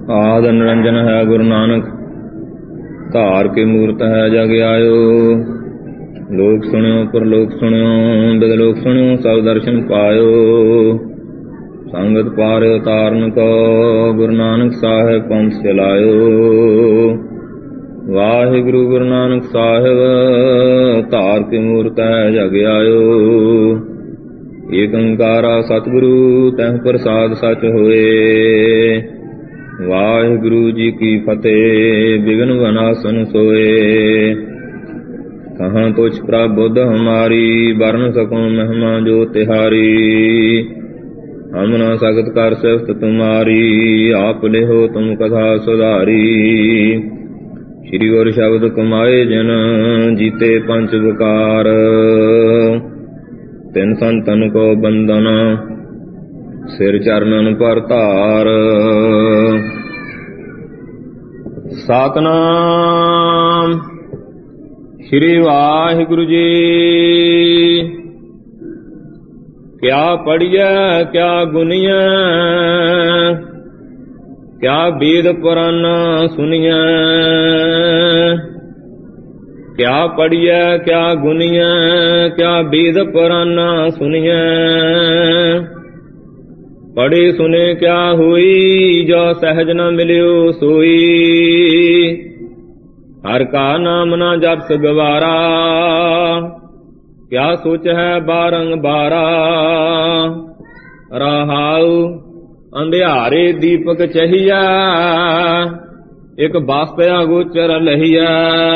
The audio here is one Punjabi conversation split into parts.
ਆਦਿ ਨਿਰੰਜਨ ਹੈ ਗੁਰੂ ਨਾਨਕ, ਧਾਰ ਕੇ ਮੂਰਤ ਹੈ ਜਗ ਆਇਓ। ਲੋਕ ਸੁਣਿਓ ਪਰਲੋਕ ਸੁਣਿਓ, ਬਿਦਲੋਕ ਸੁਣਿਓ ਸਭ ਦਰਸ਼ਨ ਪਾਇਓ। ਸੰਗਤ ਪਾਰ ਉਤਾਰਨ ਕੋ, ਗੁਰੂ ਨਾਨਕ ਸਾਹਿਬ ਪੰਥ ਚਲਾਇਓ। ਵਾਹਿਗੁਰੂ ਗੁਰੂ ਨਾਨਕ ਸਾਹਿਬ, ਧਾਰ ਕੇ ਮੂਰਤ ਹੈ ਜਗ ਆਇਓ। ਏਕ ਓੰਕਾਰਾ ਸਤਿਗੁਰੂ, ਤੈਂ ਪ੍ਰਸਾਦ ਸਚ ਹੋਏ। ਵਾਹਿਗੁਰੂ ਜੀ ਕੀ ਫਤਿਹ। ਬਿਘਨ ਵਿਨਾਸ਼ਨ ਸੋਏ। ਕਹਾਂ ਤੁਛ ਪ੍ਰਭ ਬੁੱਧ ਹਮਾਰੀ, ਬਰਨ ਸਕੂੰ ਮਹਿਮਾ ਜੋ ਤਿਹਾਰੀ। ਹਮ ਨ ਸਕਤ ਕਰ ਸਿਫਤ ਤੁਮਾਰੀ, ਆਪ ਲਿਹੋ ਤੁਮ ਕਥਾ ਸੁਧਾਰੀ। ਸ਼੍ਰੀ ਗੁਰ ਸ਼ਬਦ ਕਮਾਏ ਜਿਨ, ਜੀਤੇ ਪੰਚ ਵਿਕਾਰ। ਤਿਨ ਸੰਤਨ ਕੋ ਬੰਦਨ, ਸਿਰ ਚਰਨਨ ਪਰ ਧਾਰ। ਸਤਿਨਾਮ ਸ਼੍ਰੀ ਵਾਹਿਗੁਰੂ ਜੀ। ਕਿਆ ਪੜੀਐ ਕਿਆ ਗੁਣੀਐ, ਕਿਆ ਬੇਦ ਪੁਰਾਨ ਸੁਣੀਐ। ਕਿਆ ਪੜੀਐ ਕਿਆ ਗੁਣੀਐ, ਕਿਆ ਬੇਦ ਪੁਰਾਨ ਸੁਣੀਐ। ਪੜੇ ਸੁਨੇ ਕਿਆ ਹੋਈ, ਜੋ ਸਹਿਜ ਨ ਮਿਲਿਓ ਸੋਈ। ਹਰ ਕਾ ਨਾਮ ਨ ਜਪਸ ਗਵਾਰਾ, ਕਿਆ ਸੋਚ ਹੈ ਬਾਰੰਬਾਰਾ। ਰਹਾਉ ਅੰਧਿਆਰੇ ਦੀਪਕ ਚਹੀਆ, ਇਕ ਬਾਸਤਿ ਅਗੋਚਰ ਲਹੀਆ।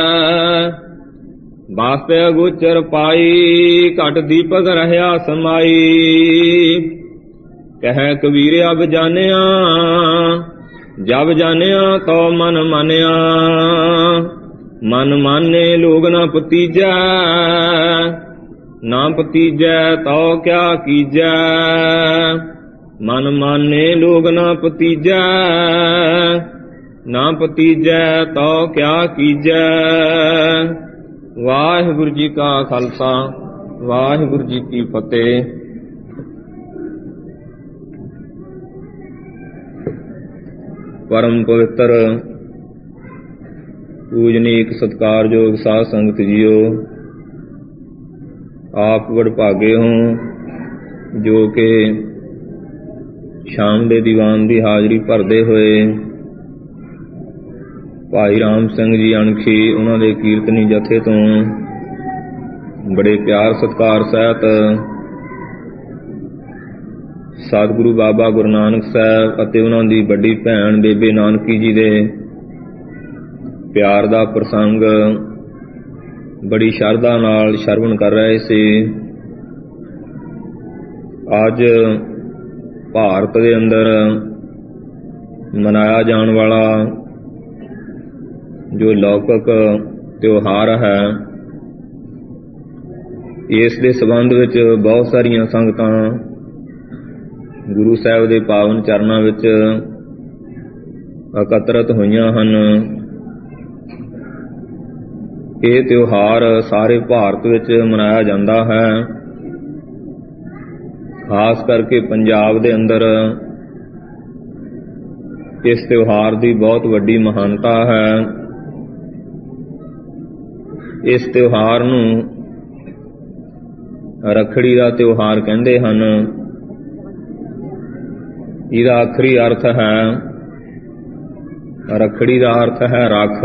ਬਾਸਤਿ ਅਗੋਚਰ ਪਾਈ, ਘਟ ਦੀਪਕ ਰਹਿਆ ਸਮਾਈ। ਕਹਿ ਕਬੀਰ ਅਬ ਜਾਣਿਆ, ਜਬ ਜਾਣਿਆ ਤੋ ਮਨ ਮਾਨਿਆ। ਮਨ ਮਾਨੇ ਲੋਗ ਨ ਪਤੀਜੈ, ਨਾ ਪਤੀਜੈ ਤੋ ਕਿਆ ਕੀਜੈ। ਮਨ ਮਾਨੇ ਲੋਗ ਨ ਪਤੀਜੈ, ਨਾ ਪਤੀਜੈ ਤੋ ਕਿਆ ਕੀਜੈ। ਵਾਹਿਗੁਰੂ ਜੀ ਕਾ ਖਾਲਸਾ, ਵਾਹਿਗੁਰੂ ਜੀ ਕੀ ਫਤਿਹ। ਪਰਮ ਪਵਿੱਤਰ ਪੂਜਨੀਕ ਸਤਿਕਾਰਯੋਗ ਸਾਧ ਸੰਗਤ ਜੀਓ, ਆਪ ਵਡਭਾਗੇ ਹੋ ਜੋ ਕਿ ਸ਼ਾਮ ਦੇ ਦੀਵਾਨ ਦੀ ਹਾਜ਼ਰੀ ਭਰਦੇ ਹੋਏ ਭਾਈ ਰਾਮ ਸਿੰਘ ਜੀ ਅਣਖੀ ਉਹਨਾਂ ਦੇ ਕੀਰਤਨੀ ਜਥੇ ਤੋਂ ਬੜੇ ਪਿਆਰ ਸਤਿਕਾਰ ਸਹਿਤ ਸਤਿਗੁਰੂ ਬਾਬਾ ਗੁਰੂ ਨਾਨਕ ਸਾਹਿਬ ਅਤੇ ਉਹਨਾਂ ਦੀ ਵੱਡੀ ਭੈਣ ਬੇਬੇ ਨਾਨਕੀ ਜੀ ਦੇ ਪਿਆਰ ਦਾ ਪ੍ਰਸੰਗ ਬੜੀ ਸ਼ਰਧਾ ਨਾਲ ਸ਼ਰਵਣ ਕਰ ਰਹੇ ਸੀ। ਅੱਜ ਭਾਰਤ ਦੇ ਅੰਦਰ ਮਨਾਇਆ ਜਾਣ ਵਾਲਾ ਜੋ ਲੌਕਿਕ ਤਿਉਹਾਰ ਹੈ, ਇਸ ਦੇ ਸੰਬੰਧ ਵਿੱਚ ਬਹੁਤ ਸਾਰੀਆਂ ਸੰਗਤਾਂ ਗੁਰੂ ਸਾਹਿਬ ਦੇ ਪਾਵਨ ਚਰਨਾਂ ਵਿੱਚ ਇਕੱਤਰਤ ਹੋਈਆਂ ਹਨ। ਇਹ ਤਿਉਹਾਰ ਸਾਰੇ ਭਾਰਤ ਵਿੱਚ ਮਨਾਇਆ ਜਾਂਦਾ ਹੈ। ਖਾਸ ਕਰਕੇ ਪੰਜਾਬ ਦੇ ਅੰਦਰ ਇਸ ਤਿਉਹਾਰ ਦੀ ਬਹੁਤ ਵੱਡੀ ਮਹਾਨਤਾ ਹੈ। ਇਸ ਤਿਉਹਾਰ ਨੂੰ ਰੱਖੜੀ ਦਾ ਤਿਉਹਾਰ ਕਹਿੰਦੇ ਹਨ। ਇਹਦਾ ਆਖਰੀ ਅਰਥ ਹੈ, ਰੱਖੜੀ ਦਾ ਅਰਥ ਹੈ ਰੱਖ,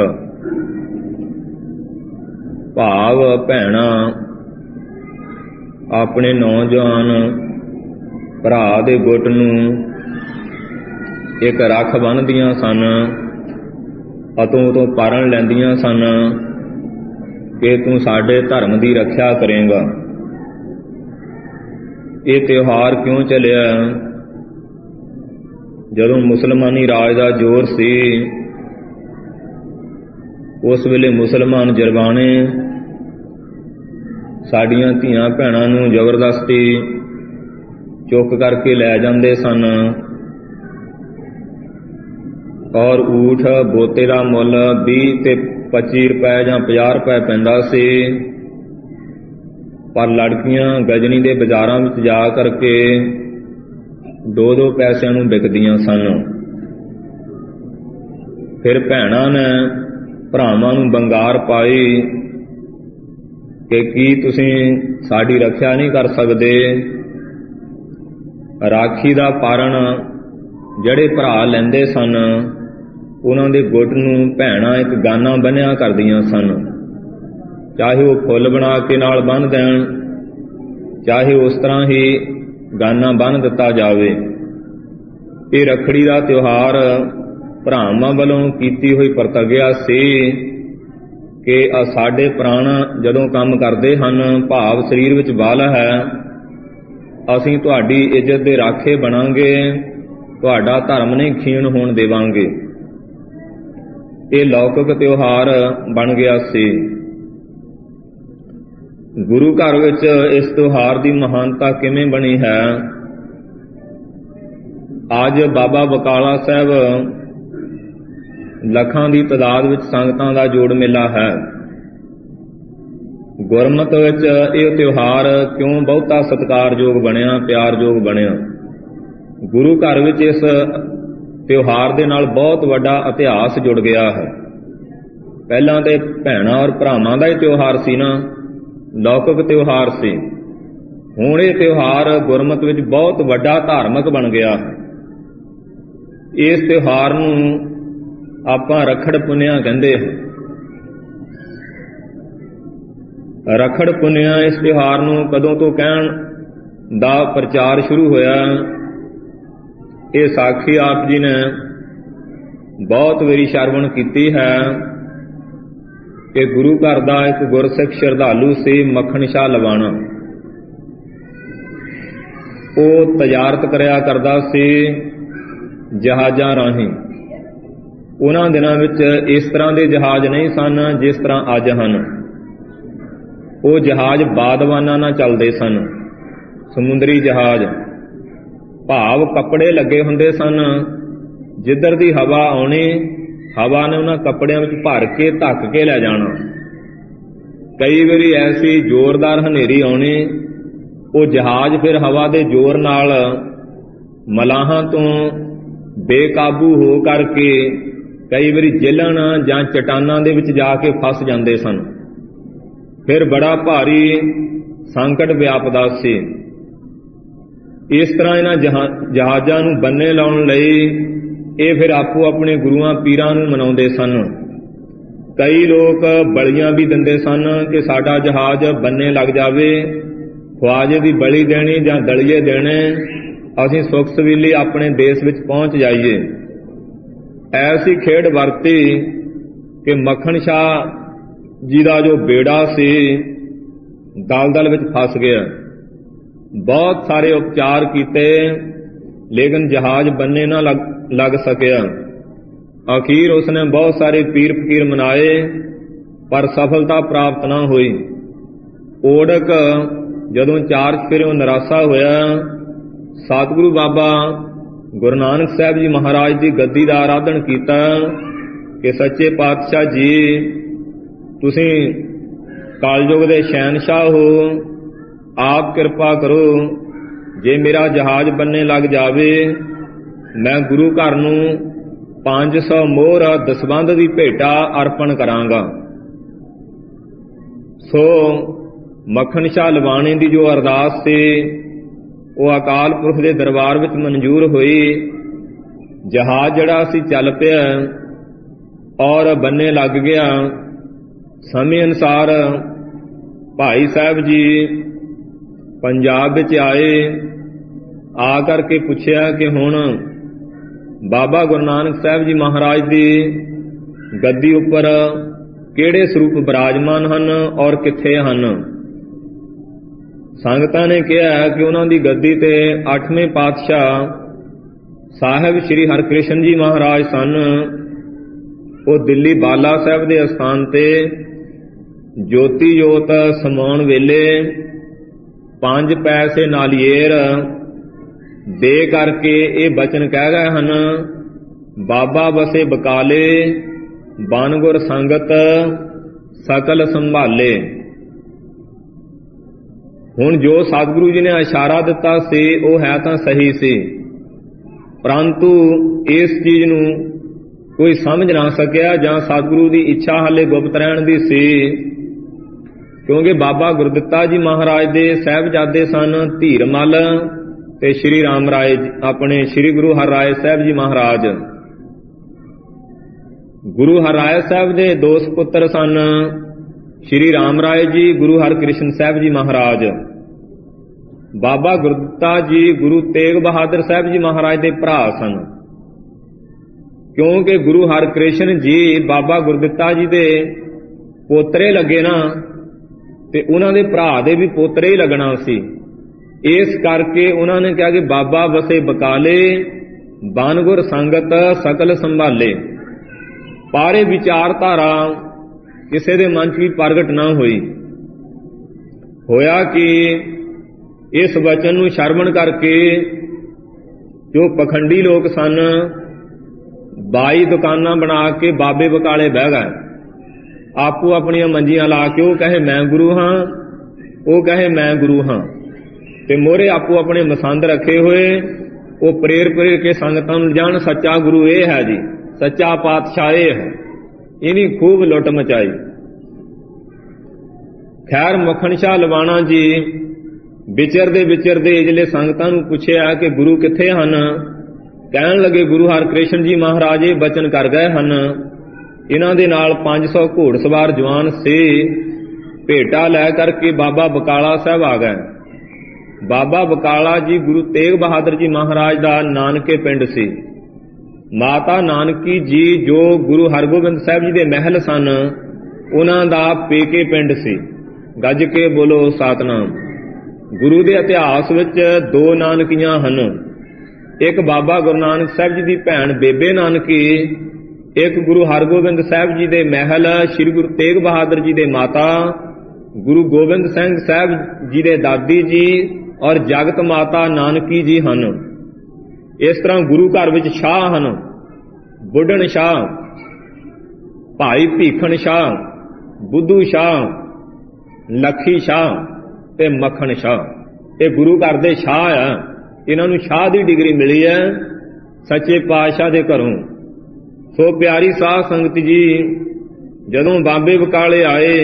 ਭਾਵ ਭੈਣਾਂ ਆਪਣੇ ਨੌਜਵਾਨ ਭਰਾ ਦੇ ਗੁੱਟ ਨੂੰ ਇੱਕ ਰੱਖ ਬੰਨ੍ਹਦੀਆਂ ਸਨ, ਅਤੋਂ ਤੋਂ ਪਰਨ ਲੈਂਦੀਆਂ ਸਨ ਕਿ ਤੂੰ ਸਾਡੇ ਧਰਮ ਦੀ ਰੱਖਿਆ ਕਰੇਂਗਾ। ਇਹ ਤਿਉਹਾਰ ਕਿਉਂ ਚੱਲਿਆ? ਜਦੋਂ ਮੁਸਲਮਾਨੀ ਰਾਜ ਦਾ ਜ਼ੋਰ ਸੀ, ਉਸ ਵੇਲੇ ਮੁਸਲਮਾਨ ਜਰਗਾਣੇ ਸਾਡੀਆਂ ਧੀਆਂ ਭੈਣਾਂ ਨੂੰ ਜ਼ਬਰਦਸਤੀ ਚੁੱਕ ਕਰਕੇ ਲੈ ਜਾਂਦੇ ਸਨ ਔਰ ਊਠ ਬੋਤੇ ਦਾ ਮੁੱਲ 20 ਤੇ 25 ਰੁਪਏ ਜਾਂ 50 ਰੁਪਏ ਪੈਂਦਾ ਸੀ। ਪਰ ਲੜਕੀਆਂ ਗਜਨੀ ਦੇ ਬਾਜ਼ਾਰਾਂ ਵਿੱਚ ਜਾ ਕਰਕੇ 2-2 ਪੈਸਿਆਂ ਨੂੰ ਵਿਕਦੀਆਂ ਸਨ। ਫਿਰ ਭੈਣਾਂ ਨੇ ਭਰਾਵਾਂ ਨੂੰ ਬੰਗਾਰ ਪਾਈ ਕਿ ਕੀ ਤੁਸੀਂ ਸਾਡੀ ਰੱਖਿਆ ਨਹੀਂ ਕਰ ਸਕਦੇ। ਰਾਖੀ ਦਾ ਪਾਰਣ ਜਿਹੜੇ ਭਰਾ ਲੈਂਦੇ ਸਨ ਉਹਨਾਂ ਦੇ ਗੁੱਟ ਨੂੰ ਭੈਣਾਂ ਇੱਕ ਗਾਨਾ ਬੰਨ੍ਹਿਆ ਕਰਦੀਆਂ ਸਨ, ਚਾਹੇ ਉਹ ਫੁੱਲ ਬਣਾ ਕੇ ਨਾਲ ਬੰਨ੍ਹ ਦੇਣ, ਚਾਹੇ ਉਸ ਤਰ੍ਹਾਂ ਹੀ ਗਾਨਾ ਬੰਨ੍ਹ ਦਿੱਤਾ ਜਾਵੇ। ਇਹ ਰੱਖੜੀ ਦਾ ਤਿਉਹਾਰ ਭਰਾਵਾਂ ਵੱਲੋਂ ਕੀਤੀ ਹੋਈ ਪ੍ਰਤਿਗਿਆ ਸੀ ਕਿ ਸਾਡੇ ਪ੍ਰਾਣ ਜਦੋਂ ਕੰਮ ਕਰਦੇ ਹਨ, ਭਾਵ ਸਰੀਰ ਵਿੱਚ ਬਲ ਹੈ, ਅਸੀਂ ਤੁਹਾਡੀ ਇੱਜ਼ਤ ਦੇ ਰਾਖੇ ਬਣਾਂਗੇ, ਤੁਹਾਡਾ ਧਰਮ ਨਹੀਂ ਖੀਣ ਹੋਣ ਦੇਵਾਂਗੇ। ਇਹ ਲੌਕਿਕ ਤਿਉਹਾਰ ਬਣ ਗਿਆ ਸੀ। ਗੁਰੂ ਘਰ ਵਿੱਚ ਇਸ ਤਿਉਹਾਰ ਦੀ ਮਹਾਨਤਾ ਕਿਵੇਂ ਬਣੀ ਹੈ? ਅੱਜ ਬਾਬਾ ਬਕਾਲਾ ਸਾਹਿਬ ਲੱਖਾਂ ਦੀ ਤਾਦਾਦ ਵਿੱਚ ਸੰਗਤਾਂ ਦਾ ਜੋੜ ਮੇਲਾ ਹੈ। ਗੁਰਮਤਿ ਵਿੱਚ ਇਹ ਤਿਉਹਾਰ ਕਿਉਂ ਬਹੁਤਾ ਸਤਿਕਾਰਯੋਗ ਬਣਿਆ, ਪਿਆਰਯੋਗ ਬਣਿਆ? ਗੁਰੂ ਘਰ ਵਿੱਚ ਇਸ ਤਿਉਹਾਰ ਦੇ ਨਾਲ ਬਹੁਤ ਵੱਡਾ ਇਤਿਹਾਸ ਜੁੜ ਗਿਆ ਹੈ। ਪਹਿਲਾਂ ਤੇ ਭੈਣਾਂ ਔਰ ਭਰਾਵਾਂ ਦਾ ਹੀ ਤਿਉਹਾਰ ਸੀ ਨਾ, ਲੌਕਿਕ ਤਿਉਹਾਰ ਸੀ। ਹੁਣ ਇਹ ਤਿਉਹਾਰ ਗੁਰਮਤਿ ਵਿੱਚ ਬਹੁਤ ਵੱਡਾ ਧਾਰਮਿਕ ਬਣ ਗਿਆ ਹੈ। ਇਸ ਤਿਉਹਾਰ ਨੂੰ ਆਪਾਂ ਰੱਖੜ ਪੁੰਨਿਆ ਕਹਿੰਦੇ ਹਾਂ। ਰੱਖੜ ਪੁੰਨਿਆ ਇਸ ਤਿਉਹਾਰ ਨੂੰ ਕਦੋਂ ਤੋਂ ਕਹਿਣ ਦਾ ਪ੍ਰਚਾਰ ਸ਼ੁਰੂ ਹੋਇਆ? ਇਹ ਸਾਖੀ ਆਪ ਜੀ ਨੇ ਬਹੁਤ ਵਾਰੀ ਸ਼ਰਵਣ ਕੀਤੀ ਹੈ ਕਿ ਗੁਰੂ ਘਰ ਦਾ ਇੱਕ ਗੁਰਸਿੱਖ ਸ਼ਰਧਾਲੂ ਸੀ ਮੱਖਣ ਸ਼ਾਹ ਲਵਾਣਾ। ਉਹ ਤਜਾਰਤ ਕਰਿਆ ਕਰਦਾ ਸੀ ਜਹਾਜ਼ਾਂ ਰਾਹੀਂ। ਉਹਨਾਂ ਦਿਨਾਂ ਵਿੱਚ ਇਸ ਤਰ੍ਹਾਂ ਦੇ ਜਹਾਜ਼ ਨਹੀਂ ਸਨ ਜਿਸ ਤਰ੍ਹਾਂ ਅੱਜ ਹਨ। ਉਹ ਜਹਾਜ਼ ਬਾਦਵਾਨਾਂ ਨਾਲ ਚੱਲਦੇ ਸਨ, ਸਮੁੰਦਰੀ ਜਹਾਜ਼, ਭਾਵ ਕੱਪੜੇ ਲੱਗੇ ਹੁੰਦੇ ਸਨ। ਜਿੱਧਰ ਦੀ ਹਵਾ ਆਉਣੀ, ਹਵਾ ਨੇ ਉਹਨਾਂ ਕੱਪੜਿਆਂ ਵਿੱਚ ਭਰ ਕੇ ਧੱਕ ਕੇ ਲੈ ਜਾਣਾ। ਕਈ ਵਾਰੀ ਐਸੀ ਜ਼ੋਰਦਾਰ ਹਨੇਰੀ ਆਉਣੀ, ਉਹ ਜਹਾਜ਼ ਫਿਰ ਹਵਾ ਦੇ ਜ਼ੋਰ ਨਾਲ ਮਲਾਹਾਂ ਤੋਂ ਬੇਕਾਬੂ ਹੋ ਕਰਕੇ ਕਈ ਵਾਰੀ ਜੇਲ੍ਹਣ ਜਾਂ ਚਟਾਨਾਂ ਦੇ ਵਿੱਚ ਜਾ ਕੇ ਫਸ ਜਾਂਦੇ ਸਨ। ਫਿਰ ਬੜਾ ਭਾਰੀ ਸੰਕਟ ਵਿਆਪਦਾ ਸੀ। ਇਸ ਤਰ੍ਹਾਂ ਇਹਨਾਂ ਜਹਾਜ਼ਾਂ ਨੂੰ ਬੰਨੇ ਲਾਉਣ ਲਈ ਇਹ ਫਿਰ ਆਪੋ ਆਪਣੇ ਗੁਰੂਆਂ ਪੀਰਾਂ ਨੂੰ ਮਨਾਉਂਦੇ ਸਨ। ਕਈ ਲੋਕ ਬਲੀਆਂ ਵੀ ਦਿੰਦੇ ਸਨ ਕਿ ਸਾਡਾ ਜਹਾਜ਼ ਬੰਨੇ ਲੱਗ ਜਾਵੇ, ਖਵਾਜੇ ਦੀ ਬਲੀ ਦੇਣੀ ਜਾਂ ਦਲੀਏ ਦੇਣੇ, ਅਸੀਂ ਸੁਖ ਸਵੀਲੀ ਆਪਣੇ ਦੇਸ਼ ਵਿੱਚ ਪਹੁੰਚ ਜਾਈਏ। ਐਸੀ ਖੇਡ ਵਰਤੀ ਕਿ ਮੱਖਣ ਸ਼ਾਹ ਜੀ ਦਾ ਜੋ ਬੇੜਾ ਸੀ ਦਲਦਲ ਵਿੱਚ ਫਸ ਗਿਆ। ਬਹੁਤ ਸਾਰੇ ਉਪਚਾਰ ਕੀਤੇ ਲੇਕਿਨ ਜਹਾਜ਼ ਬੰਨੇ ਨਾ ਲੱਗ ਸਕਿਆ। ਅਖੀਰ ਉਸਨੇ ਬਹੁਤ ਸਾਰੇ ਪੀਰ ਫਕੀਰ ਮਨਾਏ ਪਰ ਸਫਲਤਾ ਪ੍ਰਾਪਤ ਨਾ ਹੋਈ। ਓੜਕ ਜਦੋਂ ਚਾਰ ਚੁਫੇਰਿਓਂ ਨਿਰਾਸ਼ਾ ਹੋਇਆ, ਸਤਿਗੁਰੂ ਬਾਬਾ ਗੁਰੂ ਨਾਨਕ ਸਾਹਿਬ ਜੀ ਮਹਾਰਾਜ ਦੀ ਗੱਦੀ ਦਾ ਆਰਾਧਨ ਕੀਤਾ ਕਿ ਸੱਚੇ ਪਾਤਸ਼ਾਹ ਜੀ, ਤੁਸੀਂ ਕਲਯੁਗ ਦੇ ਸ਼ਹਿਨਸ਼ਾਹ ਹੋ, ਆਪ ਕਿਰਪਾ ਕਰੋ। ਜੇ ਮੇਰਾ ਜਹਾਜ਼ ਬੰਨੇ ਲੱਗ ਜਾਵੇ, ਮੈਂ ਗੁਰੂ ਘਰ ਨੂੰ 500 ਮੋਹਰ ਦਸਵੰਧ ਦੀ ਭੇਟਾ ਅਰਪਣ ਕਰਾਂਗਾ। ਸੋ ਮੱਖਣ ਸ਼ਾਹ ਲਵਾਣੇ ਦੀ ਜੋ ਅਰਦਾਸ ਸੀ ਉਹ ਅਕਾਲ ਪੁਰਖ ਦੇ ਦਰਬਾਰ ਵਿੱਚ ਮਨਜ਼ੂਰ ਹੋਈ। ਜਹਾਜ਼ ਜਿਹੜਾ ਸੀ ਚੱਲ ਪਿਆ ਔਰ ਬੰਨੇ ਲੱਗ ਗਿਆ। ਸਮੇਂ ਅਨੁਸਾਰ ਭਾਈ ਸਾਹਿਬ ਜੀ ਪੰਜਾਬ ਵਿੱਚ ਆਏ। ਆ ਕਰਕੇ ਪੁੱਛਿਆ ਕਿ ਹੁਣ ਬਾਬਾ ਗੁਰੂ ਨਾਨਕ ਸਾਹਿਬ ਜੀ ਮਹਾਰਾਜ ਦੀ ਗੱਦੀ ਉੱਪਰ ਕਿਹੜੇ ਸਰੂਪ ਬਿਰਾਜਮਾਨ ਹਨ ਔਰ ਕਿੱਥੇ ਹਨ? ਸੰਗਤਾਂ ਨੇ ਕਿਹਾ ਕਿ ਉਹਨਾਂ ਦੀ ਗੱਦੀ ਤੇ 8ਵੇਂ ਪਾਤਸ਼ਾਹ ਸਾਹਿਬ ਸ੍ਰੀ ਹਰਿਕ੍ਰਿਸ਼ਨ ਜੀ ਮਹਾਰਾਜ ਸਨ। ਉਹ ਦਿੱਲੀ ਬਾਲਾ ਸਾਹਿਬ ਦੇ ਅਸਥਾਨ ਤੇ ਜੋਤੀ ਜੋਤ ਸਮਾਉਣ ਵੇਲੇ 5 ਪੈਸੇ ਨਾਲੀਏਰ ਦੇ ਕਰਕੇ ਇਹ ਬਚਨ ਕਹਿ ਗਏ ਹਨ, ਬਾਬਾ ਬਸੇ ਬਕਾਲੇ ਬਨ ਗੁਰ ਸੰਗਤ ਸਕਲ ਸੰਭਾਲੇ। ਹੁਣ ਜੋ ਸਤਿਗੁਰੂ ਜੀ ਨੇ ਇਸ਼ਾਰਾ ਦਿੱਤਾ ਸੀ ਉਹ ਹੈ ਤਾਂ ਸਹੀ ਸੀ, ਪਰੰਤੂ ਇਸ ਚੀਜ਼ ਨੂੰ ਕੋਈ ਸਮਝ ਨਾ ਸਕਿਆ ਜਾਂ ਸਤਿਗੁਰੂ ਦੀ ਇੱਛਾ ਹਾਲੇ ਗੁਪਤ ਰਹਿਣ ਦੀ ਸੀ। ਕਿਉਂਕਿ ਬਾਬਾ ਗੁਰਦਿੱਤਾ ਜੀ ਮਹਾਰਾਜ ਦੇ ਸਾਹਿਬਜ਼ਾਦੇ ਸਨ ਧੀਰਮਲ ਤੇ ਸ਼੍ਰੀ ਰਾਮ ਰਾਏ, ਆਪਣੇ ਸ਼੍ਰੀ ਗੁਰੂ ਹਰਿਰਾਏ ਸਾਹਿਬ ਜੀ ਮਹਾਰਾਜ। ਗੁਰੂ ਹਰਿਰਾਏ ਸਾਹਿਬ ਦੇ ਦੋ ਸਪੁੱਤਰ ਸਨ, ਸ਼੍ਰੀ ਰਾਮ ਰਾਏ ਜੀ, ਗੁਰੂ ਹਰਕ੍ਰਿਸ਼ਨ ਸਾਹਿਬ ਜੀ ਮਹਾਰਾਜ। ਬਾਬਾ ਗੁਰਦਿੱਤਾ ਜੀ ਗੁਰੂ ਤੇਗ ਬਹਾਦਰ ਸਾਹਿਬ ਜੀ ਮਹਾਰਾਜ ਦੇ ਭਰਾ ਸਨ। ਕਿਉਂਕਿ ਗੁਰੂ ਹਰਕ੍ਰਿਸ਼ਨ ਜੀ ਬਾਬਾ ਗੁਰਦਿੱਤਾ ਜੀ ਦੇ ਪੋਤਰੇ ਲੱਗੇ ਨਾ, ਤੇ ਉਹਨਾਂ ਦੇ ਭਰਾ ਦੇ ਵੀ ਪੋਤਰੇ ਹੀ ਲੱਗਣਾ ਸੀ। ਇਸ ਕਰਕੇ ਉਹਨਾਂ ਨੇ ਕਿਹਾ ਕਿ ਬਾਬਾ ਵਸੇ ਬਕਾਲੇ, ਬਨ ਗੁਰ ਸੰਗਤ ਸਕਲ ਸੰਭਾਲੇ। ਪਰ ਇਹ ਵਿਚਾਰਧਾਰਾ ਕਿਸੇ ਦੇ ਮਨ 'ਚ ਵੀ ਪ੍ਰਗਟ ਨਾ ਹੋਈ। ਹੋਇਆ ਕਿ ਇਸ ਵਚਨ ਨੂੰ ਸ਼ਰਵਣ ਕਰਕੇ ਜੋ ਪਖੰਡੀ ਲੋਕ ਸਨ, 22 ਦੁਕਾਨਾਂ ਬਣਾ ਕੇ ਬਾਬੇ ਬਕਾਲੇ ਬਹਿ ਗਏ। ਆਪੋ ਆਪਣੀਆਂ ਮੰਜੀਆਂ ਲਾ ਕੇ, ਉਹ ਕਹੇ ਮੈਂ ਗੁਰੂ ਹਾਂ, ਉਹ ਕਹੇ ਮੈਂ ਗੁਰੂ ਹਾਂ, ਤੇ ਮੋਹਰੇ ਆਪੋ ਆਪਣੇ ਮਸੰਦ ਰੱਖੇ ਹੋਏ। ਉਹ ਪ੍ਰੇਰ ਕੇ ਸੰਗਤਾਂ ਨੂੰ ਜਾਣ ਸੱਚਾ ਗੁਰੂ ਇਹ ਹੈ ਜੀ, ਸੱਚਾ ਪਾਤਸ਼ਾਹ ਇਹ ਹੈ। ਇਹਨੀ ਖੂਬ ਲੁੱਟ ਮਚਾਈ। ਖੈਰ ਮੱਖਣ ਸ਼ਾਹ ਲਵਾਣਾ ਜੀ ਵਿਚਰਦੇ ਜਿਹੜੇ ਸੰਗਤਾਂ ਨੂੰ ਪੁੱਛਿਆ ਕਿ ਗੁਰੂ ਕਿੱਥੇ ਹਨ। ਕਹਿਣ ਲੱਗੇ ਗੁਰੂ ਹਰਕ੍ਰਿਸ਼ਨ ਜੀ ਮਹਾਰਾਜ ਇਹ ਬਚਨ ਕਰ ਗਏ ਹਨ। ਇਹਨਾਂ ਦੇ ਨਾਲ 500 ਘੋੜਸਵਾਰ ਜਵਾਨ ਸੀ। ਭੇਟਾ ਲੈ ਕਰਕੇ ਬਾਬਾ ਬਕਾਲਾ ਸਾਹਿਬ ਆ ਗਏ। ਬਾਬਾ ਬਕਾਲਾ ਜੀ ਗੁਰੂ ਤੇਗ ਬਹਾਦਰ ਜੀ ਮਹਾਰਾਜ ਦਾ ਨਾਨਕੇ ਪਿੰਡ ਸੀ। ਮਾਤਾ ਨਾਨਕੀ ਜੀ ਜੋ ਗੁਰੂ ਹਰਗੋਬਿੰਦ ਸਾਹਿਬ ਜੀ ਦੇ ਮਹਿਲ ਸਨ, ਉਹਨਾਂ ਦਾ ਪੇਕੇ ਪਿੰਡ ਸੀ। ਗੱਜ ਕੇ ਬੋਲੋ ਸਤਿਨਾਮ। ਗੁਰੂ ਦੇ ਇਤਿਹਾਸ ਵਿੱਚ 2 ਨਾਨਕੀਆਂ ਹਨ। ਇੱਕ ਬਾਬਾ ਗੁਰੂ ਨਾਨਕ ਸਾਹਿਬ ਜੀ ਦੀ ਭੈਣ ਬੇਬੇ ਨਾਨਕੀ, ਇੱਕ ਗੁਰੂ ਹਰਗੋਬਿੰਦ ਸਾਹਿਬ ਜੀ ਦੇ ਮਹਿਲ ਸ੍ਰੀ ਗੁਰੂ ਤੇਗ ਬਹਾਦਰ ਜੀ ਦੇ ਮਾਤਾ ਗੁਰੂ ਗੋਬਿੰਦ ਸਿੰਘ ਸਾਹਿਬ ਜੀ ਦੇ ਦਾਦੀ ਜੀ ਔਰ ਜਗਤ ਮਾਤਾ ਨਾਨਕੀ ਜੀ ਹਨ। ਇਸ ਤਰ੍ਹਾਂ ਗੁਰੂ ਘਰ ਵਿੱਚ ਸ਼ਾਹ ਹਨ, ਬੁੱਢਣ ਸ਼ਾਹ, ਭਾਈ ਭੀਖਣ ਸ਼ਾਹ, ਬੁੱਧੂ ਸ਼ਾਹ, ਲੱਖੀ ਸ਼ਾਹ ਤੇ ਮੱਖਣ ਸ਼ਾਹ। ਇਹ ਗੁਰੂ ਘਰ ਦੇ ਸ਼ਾਹ ਆ। ਇਹਨਾਂ ਨੂੰ ਸ਼ਾਹ ਦੀ ਡਿਗਰੀ ਮਿਲੀ ਹੈ ਸੱਚੇ ਪਾਤਸ਼ਾਹ ਦੇ ਘਰੋਂ। ਸੋ ਪਿਆਰੀ ਸਾਧ ਸੰਗਤ ਜੀ, ਜਦੋਂ ਬਾਬੇ ਬਕਾਲੇ ਆਏ,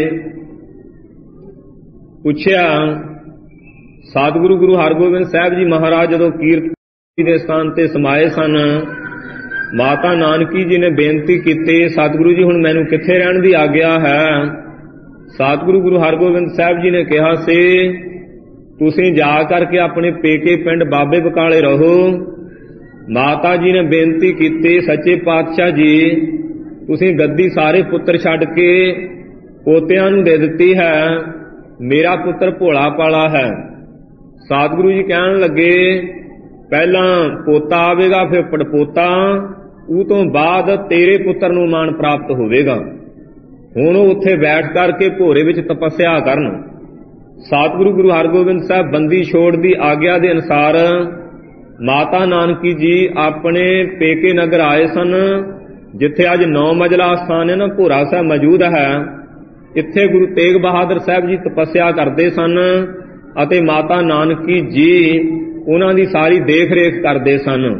ਪੁੱਛਿਆ ਸਤਿਗੁਰੂ ਗੁਰੂ ਹਰਗੋਬਿੰਦ ਸਾਹਿਬ ਜੀ ਮਹਾਰਾਜ ਜਦੋਂ ਕੀਰਤੀ ਦੇ ਸਥਾਨ ਤੇ ਸਮਾਏ ਸਨ, ਮਾਤਾ ਨਾਨਕੀ ਜੀ ਨੇ ਬੇਨਤੀ ਕੀਤੀ, ਸਤਿਗੁਰੂ ਜੀ ਹੁਣ ਮੈਨੂੰ ਕਿੱਥੇ ਰਹਿਣ ਦੀ ਆਗਿਆ ਹੈ। ਸਤਿਗੁਰੂ ਗੁਰੂ ਹਰਗੋਬਿੰਦ ਸਾਹਿਬ ਜੀ ਨੇ ਕਿਹਾ ਸੀ ਤੁਸੀਂ ਜਾ ਕਰਕੇ ਆਪਣੇ ਪੇਕੇ ਪਿੰਡ ਬਾਬੇ ਬਕਾਲੇ ਰਹੋ। ਮਾਤਾ ਜੀ ਨੇ ਬੇਨਤੀ ਕੀਤੀ, ਸੱਚੇ ਪਾਤਸ਼ਾਹ ਜੀ ਤੁਸੀਂ ਗੱਦੀ ਸਾਰੇ ਪੁੱਤਰ ਛੱਡ ਕੇ ਪੋਤਿਆਂ ਨੂੰ ਦੇ ਦਿੱਤੀ ਹੈ, ਮੇਰਾ ਪੁੱਤਰ ਭੋਲਾ ਪਾਲਾ ਹੈ। ਸਤਿਗੁਰੂ ਜੀ ਕਹਿਣ ਲੱਗੇ ਪਹਿਲਾਂ ਪੋਤਾ ਆਵੇਗਾ, ਫਿਰ ਪੜਪੋਤਾ, ਉਹ ਤੋਂ ਬਾਅਦ ਤੇਰੇ ਪੁੱਤਰ ਨੂੰ ਮਾਣ ਪ੍ਰਾਪਤ ਹੋਵੇਗਾ। ਹੁਣ ਉਹ ਉੱਥੇ ਬੈਠ ਕਰਕੇ ਭੋਰੇ ਵਿੱਚ ਤਪੱਸਿਆ ਕਰਨ। ਸਤਿਗੁਰੂ ਗੁਰੂ ਹਰਗੋਬਿੰਦ ਸਾਹਿਬ ਬੰਦੀ ਛੋੜ ਦੀ ਆਗਿਆ ਦੇ ਅਨੁਸਾਰ ਮਾਤਾ ਨਾਨਕੀ ਜੀ ਆਪਣੇ ਪੇਕੇ ਨਗਰ ਆਏ ਸਨ, ਜਿੱਥੇ ਅੱਜ 9 ਮੰਜ਼ਲਾ ਸਥਾਨ ਹੈ ਨਾ, ਭੋਰਾ ਸਾਹਿਬ ਮੌਜੂਦ ਹੈ। ਇੱਥੇ ਗੁਰੂ ਤੇਗ ਬਹਾਦਰ ਸਾਹਿਬ ਜੀ ਤਪੱਸਿਆ ਕਰਦੇ ਸਨ ਅਤੇ ਮਾਤਾ ਨਾਨਕੀ ਜੀ ਉਹਨਾਂ ਦੀ ਸਾਰੀ ਦੇਖ ਰੇਖ ਕਰਦੇ ਸਨ।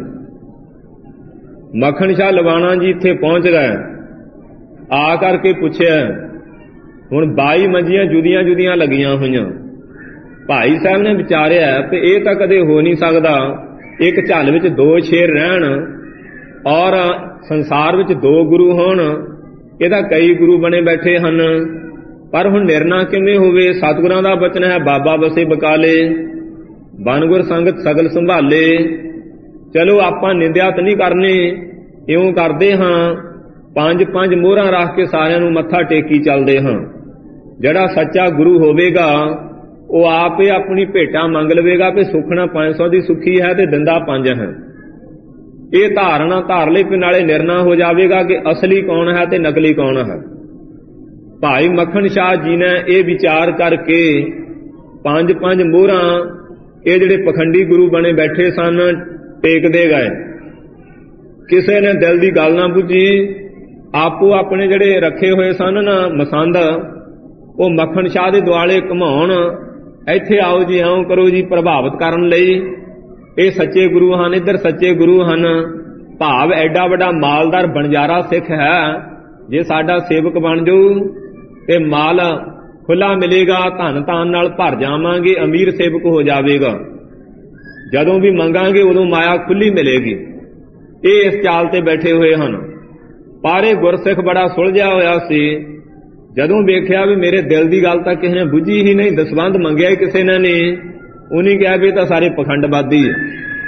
ਮੱਖਣ ਸ਼ਾਹ ਲਵਾਣਾ ਜੀ ਇੱਥੇ ਪਹੁੰਚ ਗਏ। ਆ ਕਰਕੇ ਪੁੱਛਿਆ, ਹੁਣ 22 ਮੰਜੀਆਂ ਜੁਦੀਆਂ ਲੱਗੀਆਂ ਹੋਈਆਂ। ਭਾਈ ਸਾਹਿਬ ਨੇ ਵਿਚਾਰਿਆ ਤੇ ਇਹ ਤਾਂ ਕਦੇ ਹੋ ਨਹੀਂ ਸਕਦਾ, ਇੱਕ ਝੱਲ ਵਿੱਚ 2 ਸ਼ੇਰ ਰਹਿਣ ਔਰ ਸੰਸਾਰ ਵਿੱਚ 2 ਗੁਰੂ ਹੋਣ। ਇਹਦਾ ਕਈ ਗੁਰੂ ਬਣੇ ਬੈਠੇ ਹਨ, ਪਰ ਹੁਣ ਨਿਰਣਾ ਕਿਵੇਂ ਹੋਵੇ। ਸਤਿਗੁਰਾਂ ਦਾ ਬਚਨ ਹੈ, ਬਾਬਾ ਵਸੇ ਬਕਾਲੇ, ਬਨ ਗੁਰ ਸੰਗਤ ਸਗਲ ਸੰਭਾਲੇ। ਚਲੋ ਆਪਾਂ ਨਿੰਦਿਆ ਤਾਂ ਨਹੀਂ ਕਰਨੀ, ਇਉਂ ਕਰਦੇ ਹਾਂ 5 ਮੋਹਰਾਂ ਰੱਖ ਕੇ ਸਾਰਿਆਂ ਨੂੰ ਮੱਥਾ ਟੇਕੀ ਚੱਲਦੇ ਹਾਂ। ਜਿਹੜਾ ਸੱਚਾ ਗੁਰੂ ਹੋਵੇਗਾ ਉਹ ਆਪ ਹੀ ਆਪਣੀ ਭੇਟਾ ਮੰਗ ਲਵੇਗਾ ਕਿ ਸੁਖਣਾ 500 ਦੀ ਸੁਖੀ ਹੈ ਤੇ ਦਿੰਦਾ 5 ਹੈ। ਇਹ ਧਾਰਨਾ ਧਾਰ ਲਈ, ਨਾਲੇ ਨਿਰਣਾ ਹੋ ਜਾਵੇਗਾ ਕਿ ਅਸਲੀ ਕੌਣ ਹੈ ਤੇ ਨਕਲੀ ਕੌਣ ਹੈ। ਭਾਈ ਮੱਖਣ ਸ਼ਾਹ ਜੀ ਨੇ ਇਹ ਵਿਚਾਰ ਕਰਕੇ 5 ਮੋਹਰਾਂ ਇਹ ਜਿਹੜੇ ਪਖੰਡੀ ਗੁਰੂ ਬਣੇ ਬੈਠੇ ਸਨ ਟੇਕਦੇ ਗਏ। ਕਿਸੇ ਨੇ ਦਿਲ ਦੀ ਗੱਲ ਨਾ ਬੁੱਝੀ। ਆਪੋ ਆਪਣੇ ਜਿਹੜੇ ਰੱਖੇ ਹੋਏ ਸਨ ਨਾ ਮਸੰਦ, ਉਹ ਮੱਖਣ ਸ਼ਾਹ ਦੇ ਦੁਆਲੇ ਘੁਮਾਉਣ, ਇੱਥੇ ਆਓ ਜੀ, ਇਉਂ ਕਰੋ ਜੀ, ਪ੍ਰਭਾਵਿਤ ਕਰਨ ਲਈ। ਇਹ ਸੱਚੇ ਗੁਰੂ ਹਨ, ਇੱਧਰ ਸੱਚੇ ਗੁਰੂ ਹਨ। ਭਾਵ ਐਡਾ ਵੱਡਾ ਮਾਲਦਾਰ ਬਣਜਾਰਾ ਸਿੱਖ ਹੈ, ਜੇ ਸਾਡਾ ਸੇਵਕ ਬਣ ਜਾਊ ਤੇ ਮਾਲ ਖੁੱਲਾ ਮਿਲੇਗਾ, ਧਨ ਧਾਨ ਨਾਲ ਭਰ ਜਾਵਾਂਗੇ, ਅਮੀਰ ਸੇਵਕ ਹੋ ਜਾਵੇਗਾ। ਜਦੋਂ ਵੀ ਮੰਗਾਂਗੇ ਉਦੋਂ ਮਾਇਆ ਖੁੱਲੀ ਮਿਲੇਗੀ। ਇਹ ਇਸ ਚਾਲ ਤੇ ਬੈਠੇ ਹੋਏ ਹਨ। ਪਰ ਇਹ ਗੁਰਸਿੱਖ ਬੜਾ ਸੁਲਝਿਆ ਹੋਇਆ ਸੀ। ਜਦੋਂ ਵੇਖਿਆ ਵੀ ਮੇਰੇ ਦਿਲ ਦੀ ਗੱਲ ਤਾਂ ਕਿਸੇ ਨੇ ਬੁੱਝੀ ਹੀ ਨਹੀਂ, ਦਸਵੰਧ ਮੰਗਿਆ ਕਿਸੇ ਨੇ ਨਹੀਂ, ਉਹਨੇ ਕਿਹਾ ਵੀ ਤਾਂ ਸਾਰੇ ਪਖੰਡਵਾਦੀ ਹੈ।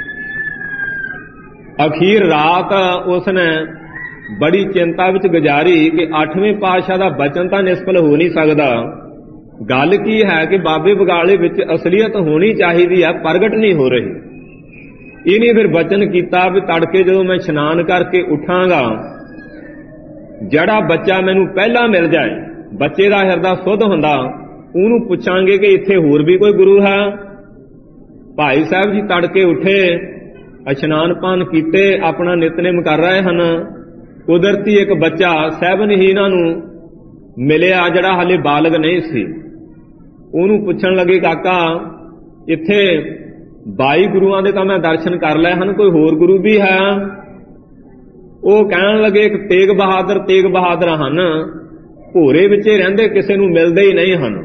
ਅਖੀਰ ਰਾਤ ਉਸਨੇ ਬੜੀ ਚਿੰਤਾ ਵਿੱਚ ਗੁਜ਼ਾਰੀ ਕਿ 8ਵੇਂ ਪਾਤਸ਼ਾਹ ਦਾ ਬਚਨ ਤਾਂ ਨਿਸਫਲ ਹੋ ਨਹੀਂ ਸਕਦਾ। ਗੱਲ ਕੀ ਹੈ ਕਿ ਬਾਬੇ ਬਗਾਲੇ ਵਿੱਚ ਅਸਲੀਅਤ ਹੋਣੀ ਚਾਹੀਦੀ ਹੈ, ਪ੍ਰਗਟ ਨਹੀਂ ਹੋ ਰਹੀ। ਇਹਨੇ ਫਿਰ ਬਚਨ ਕੀਤਾ ਵੀ ਤੜਕੇ ਜਦੋਂ ਮੈਂ ਇਸ਼ਨਾਨ ਕਰਕੇ ਉੱਠਾਂਗਾ, ਜਿਹੜਾ ਬੱਚਾ ਮੈਨੂੰ ਪਹਿਲਾਂ ਮਿਲ ਜਾਏ, ਬੱਚੇ ਦਾ ਹਿਰਦਾ ਸੁੱਧ ਹੁੰਦਾ, ਉਹਨੂੰ ਪੁੱਛਾਂਗੇ ਕਿ ਇੱਥੇ ਹੋਰ ਵੀ ਕੋਈ ਗੁਰੂ ਹੈ। ਭਾਈ ਸਾਹਿਬ ਜੀ ਤੜਕੇ ਉੱਠੇ, ਇਸ਼ਨਾਨ ਪਾਨ ਕੀਤੇ, ਆਪਣਾ ਨਿਤਨੇਮ ਕਰ ਰਹੇ ਹਨ। ਕੁਦਰਤੀ ਇੱਕ ਬੱਚਾ ਸਹਿਬਨ ਹੀ ਇਹਨਾਂ ਨੂੰ ਮਿਲਿਆ, ਜਿਹੜਾ ਹਾਲੇ ਬਾਲਗ ਨਹੀਂ ਸੀ। ਉਹਨੂੰ ਪੁੱਛਣ ਲੱਗੇ, ਕਾਕਾ ਇੱਥੇ 22 ਗੁਰੂਆਂ ਦੇ ਤਾਂ ਮੈਂ ਦਰਸ਼ਨ ਕਰ ਲਏ ਹਨ, ਕੋਈ ਹੋਰ ਗੁਰੂ ਵੀ ਹੈ? ਉਹ ਕਹਿਣ ਲੱਗੇ, ਇੱਕ ਤੇਗ ਬਹਾਦਰ ਹਨ, ਭੋਰੇ ਵਿੱਚ ਰਹਿੰਦੇ, ਕਿਸੇ ਨੂੰ ਮਿਲਦੇ ਹੀ ਨਹੀਂ ਹਨ।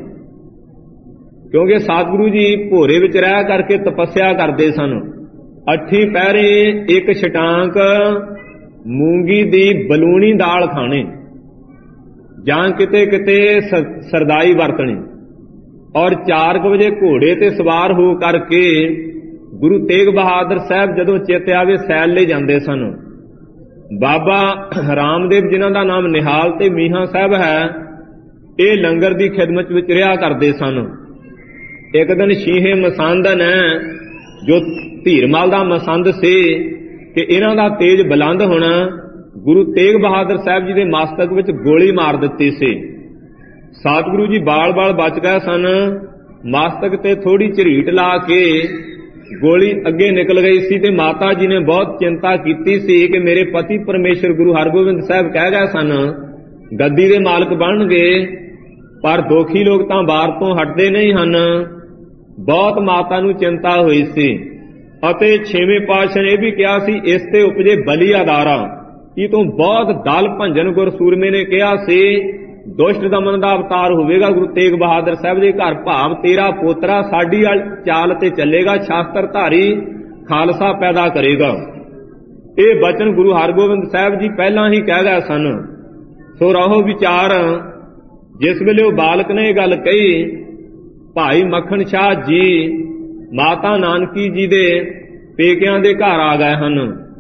ਕਿਉਂਕਿ ਸਤਿਗੁਰੂ ਜੀ ਭੋਰੇ ਵਿੱਚ ਰਹਿ ਕਰਕੇ ਤਪੱਸਿਆ ਕਰਦੇ ਸਨ। 8 ਪਹਿਰੇ ਇੱਕ ਛਟਾਂਕ ਮੂੰਗੀ ਦੀ ਬਲੂਣੀ ਦਾਲ ਖਾਣੇ, ਜਾਂ ਕਿਤੇ ਕਿਤੇ ਸਰਦਾਈ ਵਰਤਣੀ, ਔਰ 4 ਵਜੇ ਘੋੜੇ ਤੇ ਸਵਾਰ ਹੋ ਕਰਕੇ ਗੁਰੂ ਤੇਗ ਬਹਾਦਰ ਸਾਹਿਬ ਜਦੋਂ ਚਿੱਤ ਆਵੇ ਸੈਲ ਲਈ ਜਾਂਦੇ ਸਨ। ਬਾਬਾ ਰਾਮਦੇਵ ਜਿਨ੍ਹਾਂ ਦਾ ਨਾਮ ਨਿਹਾਲ ਤੇ ਮੀਹਾਂ ਸਾਹਿਬ ਹੈ, ਇਹ ਲੰਗਰ ਦੀ ਖਿਦਮਤ ਵਿੱਚ ਰਿਹਾ ਕਰਦੇ ਸਨ। ਇੱਕ ਦਿਨ ਸ਼ੀਹੇ ਮਸੰਦ ਨੇ, ਜੋ ਧੀਰਮਲ ਦਾ ਮਸੰਦ ਸੀ ਕਿ ਇਹਨਾਂ ਦਾ ਤੇਜ ਬੁਲੰਦ ਹੋਣਾ, ਗੁਰੂ ਤੇਗ ਬਹਾਦਰ ਸਾਹਿਬ ਜੀ ਦੇ ਮਸਤਕ ਵਿੱਚ ਗੋਲੀ ਮਾਰ ਦਿੱਤੀ ਸੀ। ਸਤਿਗੁਰੂ ਜੀ ਬਾਲ-ਬਾਲ ਬਚ ਗਏ ਸਨ। ਮਸਤਕ ਤੇ ਥੋੜੀ ਝਰੀਟ ਲਾ ਕੇ ਗੋਲੀ ਅੱਗੇ ਨਿਕਲ ਗਈ ਸੀ ਤੇ ਮਾਤਾ ਜੀ ਨੇ ਬਹੁਤ ਚਿੰਤਾ ਕੀਤੀ ਸੀ ਕਿ ਮੇਰੇ ਪਤੀ ਪਰਮੇਸ਼ਰ ਗੁਰੂ ਹਰਗੋਬਿੰਦ ਸਾਹਿਬ ਕਹਿ ਗਏ ਸਨ ਗੱਦੀ ਦੇ ਮਾਲਕ ਬਣਨਗੇ, ਪਰ ਦੋਖੀ ਲੋਕ ਤਾਂ ਬਾਹਰ ਤੋਂ ਹਟਦੇ ਨਹੀਂ ਹਨ। ਬਹੁਤ ਮਾਤਾ ਨੂੰ ਚਿੰਤਾ ਹੋਈ ਸੀ। ਅਤੇ 6ਵੇਂ ਪਾਤਸ਼ਾਹ ਨੇ ਇਹ ਵੀ ਕਿਹਾ ਸੀ, ਇਸ ਤੇ ਉਪਜੇ ਬਲੀ ਆਧਾਰਾ, ਇਹ ਤੋਂ ਬਹੁਤ ਦਲ ਭੰਜਨ ਗੁਰ ਸੂਰਮੇ ਨੇ ਕਿਹਾ ਸੀ, ਦੁਸ਼ਟ ਦਮਨ ਦਾ ਅਵਤਾਰ ਹੋਵੇਗਾ ਗੁਰੂ ਤੇਗ ਬਹਾਦਰ ਸਾਹਿਬ ਦੇ ਘਰ, ਭਾਵ ਤੇਰਾ ਪੋਤਰਾ ਸਾਡੀ ਚਾਲ ਤੇ ਚੱਲੇਗਾ, ਸ਼ਾਸਤਰ ਧਾਰੀ ਖਾਲਸਾ ਪੈਦਾ ਕਰੇਗਾ। ਇਹ ਬਚਨ ਗੁਰੂ ਹਰਗੋਬਿੰਦ ਸਾਹਿਬ ਜੀ ਪਹਿਲਾਂ ਹੀ ਕਹਿ ਗਏ ਸਨ। ਸੋ ਰਹੋ ਵਿਚਾਰ। ਜਿਸ ਵੇਲੇ ਉਹ ਬਾਲਕ ਨੇ ਇਹ ਗੱਲ ਕਹੀ, ਭਾਈ ਮੱਖਣ ਸ਼ਾਹ ਜੀ ਮਾਤਾ ਨਾਨਕੀ ਜੀ ਦੇ ਪੇਕਿਆਂ ਦੇ ਘਰ ਆ ਗਏ ਹਨ।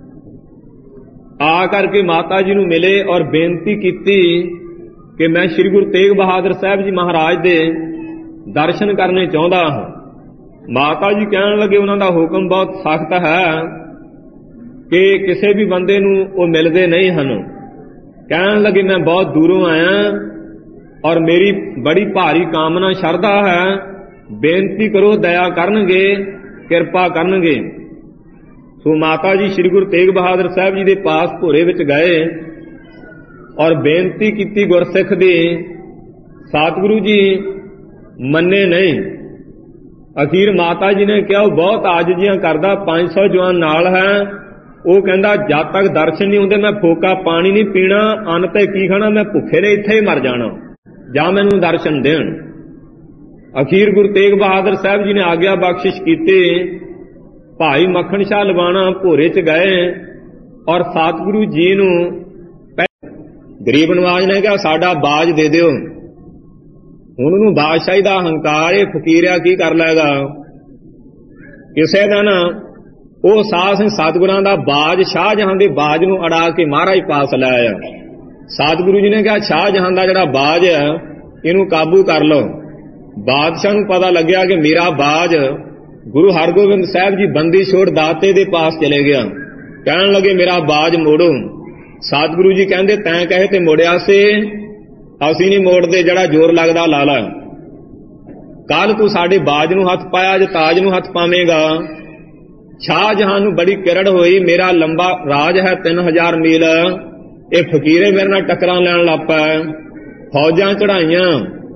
ਆ ਕਰਕੇ ਮਾਤਾ ਜੀ ਨੂੰ ਮਿਲੇ ਔਰ ਬੇਨਤੀ ਕੀਤੀ ਕਿ ਮੈਂ ਸ੍ਰੀ ਗੁਰੂ ਤੇਗ ਬਹਾਦਰ ਸਾਹਿਬ ਜੀ ਮਹਾਰਾਜ ਦੇ ਦਰਸ਼ਨ ਕਰਨੇ ਚਾਹੁੰਦਾ ਹਾਂ। ਮਾਤਾ ਜੀ ਕਹਿਣ ਲੱਗੇ, ਉਹਨਾਂ ਦਾ ਹੁਕਮ ਬਹੁਤ ਸਖਤ ਹੈ ਕਿ ਕਿਸੇ ਵੀ ਬੰਦੇ ਨੂੰ ਉਹ ਮਿਲਦੇ ਨਹੀਂ ਹਨ। ਕਹਿਣ ਲੱਗੇ, ਮੈਂ ਬਹੁਤ ਦੂਰੋਂ ਆਇਆ ਔਰ ਮੇਰੀ ਬੜੀ ਭਾਰੀ ਕਾਮਨਾ ਸ਼ਰਧਾ ਹੈ, ਬੇਨਤੀ ਕਰੋ, ਦਇਆ ਕਰਨਗੇ, ਕਿਰਪਾ ਕਰਨਗੇ। ਸੋ ਮਾਤਾ ਜੀ ਸ੍ਰੀ ਗੁਰੂ ਤੇਗ ਬਹਾਦਰ ਸਾਹਿਬ ਜੀ ਦੇ ਪਾਸ ਭੋਰੇ ਵਿੱਚ ਗਏ ਔਰ ਬੇਨਤੀ ਕੀਤੀ ਗੁਰਸਿੱਖ ਦੀ। ਸਤਿਗੁਰੂ ਜੀ ਮੰਨੇ ਨਹੀਂ। ਅਖੀਰ ਮਾਤਾ ਜੀ ਨੇ ਕਿਹਾ, ਉਹ ਬਹੁਤ ਆਜਜ਼ੀਆਂ ਕਰਦਾ, 500 ਜਵਾਨ ਨਾਲ ਹੈ, ਉਹ ਕਹਿੰਦਾ ਜਦ ਤੱਕ ਦਰਸ਼ਨ ਨਹੀਂ ਹੁੰਦੇ ਮੈਂ ਫੋਕਾ ਪਾਣੀ ਨਹੀਂ ਪੀਣਾ, ਅੰਨ ਤੇ ਕੀ ਖਾਣਾ, ਮੈਂ ਭੁੱਖੇ ਨੇ ਇੱਥੇ ਹੀ ਮਰ ਜਾਣਾ, ਜਾਂ ਮੈਨੂੰ ਦਰਸ਼ਨ ਦੇਣ। ਅਖੀਰ ਗੁਰੂ ਤੇਗ ਬਹਾਦਰ ਸਾਹਿਬ ਜੀ ਨੇ ਆਗਿਆ ਬਖਸ਼ਿਸ਼ ਕੀਤੀ। ਭਾਈ ਮੱਖਣ ਸ਼ਾਹ ਲਵਾਣਾ ਭੋਰੇ 'ਚ ਗਏ ਔਰ ਸਤਿਗੁਰੂ ਜੀ ਨੂੰ ਗਰੀਬ ਨਵਾਜ ਨੇ ਕਿਹਾ, ਸਾਡਾ ਬਾਜ ਦੇ ਦਿਓ। ਹੁਣ ਉਹਨੂੰ ਬਾਦਸ਼ਾਹੀ ਦਾ ਹੰਕਾਰ, ਇਹ ਫਕੀਰਿਆ ਕੀ ਕਰ ਲੈਗਾ। ਕਿਸੇ ਦਾ ਨਾ ਉਹ ਸਾਧ ਸਿੰਘ ਸਤਿਗੁਰਾਂ ਦਾ ਬਾਜ ਸ਼ਾਹਜਹਾਂ ਦੇ ਬਾਜ ਨੂੰ ਅੜਾ ਕੇ ਮਹਾਰਾਜ ਪਾਸ ਲੈ ਆਇਆ। ਸਤਿਗੁਰੂ ਜੀ ਨੇ ਕਿਹਾ, ਸ਼ਾਹਜਹਾਂ ਦਾ ਜਿਹੜਾ ਬਾਜ ਹੈ ਇਹਨੂੰ ਕਾਬੂ ਕਰ ਲਓ। ਬਾਦਸ਼ਾਹ ਨੂੰ ਪਤਾ ਲੱਗਿਆ ਕਿ ਮੇਰਾ ਬਾਜ ਗੁਰੂ ਹਰਗੋਬਿੰਦ ਸਾਹਿਬ ਜੀ ਬੰਦੀ ਛੋੜ ਦਾਤੇ ਦੇ ਪਾਸ ਚਲੇ ਗਿਆ। ਕਹਿਣ ਲੱਗੇ, ਮੇਰਾ ਬਾਜ ਮੋੜੋ। ਸਤਿਗੁਰੂ ਜੀ ਕਹਿੰਦੇ, ਤੈਂ ਕਹੇ ਤੇ ਮੋੜਿਆ ਸੀ, ਅਸੀਂ ਨਹੀਂ ਮੋੜਦੇ, ਜਿਹੜਾ ਜ਼ੋਰ ਲੱਗਦਾ ਲਾ ਲਾ। ਕੱਲ ਤੂੰ ਸਾਡੇ ਬਾਜ ਨੂੰ ਹੱਥ ਪਾਇਆ, ਅੱਜ ਤਾਜ ਨੂੰ ਹੱਥ ਪਾਵੇਂਗਾ। ਸ਼ਾਹਜਹਾਂ ਨੂੰ ਬੜੀ ਕਿਰੜ ਹੋਈ, ਮੇਰਾ ਲੰਬਾ ਰਾਜ ਹੈ 3000 ਮੀਲ, ਇਹ ਫਕੀਰੇ ਮੇਰੇ ਨਾਲ ਟੱਕਰਾਂ ਲੈਣ ਲੱਗ ਪਏ। ਫੌਜਾਂ ਚੜਾਈਆਂ,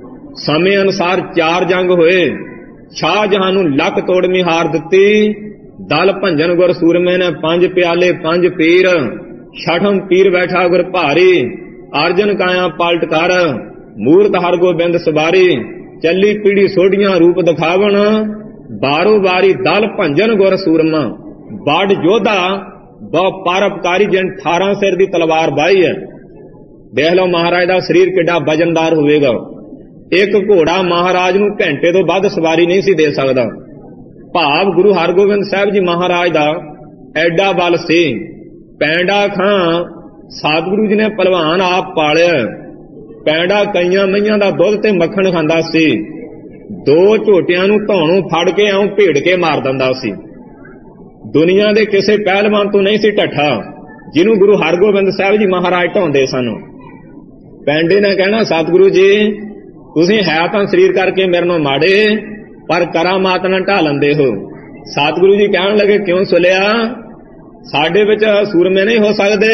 ਸਮੇਂ ਅਨੁਸਾਰ 4 ਜੰਗ ਹੋਏ। ਸ਼ਾਹਜਹਾਂ ਨੂੰ ਲੱਕ ਤੋੜਵੀਂ ਹਾਰ ਦਿੱਤੀ दल भंजन गुर सूरमे ने पंज प्याले पंज पीर, छठम पीर बैठा गुर भारी, अर्जन काया पलट कर, मूर्त हर गोबिंद सवारी, चली पीढ़ी सोढ़ियां रूप दिखावन, बारो बारी दल भंजन गुर सूरमा, बड़ योधा बहु परोपकारी जिन 18 सिर दी तलवार बाई है। देख लो महाराज दा शरीर किड्डा वजनदार होवेगा। एक घोड़ा महाराज नूं घंटे तो वध सवारी नहीं सी दे सकदा। भाव गुरु हरगोबिंद साहब जी महाराज दा एडा बल सी। पैंडा खां सतगुरु जी ने पहलवान आप पालिया। पैंडा कईयां मईयां दा दुध ते मक्खण खांदा सी। 2 झोटियां नूं धौणों फड़ के आऊं भेड़ के मार दिंदा सी। दुनिया दे किसे पहलवान तो नहीं सी ढट्ठा जिन्हों गुरु हरगोबिंद साहब जी महाराज ढाउंदे सन। पैंडे ने कहना सतगुरु जी तुसीं है तां शरीर करके मेरे नाल माड़े पर करामात नाल ढा लंदे हो। सतगुरु जी कहण लगे क्यों सुलिया, साडे विच सूरमे नहीं हो सकदे,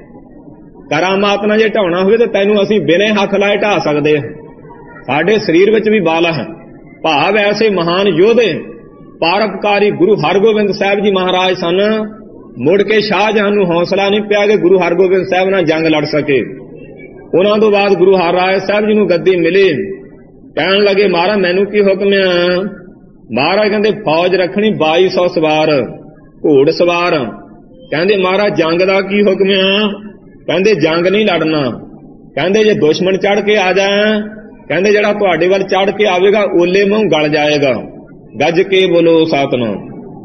करामात नाल जे ढाउणा होवे तां तैनूं असीं बिने हथ लाए ढा सकदे। साडे शरीर विच भी बल है। भाव ऐसे महान योधे परोपकारी गुरु हरगोबिंद साहब जी महाराज सन। मुड़ के शाहजहां नूं हौसला नहीं पिया कि गुरु हरगोबिंद साहब नाल जंग लड़ सके। उन्हां तों बाद गुरु हरराय साहब जी नूं गद्दी मिली। कहण लगे महाराज मैनूं की हुक्म है। महाराज कहंदे फौज रखनी 2200 सवार घोड़ सवार। कहंदे महाराज जंग दा की हुक्म है। कहंदे जंग नहीं लड़ना। कहंदे जे दुश्मन चढ़ के आ जाए, कहंदे जिहड़ा तुहाडे वल चढ़ के आवेगा ओले मूंह गल जाएगा। गज के बोलो सतनाम।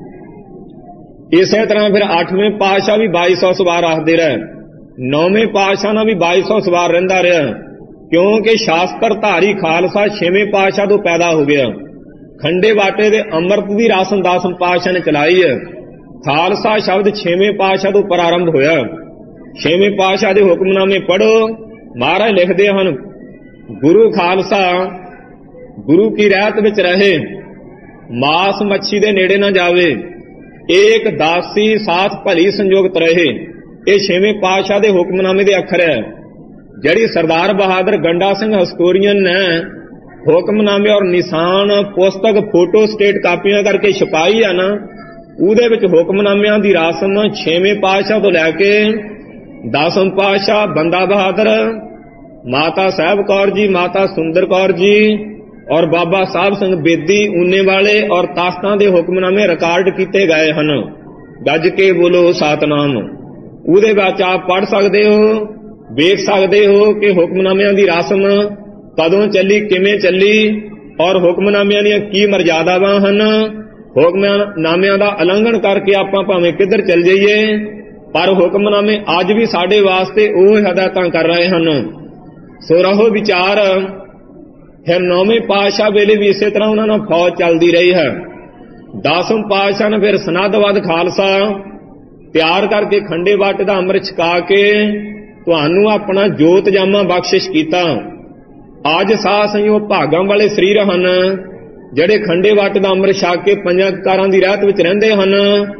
इसे तरह फिर 8वें पातशाह भी 2200 सवार आखदे रहे। 9वें पातशाह नाल भी 2200 सवार रहिंदा रहा, क्योंकि शास्त्र धारी खालसा 6वें पातशाह तो पैदा हो गया। खंडे बाटे दे अमृत दी रासन 10वें पातशाह ने चलाई है। खालसा शब्द 6वें पातशाह तो प्रारंभ होया। 6वें पातशाह दे हुक्मनामे पढ़ो। महाराज लिखदे हन गुरु खालसा गुरु की रहत विच रहे, मास मच्छी दे नेड़े ना जावे, एक दासी साथ भली संजोगत रहे। ये 6वें पातशाह दे हुक्मनामे दे अखर है। जड़ी सरदार बहादुर गंडा सिंह हस्टोरियन ने हुक्मनामे और निशान पुस्तक फोटो स्टेट कापियां करके छपाई है ना, उहदे विच हुक्मनामियां दी रासम 6वें पातशाह तो लैके 10वें पातशाह बंदा बहादुर, माता साहब कौर जी, माता सुंदर कौर जी और बाबा साहब सिंह बेदी ऊने वाले और तास्तां दे हुक्मनामे रिकॉर्ड किए गए हैं। गज के बोलो सतनाम। उहदे विच आप पढ़ सकते हो, वेख सकते हो कि हुक्मनामियां दी रस्म कदों चली, किवें चली और हुक्मनामियां दी की मर्यादावां हन। हुक्मनामियां दा उलंघन करके आपां भावें किधर चल जाइए, पर हुक्मनामे अज भी साडे वास्ते ओह हदायतां कर रहे हैं। सो रहो विचार। फिर 9वें पातशाह वेले भी इसे तरह उन्होंने फौज चलती रही है। 10वें पातशाह ने फिर सनदबद्ध खालसा तैयार करके खंडे बाटे का अमृत छका के तुहानू अपना जोत जामा बख्शिश किया। अज साह संयो भागां वाले शरीर हन जिहड़े खंडे बाटे का अमृत छक के 5 कारां दी रहत विच रहिंदे हन।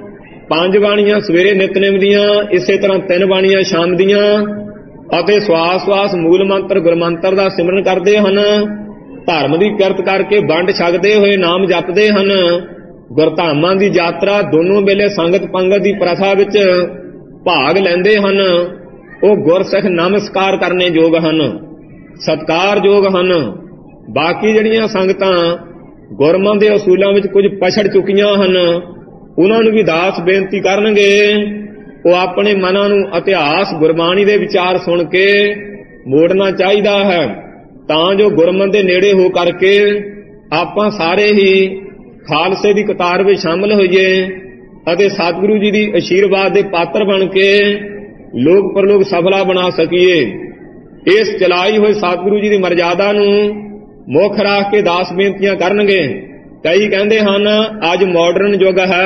5 बाणियां सवेरे नितनेम दियां, इसे तरह 3 बाणियां शाम दियां अते सवास सवास मूल मंत्र गुरमंत्र दा सिमरन करते हन। धर्म की किरत करके वंड छकते हुए नाम जपते हैं। गुरधामां की यात्रा दोनों वेले संगत पंगत की प्रथा विच भाग लैंदे हन। वो गुरसिख नमस्कार करने योग हन, सत्कार योग हन। बाकी जिहड़ियां संगतां गुरमां दे असूलां विच कुछ पछड़ चुकियां हन, उन्हां नूं भी दास बेनती करनगे वो अपने मनां नूं इतिहास गुरबाणी दे विचार सुन के मोड़ना चाहिदा है, तां जो गुरमत दे नेड़े हो करके आपां सारे ही खालसे दी कतार विच शामिल होइए अते सतगुरु जी दी आशीर्वाद दे पात्र बन के लोक परलोक सफला बना सकीए। इस चलाई हुए सतगुरु जी दी मर्यादा नूं मुख रख के दास बेनतियां करनगे। कई कहंदे हन अज मॉडर्न युग है,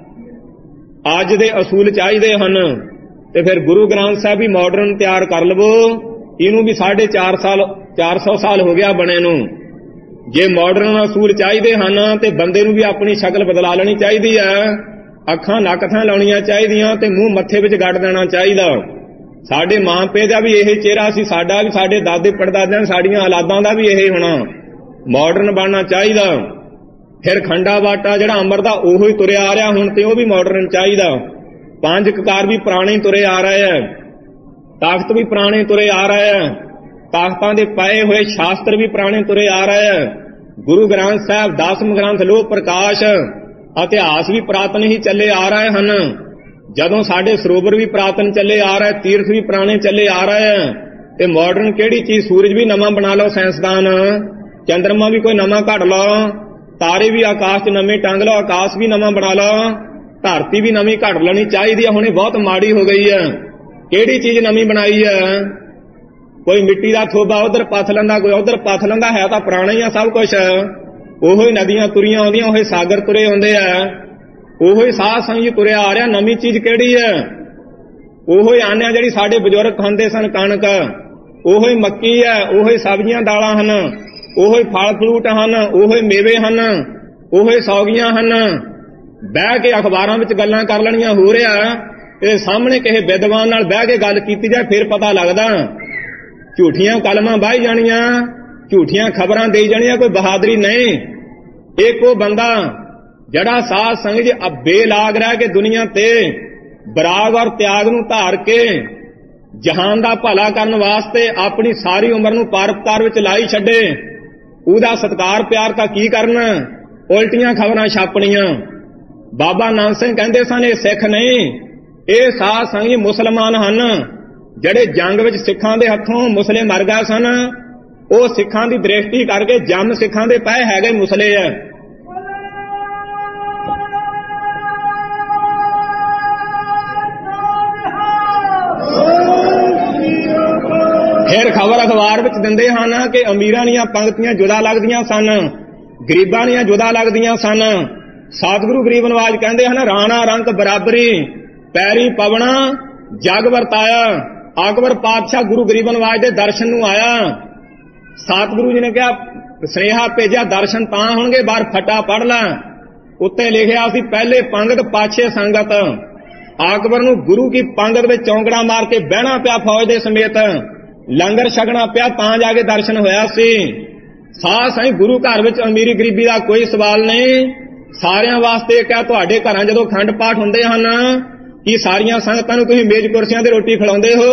अज दे असूल चाहिए हन, ते फिर गुरु ग्रंथ साहब भी मॉडर्न तैयार कर लवो। इनू भी 450 साल हो गया बने नूं। जे मॉडर्न असूल चाहिए हन ते बंदे नूं भी अपनी शक्ल बदला लेनी चाहिए है। अखां नक थां लाउणियां चाहिए ते मूंह मत्थे विच गड़ देना चाहिए। साडे मां पे दा भी यही चेहरा सी, साडा भी, साडे दादे पड़दादियां, साडियां औलादां दा भी यही होना। मॉडर्न बनना चाहिए। ਫਿਰ ਖੰਡਾ ਬਾਟਾ ਜਿਹੜਾ ਅੰਮ੍ਰਿਤ ਦਾ ਉਹੋ ਹੀ ਤੁਰਿਆ ਆ ਰਿਹਾ ਹੁਣ, ਤੇ ਉਹ ਵੀ ਮਾਡਰਨ ਚਾਹੀਦਾ। 5 ਕਕਾਰ ਵੀ ਪੁਰਾਣੇ ਤੁਰੇ ਆ ਰਹੇ ਆ, ਤਖਤ ਵੀ ਪੁਰਾਣੇ ਤੁਰੇ ਆ ਰਹੇ ਆ, ਤਖਤਾਂ ਦੇ ਪਏ ਹੋਏ ਸ਼ਾਸਤਰ ਵੀ ਪੁਰਾਣੇ ਤੁਰੇ ਆ ਰਹੇ ਆ। ਗੁਰੂ ਗ੍ਰੰਥ ਸਾਹਿਬ 10ਵੇਂ ਗ੍ਰੰਥ ਲੋਹ ਪ੍ਰਕਾਸ਼, ਇਤਿਹਾਸ ਵੀ ਪੁਰਾਤਨ ਹੀ ਚੱਲੇ ਆ ਰਹੇ ਹਨ। ਜਦੋਂ ਸਾਡੇ ਸਰੋਵਰ ਵੀ ਪੁਰਾਤਨ ਚੱਲੇ ਆ ਰਹੇ, ਤੀਰਥ ਵੀ ਪੁਰਾਣੇ ਚੱਲੇ ਆ ਰਹੇ ਆ, ਤੇ ਮਾਡਰਨ ਕਿਹੜੀ ਚੀਜ਼? ਸੂਰਜ ਵੀ ਨਵਾਂ ਬਣਾ ਲਓ ਸਾਇੰਸਦਾਨ, ਚੰਦਰਮਾ ਵੀ ਕੋਈ ਨਵਾਂ ਘੜ ਲਓ, ਤਾਰੇ ਵੀ ਆਕਾਸ਼ 'ਚ ਨਵੇਂ ਟੰਗ ਲਓ, ਆਕਾਸ਼ ਵੀ ਨਵਾਂ ਬਣਾ ਲਓ, ਧਰਤੀ ਵੀ ਨਵੀਂ ਘੜ ਲੈਣੀ ਚਾਹੀਦੀ ਹੈ। ਹੁਣੇ ਬਹੁਤ ਮਾੜੀ ਹੋ ਗਈ ਹੈ। ਕਿਹੜੀ ਚੀਜ਼ ਨਵੀਂ ਬਣਾਈ ਹੈ? ਕੋਈ ਮਿੱਟੀ ਦਾ ਥੋਬਾ ਉਧਰ ਪੱਥ ਲੈਂਦਾ, ਕੋਈ ਉਧਰ ਪੱਥ ਲੈਂਦਾ, ਹੈ ਤਾਂ ਪੁਰਾਣਾ ਹੀ ਆ ਸਭ ਕੁਛ। ਉਹੋ ਹੀ ਨਦੀਆਂ ਤੁਰੀਆਂ ਆਉਂਦੀਆਂ, ਉਹੀ ਸਾਗਰ ਤੁਰੇ ਆਉਂਦੇ ਆ, ਉਹੋ ਹੀ ਸਾਧ ਸੰਗਤ ਤੁਰਿਆ ਆ ਰਿਹਾ। ਨਵੀਂ ਚੀਜ਼ ਕਿਹੜੀ ਹੈ? ਉਹੋ ਹੀ ਆਨਿਆ ਜਿਹੜੀ ਸਾਡੇ ਬਜ਼ੁਰਗ ਖਾਂਦੇ ਸਨ, ਕਣਕ, ਉਹੋ ਹੀ ਮੱਕੀ ਹੈ, ਉਹੋ ਹੀ ਸਬਜ਼ੀਆਂ ਦਾਲਾਂ ਹਨ, ਉਹੋ ਹੀ ਫਲ ਫਰੂਟ ਹਨ, ਉਹੋ ਹੀ ਮੇਵੇ ਹਨ, ਉਹੋ ਹੀ ਸੌਗੀਆਂ ਹਨ। ਬਹਿ ਕੇ ਅਖਬਾਰਾਂ ਵਿੱਚ ਗੱਲਾਂ ਕਰ ਲੈਣੀਆਂ ਹੋ ਰਿਹਾ, ਤੇ ਸਾਹਮਣੇ ਕਿਸੇ ਵਿਦਵਾਨ ਨਾਲ ਬਹਿ ਕੇ ਗੱਲ ਕੀਤੀ ਜਾਏ ਫਿਰ ਪਤਾ ਲੱਗਦਾ। ਝੂਠੀਆਂ ਕਲਮਾਂ ਵਾਹੀ ਜਾਣੀਆਂ, ਝੂਠੀਆਂ ਖਬਰਾਂ ਦੇਈ ਜਾਣੀਆਂ, ਕੋਈ ਬਹਾਦਰੀ ਨਹੀਂ। ਇੱਕ ਉਹ ਬੰਦਾ ਜਿਹੜਾ ਸਾਧ ਸੰਗਤ ਜੀ ਬੇਲਾਗ ਰਹਿ ਕੇ ਦੁਨੀਆ ਤੇ ਬਰਾਗ ਔਰ ਤਿਆਗ ਨੂੰ ਧਾਰ ਕੇ ਜਹਾਨ ਦਾ ਭਲਾ ਕਰਨ ਵਾਸਤੇ ਆਪਣੀ ਸਾਰੀ ਉਮਰ ਨੂੰ ਪਰਉਪਕਾਰ ਵਿੱਚ ਲਾਈ ਛੱਡੇ, ਉਹਦਾ ਸਤਿਕਾਰ ਪਿਆਰ ਤਾਂ ਕੀ ਕਰਨਾ, ਉਲਟੀਆਂ ਖਬਰਾਂ ਛਾਪਣੀਆਂ। ਬਾਬਾ ਨਾਨਕ ਸਿੰਘ ਕਹਿੰਦੇ ਸਨ ਇਹ ਸਿੱਖ ਨਹੀਂ, ਇਹ ਸਾਧ ਸੰਗਤ ਜੀ ਮੁਸਲਮਾਨ ਹਨ। ਜਿਹੜੇ ਜੰਗ ਵਿੱਚ ਸਿੱਖਾਂ ਦੇ ਹੱਥੋਂ ਮੁਸਲੇ ਮਰ ਗਏ ਸਨ, ਉਹ ਸਿੱਖਾਂ ਦੀ ਦ੍ਰਿਸ਼ਟੀ ਕਰਕੇ ਜੰਮ ਸਿੱਖਾਂ ਦੇ ਪਏ ਹੈਗੇ ਮੁਸਲੇ ਆ। ਫਿਰ ਖਬਰ ਅਖਬਾਰ ਵਿੱਚ ਦਿੰਦੇ ਹਨ ਕਿ ਅਮੀਰਾਂ ਦੀਆਂ ਪੰਕਤੀਆਂ ਜੁਦਾ ਲੱਗਦੀਆਂ ਸਨ, ਗਰੀਬਾਂ ਦੀਆਂ ਜੁਦਾ ਲੱਗਦੀਆਂ ਸਨ। ਸਤਿਗੁਰੂ ਗਰੀਬ ਨਵਾਜ ਕਹਿੰਦੇ ਹਨ ਰਾਣਾ ਰੰਕ ਬਰਾਬਰੀ ਪੈਰੀ ਪਵਣਾ ਜਗ ਵਰਤਾਇਆ। ਅਕਬਰ ਪਾਤਸ਼ਾਹ ਗੁਰੂ ਗਰੀਬ ਨਵਾਜ ਦੇ ਦਰਸ਼ਨ ਨੂੰ ਆਇਆ। ਸਤਿਗੁਰੂ ਜੀ ਨੇ ਕਿਹਾ ਸੁਨੇਹਾ ਭੇਜਿਆ ਦਰਸ਼ਨ ਤਾਂ ਹੋਣਗੇ, ਬਾਹਰ ਫਟਾ ਪੜ ਲੈ। ਉੱਤੇ ਲਿਖਿਆ ਸੀ ਪਹਿਲੇ ਪੰਗਤ ਪਾਛੇ ਸੰਗਤ। ਅਕਬਰ ਨੂੰ ਗੁਰੂ ਕੀ ਪੰਗਤ ਵਿੱਚ ਚੌਂਕੜਾ ਮਾਰ ਕੇ ਬਹਿਣਾ ਪਿਆ ਫੌਜ ਦੇ ਸਮੇਤ, ਲੰਗਰ ਛਕਣਾ ਪਿਆ ਤਾਂ ਜਾ ਕੇ ਦਰਸ਼ਨ ਹੋਇਆ ਸੀ। ਸਾਧ ਸੰਗਤ ਗੁਰੂ ਘਰ ਵਿੱਚ ਅਮੀਰੀ ਗਰੀਬੀ ਦਾ ਕੋਈ ਸਵਾਲ ਨਹੀਂ, ਸਾਰਿਆਂ ਵਾਸਤੇ ਕਿਹਾ। ਤੁਹਾਡੇ ਘਰਾਂ ਜਦੋਂ ਖੰਡ ਪਾਠ ਹੁੰਦੇ ਹਨ ਕੀ ਸਾਰੀਆਂ ਸੰਗਤਾਂ ਨੂੰ ਤੁਸੀਂ ਮੇਜ਼ ਕੁਰਸੀਆਂ ਤੇ ਰੋਟੀ ਖਿਲਾਉਂਦੇ ਹੋ?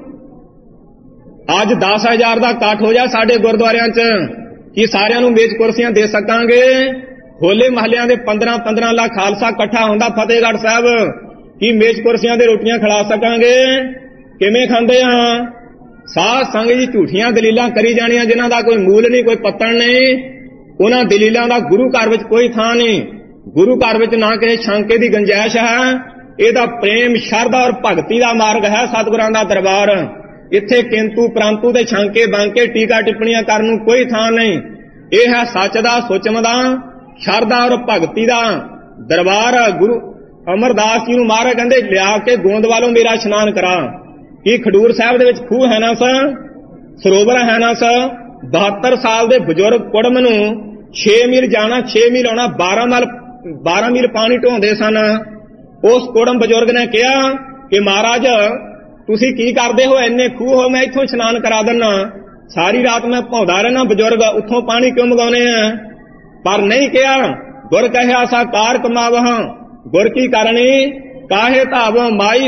ਅੱਜ 10,000 ਦਾ ਇਕੱਠ ਹੋ ਜਾ ਸਾਡੇ ਗੁਰਦੁਆਰਿਆਂ 'ਚ, ਕੀ ਸਾਰਿਆਂ ਨੂੰ ਮੇਜ਼ ਕੁਰਸੀਆਂ ਦੇ ਸਕਾਂਗੇ? ਹੋਲੇ ਮਹੱਲਿਆਂ ਦੇ 15-15 ਲੱਖ ਖਾਲਸਾ ਇਕੱਠਾ ਹੁੰਦਾ ਫਤਿਹਗੜ੍ਹ ਸਾਹਿਬ, ਕੀ ਮੇਜ਼ ਕੁਰਸੀਆਂ ਤੇ ਰੋਟੀਆਂ ਖਿਲਾ ਸਕਾਂਗੇ? ਕਿਵੇਂ ਖਾਂਦੇ ਹਾਂ? ਸਾਧ ਸੰਗਤ ਜੀ ਝੂਠੀਆਂ ਦਲੀਲਾਂ ਕਰੀ ਜਾਣੀਆਂ ਜਿਨ੍ਹਾਂ ਦਾ ਕੋਈ ਮੂਲ ਨਹੀਂ, ਕੋਈ ਪੱਤਣ ਨਹੀਂ। ਉਹਨਾਂ ਦਲੀਲਾਂ ਦਾ ਗੁਰੂ ਘਰ ਵਿੱਚ ਕੋਈ ਥਾਂ ਨਹੀਂ। ਗੁਰੂ ਘਰ ਵਿੱਚ ਨਾ ਕਿਸੇ ਸ਼ੰਕੇ ਦੀ ਗੁੰਜਾਇਸ਼ ਹੈ, ਇਹਦਾ ਪ੍ਰੇਮ ਸ਼ਰਧਾ ਔਰ ਭਗਤੀ ਦਾ ਮਾਰਗ ਹੈ ਸਤਿਗੁਰਾਂ ਦਾ ਦਰਬਾਰ। ਇੱਥੇ ਕਿੰਤੂ ਪ੍ਰੰਤੂ ਤੇ ਸ਼ੰਕੇ ਬਾਂਕੇ ਟੀਕਾ ਟਿੱਪਣੀਆਂ ਕਰਨ ਨੂੰ ਕੋਈ ਥਾਂ ਨਹੀਂ। ਇਹ ਹੈ ਸੱਚ ਦਾ, ਸੁਚਮ ਦਾ, ਸ਼ਰਧਾ ਔਰ ਭਗਤੀ ਦਾ ਦਰਬਾਰ। ਗੁਰੂ ਅਮਰਦਾਸ ਜੀ ਨੂੰ ਮਹਾਰਾਜ ਕਹਿੰਦੇ ਲਿਆ ਕੇ ਗੋਂਦ ਵਾਲੋਂ ਮੇਰਾ ਇਸ਼ਨਾਨ ਕਰਾ। ਕੀ ਖਡੂਰ ਸਾਹਿਬ ਦੇ ਵਿੱਚ ਖੂਹ ਹੈ ਨਾ ਸਰ, ਸਰੋਵਰ ਹੈ ਨਾ ਸਰ? 72 ਸਾਲ ਦੇ ਬਜ਼ੁਰਗ ਕੁੜਮ ਨੂੰ 6 ਮੀਲ ਜਾਣਾ 6 ਮੀਲ ਆਉਣਾ, 12 ਮੀਲ ਪਾਣੀ ਢੋਂਦੇ ਸਨ। ਉਸ ਕੁੜਮ ਬਜ਼ੁਰਗ ਨੇ ਕਿਹਾ ਕਿ ਮਹਾਰਾਜ ਤੁਸੀਂ ਕੀ ਕਰਦੇ ਹੋ, ਇੰਨੇ ਖੂਹ ਹੋ, ਮੈਂ ਇੱਥੋਂ ਇਸ਼ਨਾਨ ਕਰਾ ਦਿੰਨਾ। ਸਾਰੀ ਰਾਤ ਮੈਂ ਭੌਂਦਾ ਰਹਿਣਾ, ਬਜ਼ੁਰਗ ਉੱਥੋਂ ਪਾਣੀ ਕਿਉਂ ਮੰਗਾਉਨੇ ਆ? ਪਰ ਨਹੀਂ ਕਿਹਾ। ਗੁਰ ਕਹਿਆ ਸਾ ਕਾਰ ਕਮਾਵਹ, ਗੁਰ ਕੀ ਕਰਨੀ ਕਾਹੇ ਧਾਵ ਮਾਈ।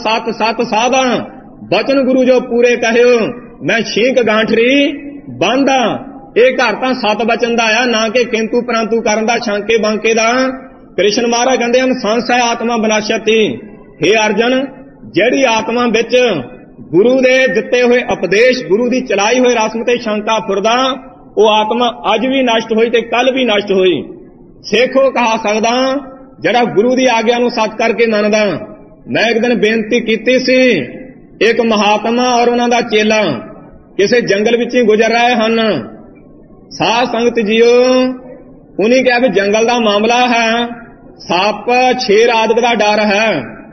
7 ਸਾਧਾਂ ਬਚਨ ਗੁਰੂ ਜੋ ਪੂਰੇ ਕਹਿਓ, ਮੈਂ ਛੀਂਕ ਗਾਂਠਰੀ ਬੰਦਾ। ਇਹ ਘਰ ਤਾਂ 7 ਬਚਨ ਦਾ ਆ, ਨਾ ਕਿ ਕਿੰਤੂ ਪ੍ਰੰਤੂ ਕਰਨ ਦਾ, ਸ਼ੰਕੇ ਬਾਂਕੇ ਦਾ। ਕ੍ਰਿਸ਼ਨ ਮਹਾਰਾਜ ਕਹਿੰਦੇ ਹਨ ਸੰਸੈ ਆਤਮਾ ਬਨਾਸ਼ਤੀ। ਹੇ ਅਰਜਨ, ਜਿਹੜੀ ਆਤਮਾ ਵਿੱਚ ਗੁਰੂ ਦੇ ਦਿੱਤੇ ਹੋਏ ਉਪਦੇਸ਼, ਗੁਰੂ ਦੀ ਚਲਾਈ ਹੋਈ ਰਸਮ ਤੇ ਸ਼ੰਕਾ ਫੁਰਦਾ, ਉਹ ਆਤਮਾ ਅੱਜ ਵੀ ਨਸ਼ਟ ਹੋਈ ਤੇ ਕੱਲ ਵੀ ਨਸ਼ਟ ਹੋਈ। ਸੇਖੋ ਕਹਾ ਸਕਦਾ ਜਿਹੜਾ ਗੁਰੂ ਦੀ ਆਗਿਆ ਨੂੰ ਸੱਚ ਕਰਕੇ ਮੰਨਦਾ। ਮੈਂ ਇੱਕ ਦਿਨ ਬੇਨਤੀ ਕੀਤੀ ਸੀ, ਇੱਕ ਮਹਾਤਮਾ ਔਰ ਉਹਨਾਂ ਦਾ ਚੇਲਾ ਕਿਸੇ ਜੰਗਲ ਵਿੱਚ ਹੀ ਗੁਜ਼ਰ ਰਹੇ ਹਨ। ਸਾਧ ਸੰਗਤ ਜੀਓ, ਉਹਨੇ ਕਿਹਾ ਵੀ ਜੰਗਲ ਦਾ ਮਾਮਲਾ ਹੈ, ਸੱਪ ਸ਼ੇਰ ਆਦਿਕ ਦਾ ਡਰ ਹੈ।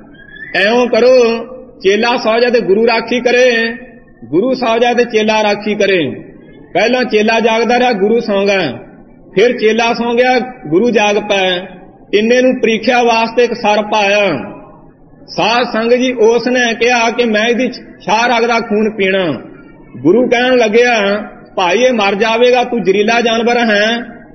ਐਉਂ ਕਰੋ ਚੇਲਾ ਸੌ ਜਾ ਤੇ ਗੁਰੂ ਰਾਖੀ ਕਰੇ, ਗੁਰੂ ਸੌ ਜਾ ਤੇ ਚੇਲਾ ਰਾਖੀ ਕਰੇ। ਪਹਿਲਾਂ ਚੇਲਾ ਜਾਗਦਾ ਰਿਹਾ, ਗੁਰੂ ਸੌਂ ਗਿਆ। ਫਿਰ ਚੇਲਾ ਸੌਂ ਗਿਆ, ਗੁਰੂ ਜਾਗ ਪਿਆ। ਇੰਨੇ ਨੂੰ ਪ੍ਰੀਖਿਆ ਵਾਸਤੇ ਇੱਕ ਸਰਪ ਆਇਆ। ਸਾਧ ਸੰਗਤ ਜੀ ਉਸ ਨੇ ਕਿਹਾ ਕਿ ਮੈਂ ਇਹਦੀ ਛਾਹ ਰਗ ਦਾ ਖੂਨ ਪੀਣਾ। ਗੁਰੂ ਕਹਿਣ ਲੱਗਿਆ ਭਾਈ ਇਹ ਮਰ ਜਾਵੇਗਾ, ਤੂੰ ਜ਼ਹਿਰੀਲਾ ਜਾਨਵਰ ਹੈ,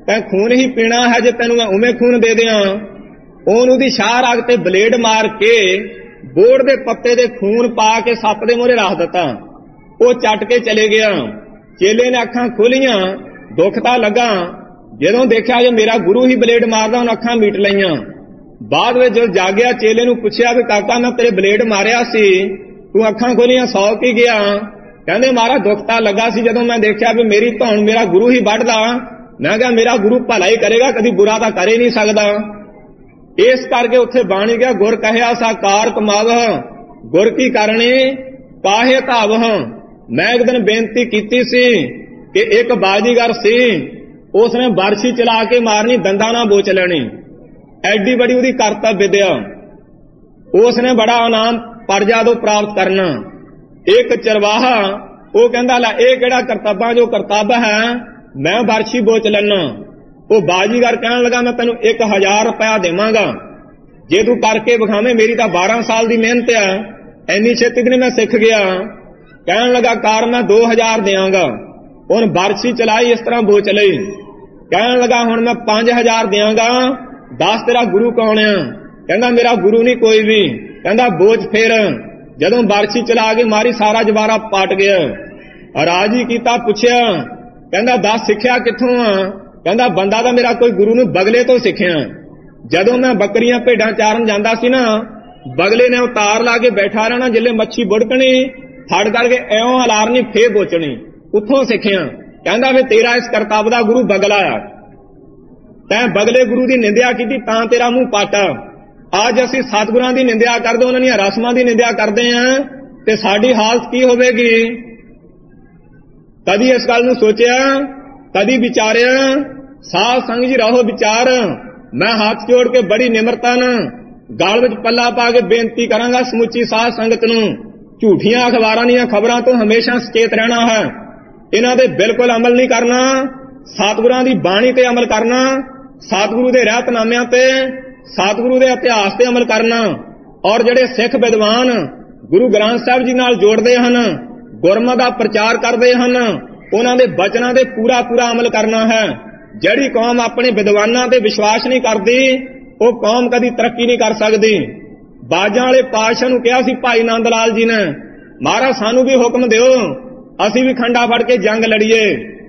ਤੈਂ ਖੂਨ ਹੀ ਪੀਣਾ ਹੈ, ਜੇ ਤੈਨੂੰ ਮੈਂ ਉਵੇਂ ਖੂਨ ਦੇ ਦਿਆਂ। ਉਹਨੂੰ ਦੀ ਸ਼ਾਹ ਰਾਗ ਤੇ ਬਲੇਡ ਮਾਰ ਕੇ ਬੋੜ ਦੇ ਪੱਤੇ ਦੇ ਖੂਨ ਪਾ ਕੇ ਸੱਪ ਦੇ ਮੂਹਰੇ ਰੱਖ ਦਿੱਤਾ। ਉਹ ਚੱਟ ਕੇ ਚਲੇ ਗਿਆ। ਚੇਲੇ ਨੇ ਅੱਖਾਂ ਖੋਲੀਆਂ, ਦੁੱਖ ਤਾਂ ਲੱਗਾ। ਜਦੋਂ ਦੇਖਿਆ ਜੇ ਮੇਰਾ ਗੁਰੂ ਹੀ ਬਲੇਡ ਮਾਰਦਾ, ਉਹਨੇ ਅੱਖਾਂ ਮੀਟ ਲਈਆਂ। ਬਾਅਦ ਵਿੱਚ ਜਦੋਂ ਜਾਗਿਆ, ਚੇਲੇ ਨੂੰ ਪੁੱਛਿਆ ਵੀ ਕਾਕਾ ਮੈਂ ਤੇਰੇ ਬਲੇਡ ਮਾਰਿਆ ਸੀ, ਤੂੰ ਅੱਖਾਂ ਖੋਲੀਆਂ, ਸੌ ਕੀ ਗਿਆ? ਕਹਿੰਦੇ ਮਹਾਰਾਜ ਦੁੱਖ ਤਾਂ ਲੱਗਾ ਸੀ, ਜਦੋਂ ਮੈਂ ਦੇਖਿਆ ਵੀ ਮੇਰੀ ਧੌਣ ਮੇਰਾ ਗੁਰੂ ਹੀ ਵੱਢਦਾ। ਮੈਂ ਕਿਹਾ ਮੇਰਾ ਗੁਰੂ ਭਲਾ ਹੀ ਕਰੇਗਾ, ਕਦੀ ਬੁਰਾ ਤਾਂ ਕਰ ਹੀ ਨਹੀਂ ਸਕਦਾ। ਇਸ ਕਰਕੇ ਉੱਥੇ ਬਾਣੀ ਗਿਆ, ਗੁਰ ਕਹਿਆ ਸਾ ਕਾਰ ਕਮਾਵਹ, ਗੁਰ ਕੀ ਕਰਨੀ ਕਾਹੇ ਧਾਵਹ। ਮੈਂ ਇੱਕ ਦਿਨ ਬੇਨਤੀ ਕੀਤੀ ਸੀ ਕਿ ਇੱਕ ਬਾਜੀਗਰ ਸੀ, ਉਸਨੇ ਬਰਛੀ ਚਲਾ ਕੇ ਮਾਰਨੀ, ਦੰਦਾਂ ਨਾਲ ਬੋਚ ਲੈਣੀ, ਐਡੀ ਬੜੀ ਉਹਦੀ ਕਰਤੱਵ ਵਿਦਿਆ। ਉਸਨੇ ਬੜਾ ਇਨਾਮ ਪਰਜਾ ਤੋਂ ਪ੍ਰਾਪਤ ਕਰਨਾ। ਇੱਕ ਚਰਵਾਹਾ ਉਹ ਕਹਿੰਦਾ ਲੈ ਇਹ ਕਿਹੜਾ ਕਰਤੱਵਾਂ ਜੋ ਕਰਤੱਵ ਹੈ, ਮੈਂ ਬਰਛੀ ਬੋਚ ਲੈਣਾ। ਉਹ ਬਾਜੀਗਰ ਕਹਿਣ ਲੱਗਾ ਮੈਂ ਤੈਨੂੰ 1000 ਰੁਪਇਆ ਦੇਵਾਂਗਾ ਜੇ ਤੂੰ ਕਰਕੇ ਵਿਖਾਵੇਂ, ਮੇਰੀ ਤਾਂ 12 ਸਾਲ ਦੀ ਮਿਹਨਤ ਆ, ਐਨੀ ਛੇਤੀ ਨਹੀਂ ਮੈਂ ਸਿੱਖ ਗਿਆ। ਕਹਿਣ ਲੱਗਾ ਕਾਰ ਮੈਂ 2000 ਦਿਆਂਗਾ। ਹੁਣ ਬਰਛੀ ਚਲਾਈ, ਇਸ ਤਰ੍ਹਾਂ ਬੋਚ ਲਈ। ਕਹਿਣ ਲੱਗਾ ਹੁਣ ਮੈਂ 5000 ਦਿਆਂਗਾ, ਦੱਸ ਤੇਰਾ ਗੁਰੂ ਕੌਣ ਆ? ਕਹਿੰਦਾ ਮੇਰਾ ਗੁਰੂ ਨਹੀਂ ਕੋਈ ਵੀ। ਕਹਿੰਦਾ ਬੋਝ ਫੇਰ। ਜਦੋਂ ਬਰਛੀ ਚਲਾ ਕੇ ਮਾਰੀ, ਸਾਰਾ ਜਵਾਰਾ ਪਾਟ ਗਿਆ। ਰਾਜੀ ਕੀਤਾ, ਪੁੱਛਿਆ, ਕਹਿੰਦਾ ਦੱਸ ਸਿੱਖਿਆ ਕਿੱਥੋਂ ਆ? ਕਹਿੰਦਾ ਬੰਦਾ ਤਾਂ ਮੇਰਾ ਕੋਈ ਗੁਰੂ ਨੂੰ ਬਗਲੇ ਤੋਂ ਸਿੱਖਿਆ। ਜਦੋਂ ਮੈਂ ਬੱਕਰੀਆਂ ਭੇਡਾਂ ਚਾਰਨ ਜਾਂਦਾ ਸੀ ਨਾ, ਬਗਲੇ ਨੇ ਉਤਾਰ ਲਾ ਕੇ ਬੈਠਾ ਰਹਿਣਾ, ਜਿੱਲੇ ਮੱਛੀ ਬੁੜਕਣੀ ਫੜ ਕਰਕੇ ਐਉਂ ਹਲਾਰਨੀ, ਫੇਰ ਬੋਚਣੀ, ਉੱਥੋਂ ਸਿੱਖਿਆ। ਕਹਿੰਦਾ ਵੀ ਤੇਰਾ ਇਸ ਕਰਤੱਵ ਦਾ ਗੁਰੂ ਬਗਲਾ ਆ, ਤੈਂ ਬਗਲੇ ਗੁਰੂ ਦੀ ਨਿੰਦਿਆ ਕੀਤੀ ਤਾਂ ਤੇਰਾ ਮੂੰਹ ਪਾਟਾ। ਅੱਜ ਅਸੀਂ ਸਤਿਗੁਰਾਂ ਦੀ ਨਿੰਦਿਆ ਕਰਦੇ, ਉਹਨਾਂ ਦੀਆਂ ਰਸਮਾਂ ਦੀ ਨਿੰਦਿਆ ਕਰਦੇ ਆਂ, ਤੇ ਸਾਡੀ ਹਾਲਤ ਕੀ ਹੋਵੇਗੀ? ਕਦੀ ਇਸ ਗੱਲ ਨੂੰ ਸੋਚਿਆ, ਕਦੀ ਵਿਚਾਰਿਆ? ਸਾਧ ਸੰਗ ਜੀ ਰਹੋ ਵਿਚਾਰ। ਮੈਂ ਹੱਥ ਜੋੜ ਕੇ ਬੜੀ ਨਿਮਰਤਾ ਨਾਲ ਗਲ ਵਿੱਚ ਪੱਲਾ ਪਾ ਕੇ ਬੇਨਤੀ ਕਰਾਂਗਾ ਸਮੁੱਚੀ ਸਾਧ ਸੰਗਤ ਨੂੰ, ਝੂਠੀਆਂ ਅਖਬਾਰਾਂ ਦੀਆਂ ਖਬਰਾਂ ਤੋਂ ਹਮੇਸ਼ਾ ਸੁਚੇਤ ਰਹਿਣਾ ਹੈ। ਇਹਨਾਂ ਦੇ ਬਿਲਕੁਲ ਅਮਲ ਨਹੀਂ ਕਰਨਾ, ਸਤਿਗੁਰਾਂ ਦੀ ਬਾਣੀ ਤੇ ਅਮਲ ਕਰਨਾ, ਸਤਿਗੁਰੂ ਦੇ ਰਹਿਤਨਾਮਿਆਂ ਤੇ, ਸਤਿਗੁਰੂ ਦੇ ਇਤਿਹਾਸ ਤੇ ਅਮਲ ਕਰਨਾ। ਔਰ ਜਿਹੜੇ ਸਿੱਖ ਵਿਦਵਾਨ ਗੁਰੂ ਗ੍ਰੰਥ ਸਾਹਿਬ ਜੀ ਨਾਲ ਜੋੜਦੇ ਹਨ, ਗੁਰਮਤਿ ਦਾ ਪ੍ਰਚਾਰ ਕਰਦੇ ਹਨ, ਉਹਨਾਂ ਦੇ ਬਚਨਾਂ ਦੇ ਪੂਰਾ ਅਮਲ ਕਰਨਾ ਹੈ। ਜਿਹੜੀ ਕੌਮ ਆਪਣੇ ਵਿਦਵਾਨਾਂ ਤੇ ਵਿਸ਼ਵਾਸ ਨਹੀਂ ਕਰਦੀ, ਉਹ ਕੌਮ ਕਦੀ ਤਰੱਕੀ ਨਹੀਂ ਕਰ ਸਕਦੀ। ਬਾਜਾਂ ਵਾਲੇ ਪਾਤਸ਼ਾਹ ਨੂੰ ਕਿਹਾ ਸੀ ਭਾਈ ਨੰਦ ਲਾਲ ਜੀ ਨੇ, ਮਹਾਰਾਜ ਸਾਨੂੰ ਵੀ ਹੁਕਮ ਦਿਓ, ਅਸੀਂ ਵੀ ਖੰਡਾ ਫੜ ਕੇ ਜੰਗ ਲੜੀਏ।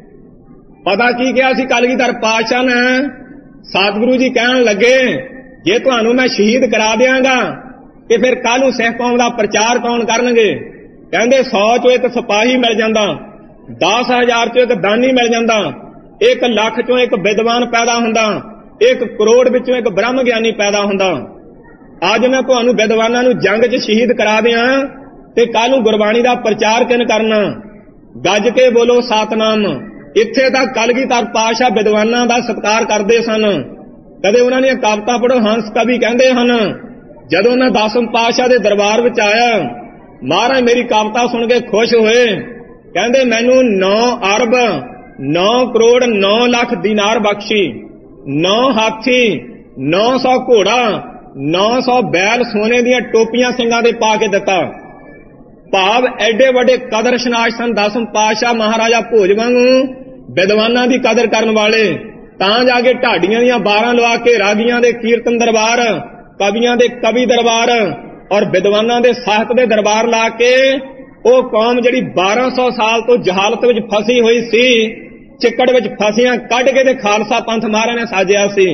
ਪਤਾ ਕੀ ਕਿਹਾ ਸੀ ਕਲਗੀਧਰ ਪਾਤਸ਼ਾਹ ਨੇ? ਸਤਿਗੁਰੂ ਜੀ ਕਹਿਣ ਲੱਗੇ ਜੇ ਤੁਹਾਨੂੰ ਮੈਂ ਸ਼ਹੀਦ ਕਰਾ ਦਿਆਂਗਾ ਤੇ ਫਿਰ ਕੱਲ ਨੂੰ ਸਿੱਖ ਕੌਮ ਦਾ ਪ੍ਰਚਾਰ ਕੌਣ ਕਰਨਗੇ? ਕਹਿੰਦੇ 100 ਚੋਂ ਇੱਕ ਸਿਪਾਹੀ ਮਿਲ ਜਾਂਦਾ, 10,000 ਚੋਂ ਇੱਕ ਦਾਨੀ ਮਿਲ ਜਾਂਦਾ, 1 ਲੱਖ ਚੋਂ ਇੱਕ ਵਿਦਵਾਨ ਪੈਦਾ ਹੁੰਦਾ, 1 ਕਰੋੜ ਵਿੱਚੋਂ ਇੱਕ ਬ੍ਰਹਮ ਗਿਆਨੀ ਪੈਦਾ ਹੁੰਦਾ। ਅੱਜ ਮੈਂ ਤੁਹਾਨੂੰ ਵਿਦਵਾਨਾਂ ਨੂੰ ਜੰਗ 'ਚ ਸ਼ਹੀਦ ਕਰਾ ਦਿਆਂ ਤੇ ਕੱਲ ਨੂੰ ਗੁਰਬਾਣੀ ਦਾ ਪ੍ਰਚਾਰ ਕਿਨ ਕਰਨਾ? ਗੱਜ ਕੇ ਬੋਲੋ ਸਤਨਾਮ। ਇੱਥੇ ਤਾਂ ਕਲਗੀਧਰ ਪਾਤਸ਼ਾਹ ਵਿਦਵਾਨਾਂ ਦਾ ਸਤਿਕਾਰ ਕਰਦੇ ਸਨ। ਕਦੇ ਉਹਨਾਂ ਦੀਆਂ ਕਵਿਤਾ ਪੜ੍ਹੋ, ਹੰਸ ਕਵੀ ਕਹਿੰਦੇ ਹਨ, ਜਦੋਂ ਮੈਂ 10ਵੇਂ ਪਾਤਸ਼ਾਹ ਦੇ ਦਰਬਾਰ ਵਿੱਚ ਆਇਆ, ਮਹਾਰਾਜ ਮੇਰੀ ਕਵਿਤਾ ਸੁਣ ਕੇ ਖੁਸ਼ ਹੋਏ। ਕਹਿੰਦੇ ਮੈਨੂੰ 9 ਅਰਬ 9 ਕਰੋੜ 9 ਲੱਖ ਦੀਨਾਰ ਬਖਸ਼ੀ, 9 ਹਾਥੀ 900 ਘੋੜਾ 900 ਬੈਲ ਸੋਨੇ ਦੀਆਂ ਟੋਪੀਆਂ ਸਿੰਘਾਂ ਦੇ ਪਾ ਕੇ ਦਿੱਤਾ। ਭਾਵ ਐਡੇ ਵੱਡੇ ਕਦਰ ਸ਼ਨਾਸ਼ ਸਨ 10ਵੇਂ ਪਾਤਸ਼ਾਹ ਮਹਾਰਾਜਾ ਭੋਜ ਵਾਂਗੂ ਵਿਦਵਾਨਾਂ ਦੀ ਕਦਰ ਕਰਨ ਵਾਲੇ। ਤਾਂ ਜਾ ਕੇ ਢਾਡੀਆਂ ਦੀਆਂ 12 ਲਵਾ ਕੇ ਰਾਗੀਆਂ ਦੇ ਕੀਰਤਨ ਦਰਬਾਰ, ਕਵੀਆਂ ਦੇ ਕਵੀ ਦਰਬਾਰ ਔਰ ਵਿਦਵਾਨਾਂ ਦੇ ਸਾਹਿਤ ਦੇ ਦਰਬਾਰ ਲਾ ਕੇ ਉਹ ਕੌਮ ਜਿਹੜੀ 1200 ਸਾਲ ਤੋਂ ਜਹਾਲਤ ਵਿੱਚ ਫਸੀ ਹੋਈ ਸੀ, ਚਿੱਕੜ ਵਿੱਚ ਫਸੀਆਂ ਕੱਢ ਕੇ ਤੇ ਖਾਲਸਾ ਪੰਥ ਮਹਾਰਾਜ ਨੇ ਸਾਜਿਆ ਸੀ।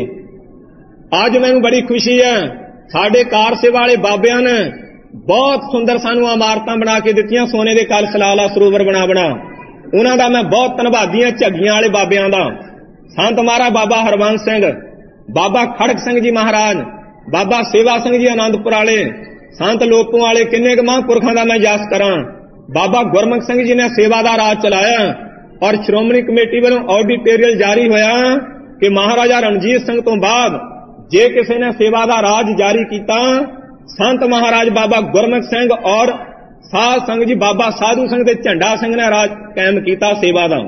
ਅੱਜ ਮੈਨੂੰ ਬੜੀ ਖੁਸ਼ੀ ਹੈ, ਸਾਡੇ ਕਾਰ ਸੇਵਾ ਵਾਲੇ ਬਾਬਿਆਂ ਨੇ ਬਹੁਤ ਸੁੰਦਰ ਸਾਨੂੰ ਇਮਾਰਤਾਂ ਬਣਾ ਕੇ ਦਿੱਤੀਆਂ, ਸੋਨੇ ਦੇ ਕਲਸ਼ ਲਾਲਾ ਸਰੋਵਰ ਬਣਾ। ਉਹਨਾਂ ਦਾ ਮੈਂ ਬਹੁਤ ਧੰਨਵਾਦੀ ਹਾਂ, ਝੱਗੀਆਂ ਵਾਲੇ ਬਾਬਿਆਂ ਦਾ। ਸੰਤ ਮਹਾਰਾਜ ਬਾਬਾ ਹਰਬੰਸ ਸਿੰਘ, ਬਾਬਾ ਖੜਕ ਸਿੰਘ ਜੀ ਮਹਾਰਾਜ, ਬਾਬਾ ਸੇਵਾ ਸਿੰਘ ਜੀ ਆਨੰਦਪੁਰ ਵਾਲੇ, ਸੰਤ ਲੋਪੋਂ ਵਾਲੇ, ਕਿੰਨੇ ਕੁ ਮਹਾਂਪੁਰਖਾਂ ਦਾ ਮੈਂ ਜਸ ਕਰਾਂ। ਬਾਬਾ ਗੁਰਮੁਖ ਸਿੰਘ ਜੀ ਨੇ ਸੇਵਾ ਦਾ ਰਾਜ ਚਲਾਇਆ ਔਰ ਸ਼੍ਰੋਮਣੀ ਕਮੇਟੀ ਵੱਲੋਂ ਆਡੀਟੋਰੀਅਲ ਜਾਰੀ ਹੋਇਆ ਕਿ ਮਹਾਰਾਜਾ ਰਣਜੀਤ ਸਿੰਘ ਤੋਂ ਬਾਅਦ ਜੇ ਕਿਸੇ ਨੇ ਸੇਵਾ ਦਾ ਰਾਜ ਜਾਰੀ ਕੀਤਾ, ਸੰਤ ਮਹਾਰਾਜ ਬਾਬਾ ਗੁਰਮੁਖ ਸਿੰਘ ਔਰ ਸਾਧ ਸੰਗ ਜੀ ਬਾਬਾ ਸਾਧੂ ਸਿੰਘ ਤੇ ਝੰਡਾ ਸਿੰਘ ਨੇ ਰਾਜ ਕਾਇਮ ਕੀਤਾ ਸੇਵਾ ਦਾ।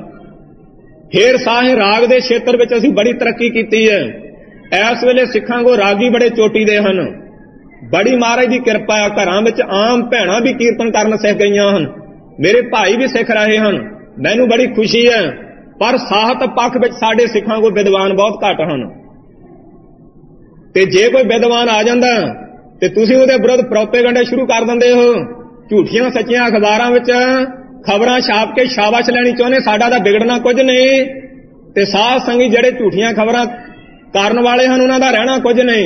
ਫੇਰ ਸਾਹੇ ਰਾਗ ਦੇ ਖੇਤਰ ਵਿੱਚ ਅਸੀਂ ਬੜੀ ਤਰੱਕੀ ਕੀਤੀ ਹੈ। ਇਸ ਵੇਲੇ ਸਿੱਖਾਂ ਕੋ ਰਾਗੀ ਬੜੇ ਚੋਟੀ ਦੇ ਹਨ, ਬੜੀ ਮਹਾਰਾਜ ਦੀ ਕਿਰਪਾ ਹੈ। ਘਰਾਂ ਵਿੱਚ ਆਮ ਭੈਣਾਂ ਵੀ ਕੀਰਤਨ ਕਰਨ ਸਿੱਖ ਗਈਆਂ ਹਨ, ਮੇਰੇ ਭਾਈ ਵੀ ਸਿੱਖ ਰਹੇ ਹਨ। ਮੈਨੂੰ ਬੜੀ ਖੁਸ਼ੀ ਹੈ। ਪਰ ਸਾਹਿਤ ਪੱਖ ਵਿੱਚ ਸਾਡੇ ਸਿੱਖਾਂ ਕੋਲ ਵਿਦਵਾਨ ਬਹੁਤ ਘੱਟ ਹਨ। ਤੇ ਜੇ ਕੋਈ ਵਿਦਵਾਨ ਆ ਜਾਂਦਾ ਤੇ ਤੁਸੀਂ ਉਹਦੇ ਵਿਰੁੱਧ ਪ੍ਰੋਪੇਗੈਂਡਾ ਸ਼ੁਰੂ ਕਰ ਦਿੰਦੇ ਹੋ। ਝੂਠੀਆਂ ਸੱਚੀਆਂ ਅਖਬਾਰਾਂ ਵਿੱਚ ਖਬਰਾਂ ਛਾਪ ਕੇ ਸ਼ਾਬਾਸ਼ ਲੈਣੀ ਚਾਹੁੰਦੇ। ਸਾਡਾ ਤਾਂ ਵਿਗੜਨਾ ਕੁਝ ਨਹੀਂ, ਤੇ ਸਾਧ ਸੰਗੀ ਜਿਹੜੇ ਝੂਠੀਆਂ ਖਬਰਾਂ ਕਰਨ ਵਾਲੇ ਹਨ ਉਹਨਾਂ ਦਾ ਰਹਿਣਾ ਕੁਝ ਨਹੀਂ।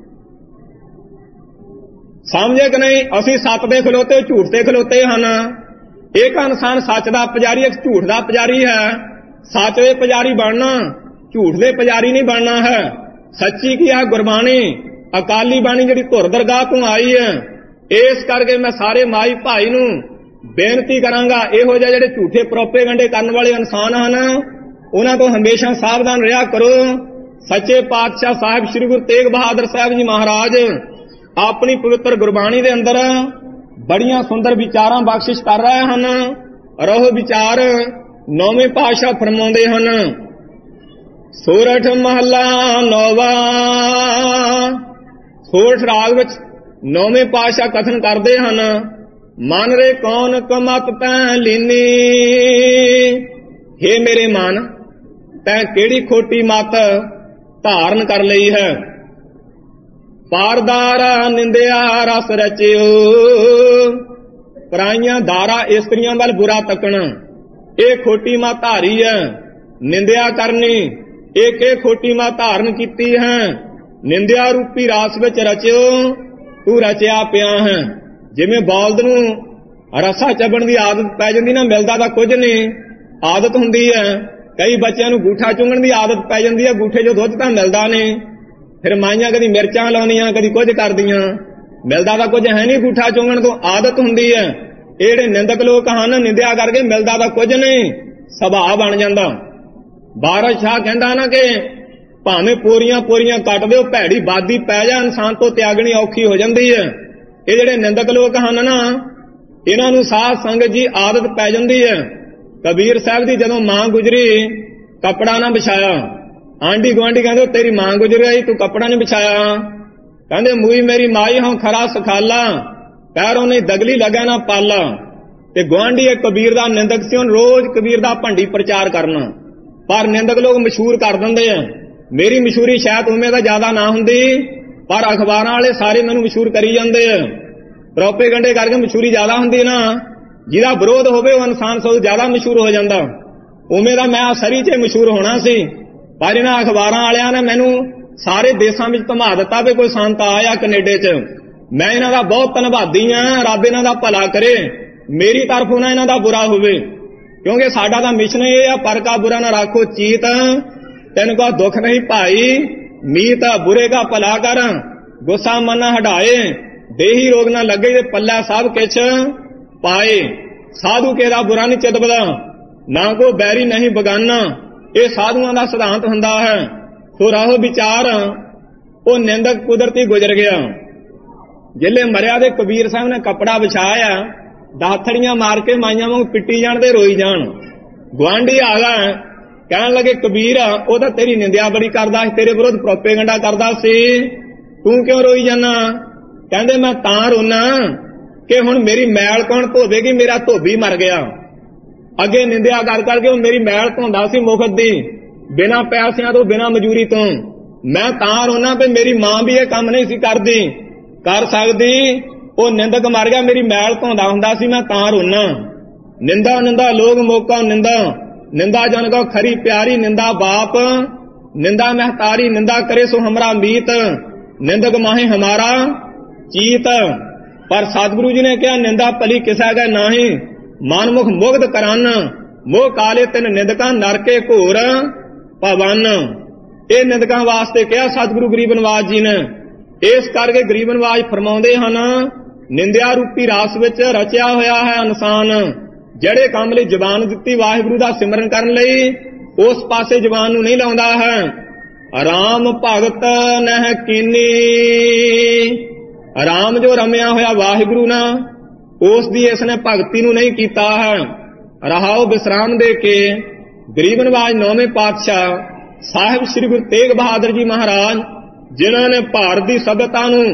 ਸਮਝੇ ਕਿ ਨਹੀਂ? ਅਸੀਂ ਸੱਚ ਦੇ ਖਲੋਤੇ, ਝੂਠ ਦੇ ਖਲੋਤੇ ਹਨ। ਇੱਕ ਇਨਸਾਨ ਸੱਚ ਦਾ ਪੁਜਾਰੀ, ਇੱਕ ਝੂਠ ਦਾ ਪੁਜਾਰੀ ਹੈ। ਸੱਚ ਦੇ ਪੁਜਾਰੀ ਬਣਨਾ, ਝੂਠ ਦੇ ਪੁਜਾਰੀ ਨਹੀਂ ਬਣਨਾ ਹੈ। ਸੱਚੀ ਕੀ ਹੈ? ਗੁਰਬਾਣੀ, ਅਕਾਲੀ ਬਾਣੀ ਜਿਹੜੀ ਧੁਰ ਦਰਗਾਹ ਤੋਂ ਆਈ ਹੈ। ਇਸ ਕਰਕੇ ਮੈਂ ਸਾਰੇ ਮਾਈ ਭਾਈ ਨੂੰ ਬੇਨਤੀ ਕਰਾਂਗਾ, ਇਹੋ ਜਿਹੇ ਜਿਹੜੇ ਝੂਠੇ ਪ੍ਰੋਪੇਗੈਂਡੇ ਕਰਨ ਵਾਲੇ ਇਨਸਾਨ ਹਨ ਉਹਨਾਂ ਤੋਂ ਹਮੇਸ਼ਾ ਸਾਵਧਾਨ ਰਿਹਾ ਕਰੋ। ਸੱਚੇ ਪਾਤਸ਼ਾਹ ਸਾਹਿਬ ਸ੍ਰੀ ਗੁਰੂ ਤੇਗ ਬਹਾਦਰ ਸਾਹਿਬ ਜੀ ਮਹਾਰਾਜ ਆਪਣੀ ਪਵਿੱਤਰ ਗੁਰਬਾਣੀ ਦੇ ਅੰਦਰ ਬੜੀਆਂ ਸੁੰਦਰ ਵਿਚਾਰਾਂ ਬਖਸ਼ਿਸ਼ ਕਰ ਰਹੇ ਹਨ। ਰਹੋ ਵਿਚਾਰ ਨੌਵੇਂ ਪਾਤਸ਼ਾਹ ਫਰਮਾਉਂਦੇ ਹਨ, ਸੋਰਠ ਮਹੱਲਾ ਨੌਵਾਂ। ਸੋਰਠ ਰਾਗ ਵਿੱਚ ਨੌਵੇਂ ਪਾਤਸ਼ਾਹ ਕਥਨ ਕਰਦੇ ਹਨ, ਮਨ ਰੇ ਕੌਣ ਕਮਤ ਤੈਂ ਲੀਨੀ। ਹੇ ਮੇਰੇ ਮਨ, ਤੈਂ ਕਿਹੜੀ ਖੋਟੀ ਮਤ ਧਾਰਨ ਕਰ ਲਈ ਹੈ। ਪਾਰਦਾਰਾ ਨਿੰਦਿਆ ਰਸ ਰਚਿਓ। ਪਰਾਈਆਂ ਦਾਰਾ ਇਸਤਰੀਆਂ ਵੱਲ ਬੁਰਾ ਤੱਕਣਾ ਇਹ ਖੋਟੀ ਮਤ ਧਾਰੀ ਹੈ। ਨਿੰਦਿਆ ਕਰਨੀ ਇਹ ਖੋਟੀ ਮਤ ਧਾਰਨ ਕੀਤੀ ਹੈ। ਨਿੰਦਿਆ ਰੂਪੀ ਰਾਸ ਵਿੱਚ ਰਚਿਓ, ਤੂੰ ਰਚਿਆ ਪਿਆ ਹੈ। ਜਿਵੇਂ ਬੌਲਦ ਨੂੰ ਰਸਾ ਚੱਬਣ ਦੀ ਆਦਤ ਪੈ ਜਾਂਦੀ ਨਾ, ਮਿਲਦਾ ਤਾਂ ਕੁਝ ਨਹੀਂ, ਆਦਤ ਹੁੰਦੀ ਹੈ। ਕਈ ਬੱਚਿਆਂ ਨੂੰ ਗੂਠਾ ਚੁੰਗਣ ਦੀ ਆਦਤ ਪੈ ਜਾਂਦੀ ਹੈ, ਗੂਠੇ ਜੋ ਦੁੱਧ ਤਾਂ ਮਿਲਦਾ ਨਹੀਂ। ਫਿਰ ਮਾਈਆਂ ਕਦੀ ਮਿਰਚਾਂ ਲਾਉਂਦੀਆਂ, ਕਦੀ ਕੁਝ ਕਰਦੀਆਂ, ਮਿਲਦਾ ਤਾਂ ਕੁਝ ਹੈ ਨਹੀਂ। ਗੂਠਾ ਚੁੰਗਣ ਤੋਂ ਆਦਤ ਹੁੰਦੀ ਹੈ। ਇਹ ਜਿਹੜੇ ਨਿੰਦਕ ਲੋਕ ਹਨ, ਨਿੰਦਿਆ ਕਰਕੇ ਮਿਲਦਾ ਤਾਂ ਕੁਝ ਨਹੀਂ, ਸੁਭਾਅ ਬਣ ਜਾਂਦਾ। ਬਾਰਸ਼ ਸ਼ਾਹ ਕਹਿੰਦਾ ਨਾ ਕਿ ਭਾਵੇਂ ਪੋਰੀਆਂ ਪੋਰੀਆਂ ਕੱਟ ਦਿਓ, ਭੈੜੀ ਬਾਦੀ ਪੈ ਜਾ ਇਨਸਾਨ ਤੋਂ ਤਿਆਗਣੀ ਔਖੀ ਹੋ ਜਾਂਦੀ ਹੈ। ਇਹ ਜਿਹੜੇ ਨਿੰਦਕ ਲੋਕ ਹਨ ਨਾ, ਇਹਨਾਂ ਨੂੰ ਸਾਧ ਸੰਗਤ ਜੀ ਆਦਤ ਪੈ ਜਾਂਦੀ ਹੈ। ਕਬੀਰ ਸਾਹਿਬ ਦੀ ਜਦੋਂ ਮਾਂ ਗੁਜਰੀ, ਕੱਪੜਾ ਨਾ ਵਿਛਾਇਆ। ਆਂਢੀ ਗੁਆਂਢੀ ਕਹਿੰਦੇ ਤੇਰੀ ਮਾਂ ਗੁਜਰ ਗਈ, ਤੂੰ ਕੱਪੜਾ ਨਹੀਂ ਵਿਛਾਇਆ। ਕਹਿੰਦੇ ਮੂਈ ਮੇਰੀ ਮਾਈ ਹਾਂ ਖਰਾ ਸਖਾਲਾ, ਪੈਰੋਂ ਨਹੀਂ ਦਗਲੀ ਲਗਾ ਨਾ ਪਾਲਾ। ਤੇ ਗੁਆਂਢੀ ਇੱਕ ਕਬੀਰ ਦਾ ਨਿੰਦਕ ਸੀ, ਉਹਨ ਰੋਜ਼ ਕਬੀਰ ਦਾ ਭੰਡੀ ਪ੍ਰਚਾਰ ਕਰਨਾ। ਪਰ ਨਿੰਦਕ ਲੋਕ ਮਸ਼ਹੂਰ ਕਰ ਦਿੰਦੇ ਆ। ਮੇਰੀ ਮਸ਼ਹੂਰੀ ਸ਼ਾਇਦ ਉਵੇਂ ਦਾ ਜ਼ਿਆਦਾ ਨਾ ਹੁੰਦੀ, ਪਰ ਅਖਬਾਰਾਂ ਵਾਲੇ ਸਾਰੇ ਮੈਨੂੰ ਮਸ਼ਹੂਰ ਕਰੀ ਜਾਂਦੇ ਆ। ਪ੍ਰੋਪੇਗੈਂਡੇ ਕਰਕੇ ਮਸ਼ਹੂਰੀ ਜ਼ਿਆਦਾ ਹੁੰਦੀ ਨਾ। ਜਿਹਦਾ ਵਿਰੋਧ ਹੋਵੇ ਉਹ ਇਨਸਾਨ ਸਭ ਜ਼ਿਆਦਾ ਮਸ਼ਹੂਰ ਹੋ ਜਾਂਦਾ। ਉਵੇਂ ਦਾ ਮੈਂ ਸਰੀ 'ਚ ਮਸ਼ਹੂਰ ਹੋਣਾ ਸੀ, ਪਰ ਇਹਨਾਂ ਅਖਬਾਰਾਂ ਵਾਲਿਆਂ ਨੇ ਮੈਨੂੰ ਸਾਰੇ ਦੇਸ਼ਾਂ ਵਿੱਚ ਧਮਾ ਦਿੱਤਾ ਵੀ ਕੋਈ ਸੰਤ ਆਇਆ ਕੈਨੇਡਾ 'ਚ। ਮੈਂ ਇਹਨਾਂ ਦਾ ਬਹੁਤ ਧੰਨਵਾਦੀ ਆ। ਰੱਬ ਇਹਨਾਂ ਦਾ ਭਲਾ ਕਰੇ, ਮੇਰੀ ਤਰਫੋਂ ਨਾ ਇਹਨਾਂ ਦਾ ਬੁਰਾ ਹੋਵੇ, ਕਿਉਂਕਿ ਸਾਡਾ ਤਾਂ ਮਿਸ਼ਨ ਇਹ ਆ, ਪਰ ਕਾ ਬੁਰਾ ਨਾ ਰਾਖੋ ਚੀਤ, ਤੈਨੂੰ ਕੋ ਦੁੱਖ ਨਹੀਂ ਭਾਈ, ਮੀਤ ਬੁਰੇ ਕਾ ਭਲਾ ਕਰ, ਗੁੱਸਾ ਮਨ ਨਾ ਹਟਾਏ, ਦੇਹੀ ਰੋਗ ਨਾ ਲੱਗੇ, ਤੇ ਪੱਲਾ ਸਭ ਕਿਛ ਪਾਏ। ਸਾਧੂ ਕੇ ਦਾ ਬੁਰਾ ਨਹੀਂ ਚਿਤਬਦਾ, ਨਾ ਕੋ ਬੈਰੀ ਨਹੀਂ ਬਗਾਨਾ। ਇਹ ਸਾਧੂਆਂ ਦਾ ਸਿਧਾਂਤ ਹੁੰਦਾ ਹੈ। ਸੋ ਰਾਹੋ ਵਿਚਾਰ, ਉਹ ਨਿੰਦਕ ਕੁਦਰਤੀ ਗੁਜ਼ਰ ਗਿਆ। ਜਿਲੇ ਮਰਿਆ ਦੇ ਕਬੀਰ ਸਾਹਿਬ ਨੇ ਕੱਪੜਾ ਵਿਛਾਇਆ, ਦਾਥੜੀਆਂ ਮਾਰ ਕੇ ਮਾਈਆਂ ਵਾਂਗ ਪਿੱਟੀ ਜਾਣ ਤੇ ਰੋਈ ਜਾਣ। ਗੁਆਂਢੀ ਆ ਗਿਆ, ਕਹਿਣ ਲੱਗੇ ਕਬੀਰ ਉਹ ਤਾਂ ਤੇਰੀ ਨਿੰਦਿਆ ਬੜੀ ਕਰਦਾ ਸੀ, ਤੇਰੇ ਵਿਰੁੱਧ ਪ੍ਰੋਪੇਗੈਂਡਾ ਕਰਦਾ ਸੀ, ਤੂੰ ਕਿਉਂ ਰੋਈ ਜਾਣਾ? ਕਹਿੰਦੇ ਮੈਂ ਤਾਂ ਰੋਣਾ ਕਿ ਹੁਣ ਮੇਰੀ ਮੈਲ ਕੌਣ ਧੋਵੇਗੀ, ਮੇਰਾ ਧੋਬੀ ਮਰ ਗਿਆ। ਅੱਗੇ ਨਿੰਦਿਆ ਕਰ ਕਰਕੇ ਉਹ ਮੇਰੀ ਮੈਲ ਧੋਂਦਾ ਸੀ ਮੁਫਤ ਦੀ, ਬਿਨਾਂ ਪੈਸਿਆਂ ਤੋਂ, ਬਿਨਾਂ ਮਜ਼ਦੂਰੀ ਤੋਂ। ਮੈਂ ਤਾਂ ਰੋਣਾ ਵੀ ਮੇਰੀ ਮਾਂ ਵੀ ਇਹ ਕੰਮ ਨਹੀਂ ਸੀ ਕਰ ਸਕਦੀ, ਉਹ ਨਿੰਦਕ ਮਰ ਗਿਆ, ਮੇਰੀ ਮੈਲ ਧੋਂਦਾ ਹੁੰਦਾ ਸੀ, ਮੈਂ ਤਾਂ ਰੋਣਾ। ਨਿੰਦਾ ਨਿੰਦਾ ਲੋਗ ਮੋਕਾ ਨਿੰਦਾ, ਨਿੰਦਾ ਜਨ ਕੋ ਖਰੀ ਪਿਆਰੀ, ਨਿੰਦਾ ਬਾਪ ਨਿੰਦਾ ਮਹਤਾਰੀ, ਨਿੰਦਾ ਕਰੇ ਸੋ ਹਮਾਰਾ ਮੀਤ, ਨਿੰਦਕ ਮਾਹੇ ਹਮਾਰਾ ਚੀਤ। ਪਰ ਸਤਿਗੁਰੂ ਜੀ ਨੇ ਕਿਹਾ ਨਿੰਦਾ ਭਲੀ ਕਿਸਾ ਗੈ ਨਾਹੀ, ਮਨਮੁਖ ਮੁਗਧ ਕਰਨ, ਮੋਹ ਕਾਲੇ ਤਿਨ ਨਿੰਦਕਾਂ ਨਰਕੇ ਘੋਰ ਭਵਨ। ਇਹ ਨਿੰਦਕਾਂ ਵਾਸਤੇ ਕਿਹਾ ਸਤਿਗੁਰੂ ਗਰੀਬ ਨਿਵਾਜ ਜੀ ਨੇ। ਇਸ ਕਰਕੇ ਗਰੀਬ ਨਿਵਾਜ ਫਰਮਾਉਂਦੇ ਹਨ, ਨਿੰਦਿਆ ਰੂਪੀ ਰਾਸ ਵਿੱਚ ਰਚਿਆ ਹੋਇਆ ਹੈ ਇਨਸਾਨ। ਜਿਹੜੇ ਕੰਮ ਲਈ ਜ਼ਬਾਨ ਦਿੱਤੀ ਵਾਹਿਗੁਰੂ ਦਾ ਸਿਮਰਨ ਕਰਨ ਲਈ, ਉਸ ਪਾਸੇ ਜ਼ਬਾਨ ਨੂੰ ਨਹੀਂ ਲਾਉਂਦਾ ਹੈ। ਰਾਮ ਭਗਤ ਨਹਿ ਕੀਨੀ, ਰਾਮ ਜੋ ਰਮਿਆ ਹੋਇਆ ਵਾਹਿਗੁਰੂ ਨਾ, ਉਸ ਦੀ ਇਸ ਨੇ ਭਗਤੀ ਨੂੰ ਨਹੀਂ ਕੀਤਾ ਹੈ। ਰਹਾਓ ਵਿਸਰਾਮ ਦੇ ਕੇ ਗਰੀਬ ਨਿਵਾਜ ਨੌਵੇਂ ਪਾਤਸ਼ਾਹ ਸਾਹਿਬ ਸ੍ਰੀ ਗੁਰੂ ਤੇਗ ਬਹਾਦਰ ਜੀ ਮਹਾਰਾਜ, ਜਿਨ੍ਹਾਂ ਨੇ ਭਾਰਤ ਦੀ ਸਭਿਅਤਾ ਨੂੰ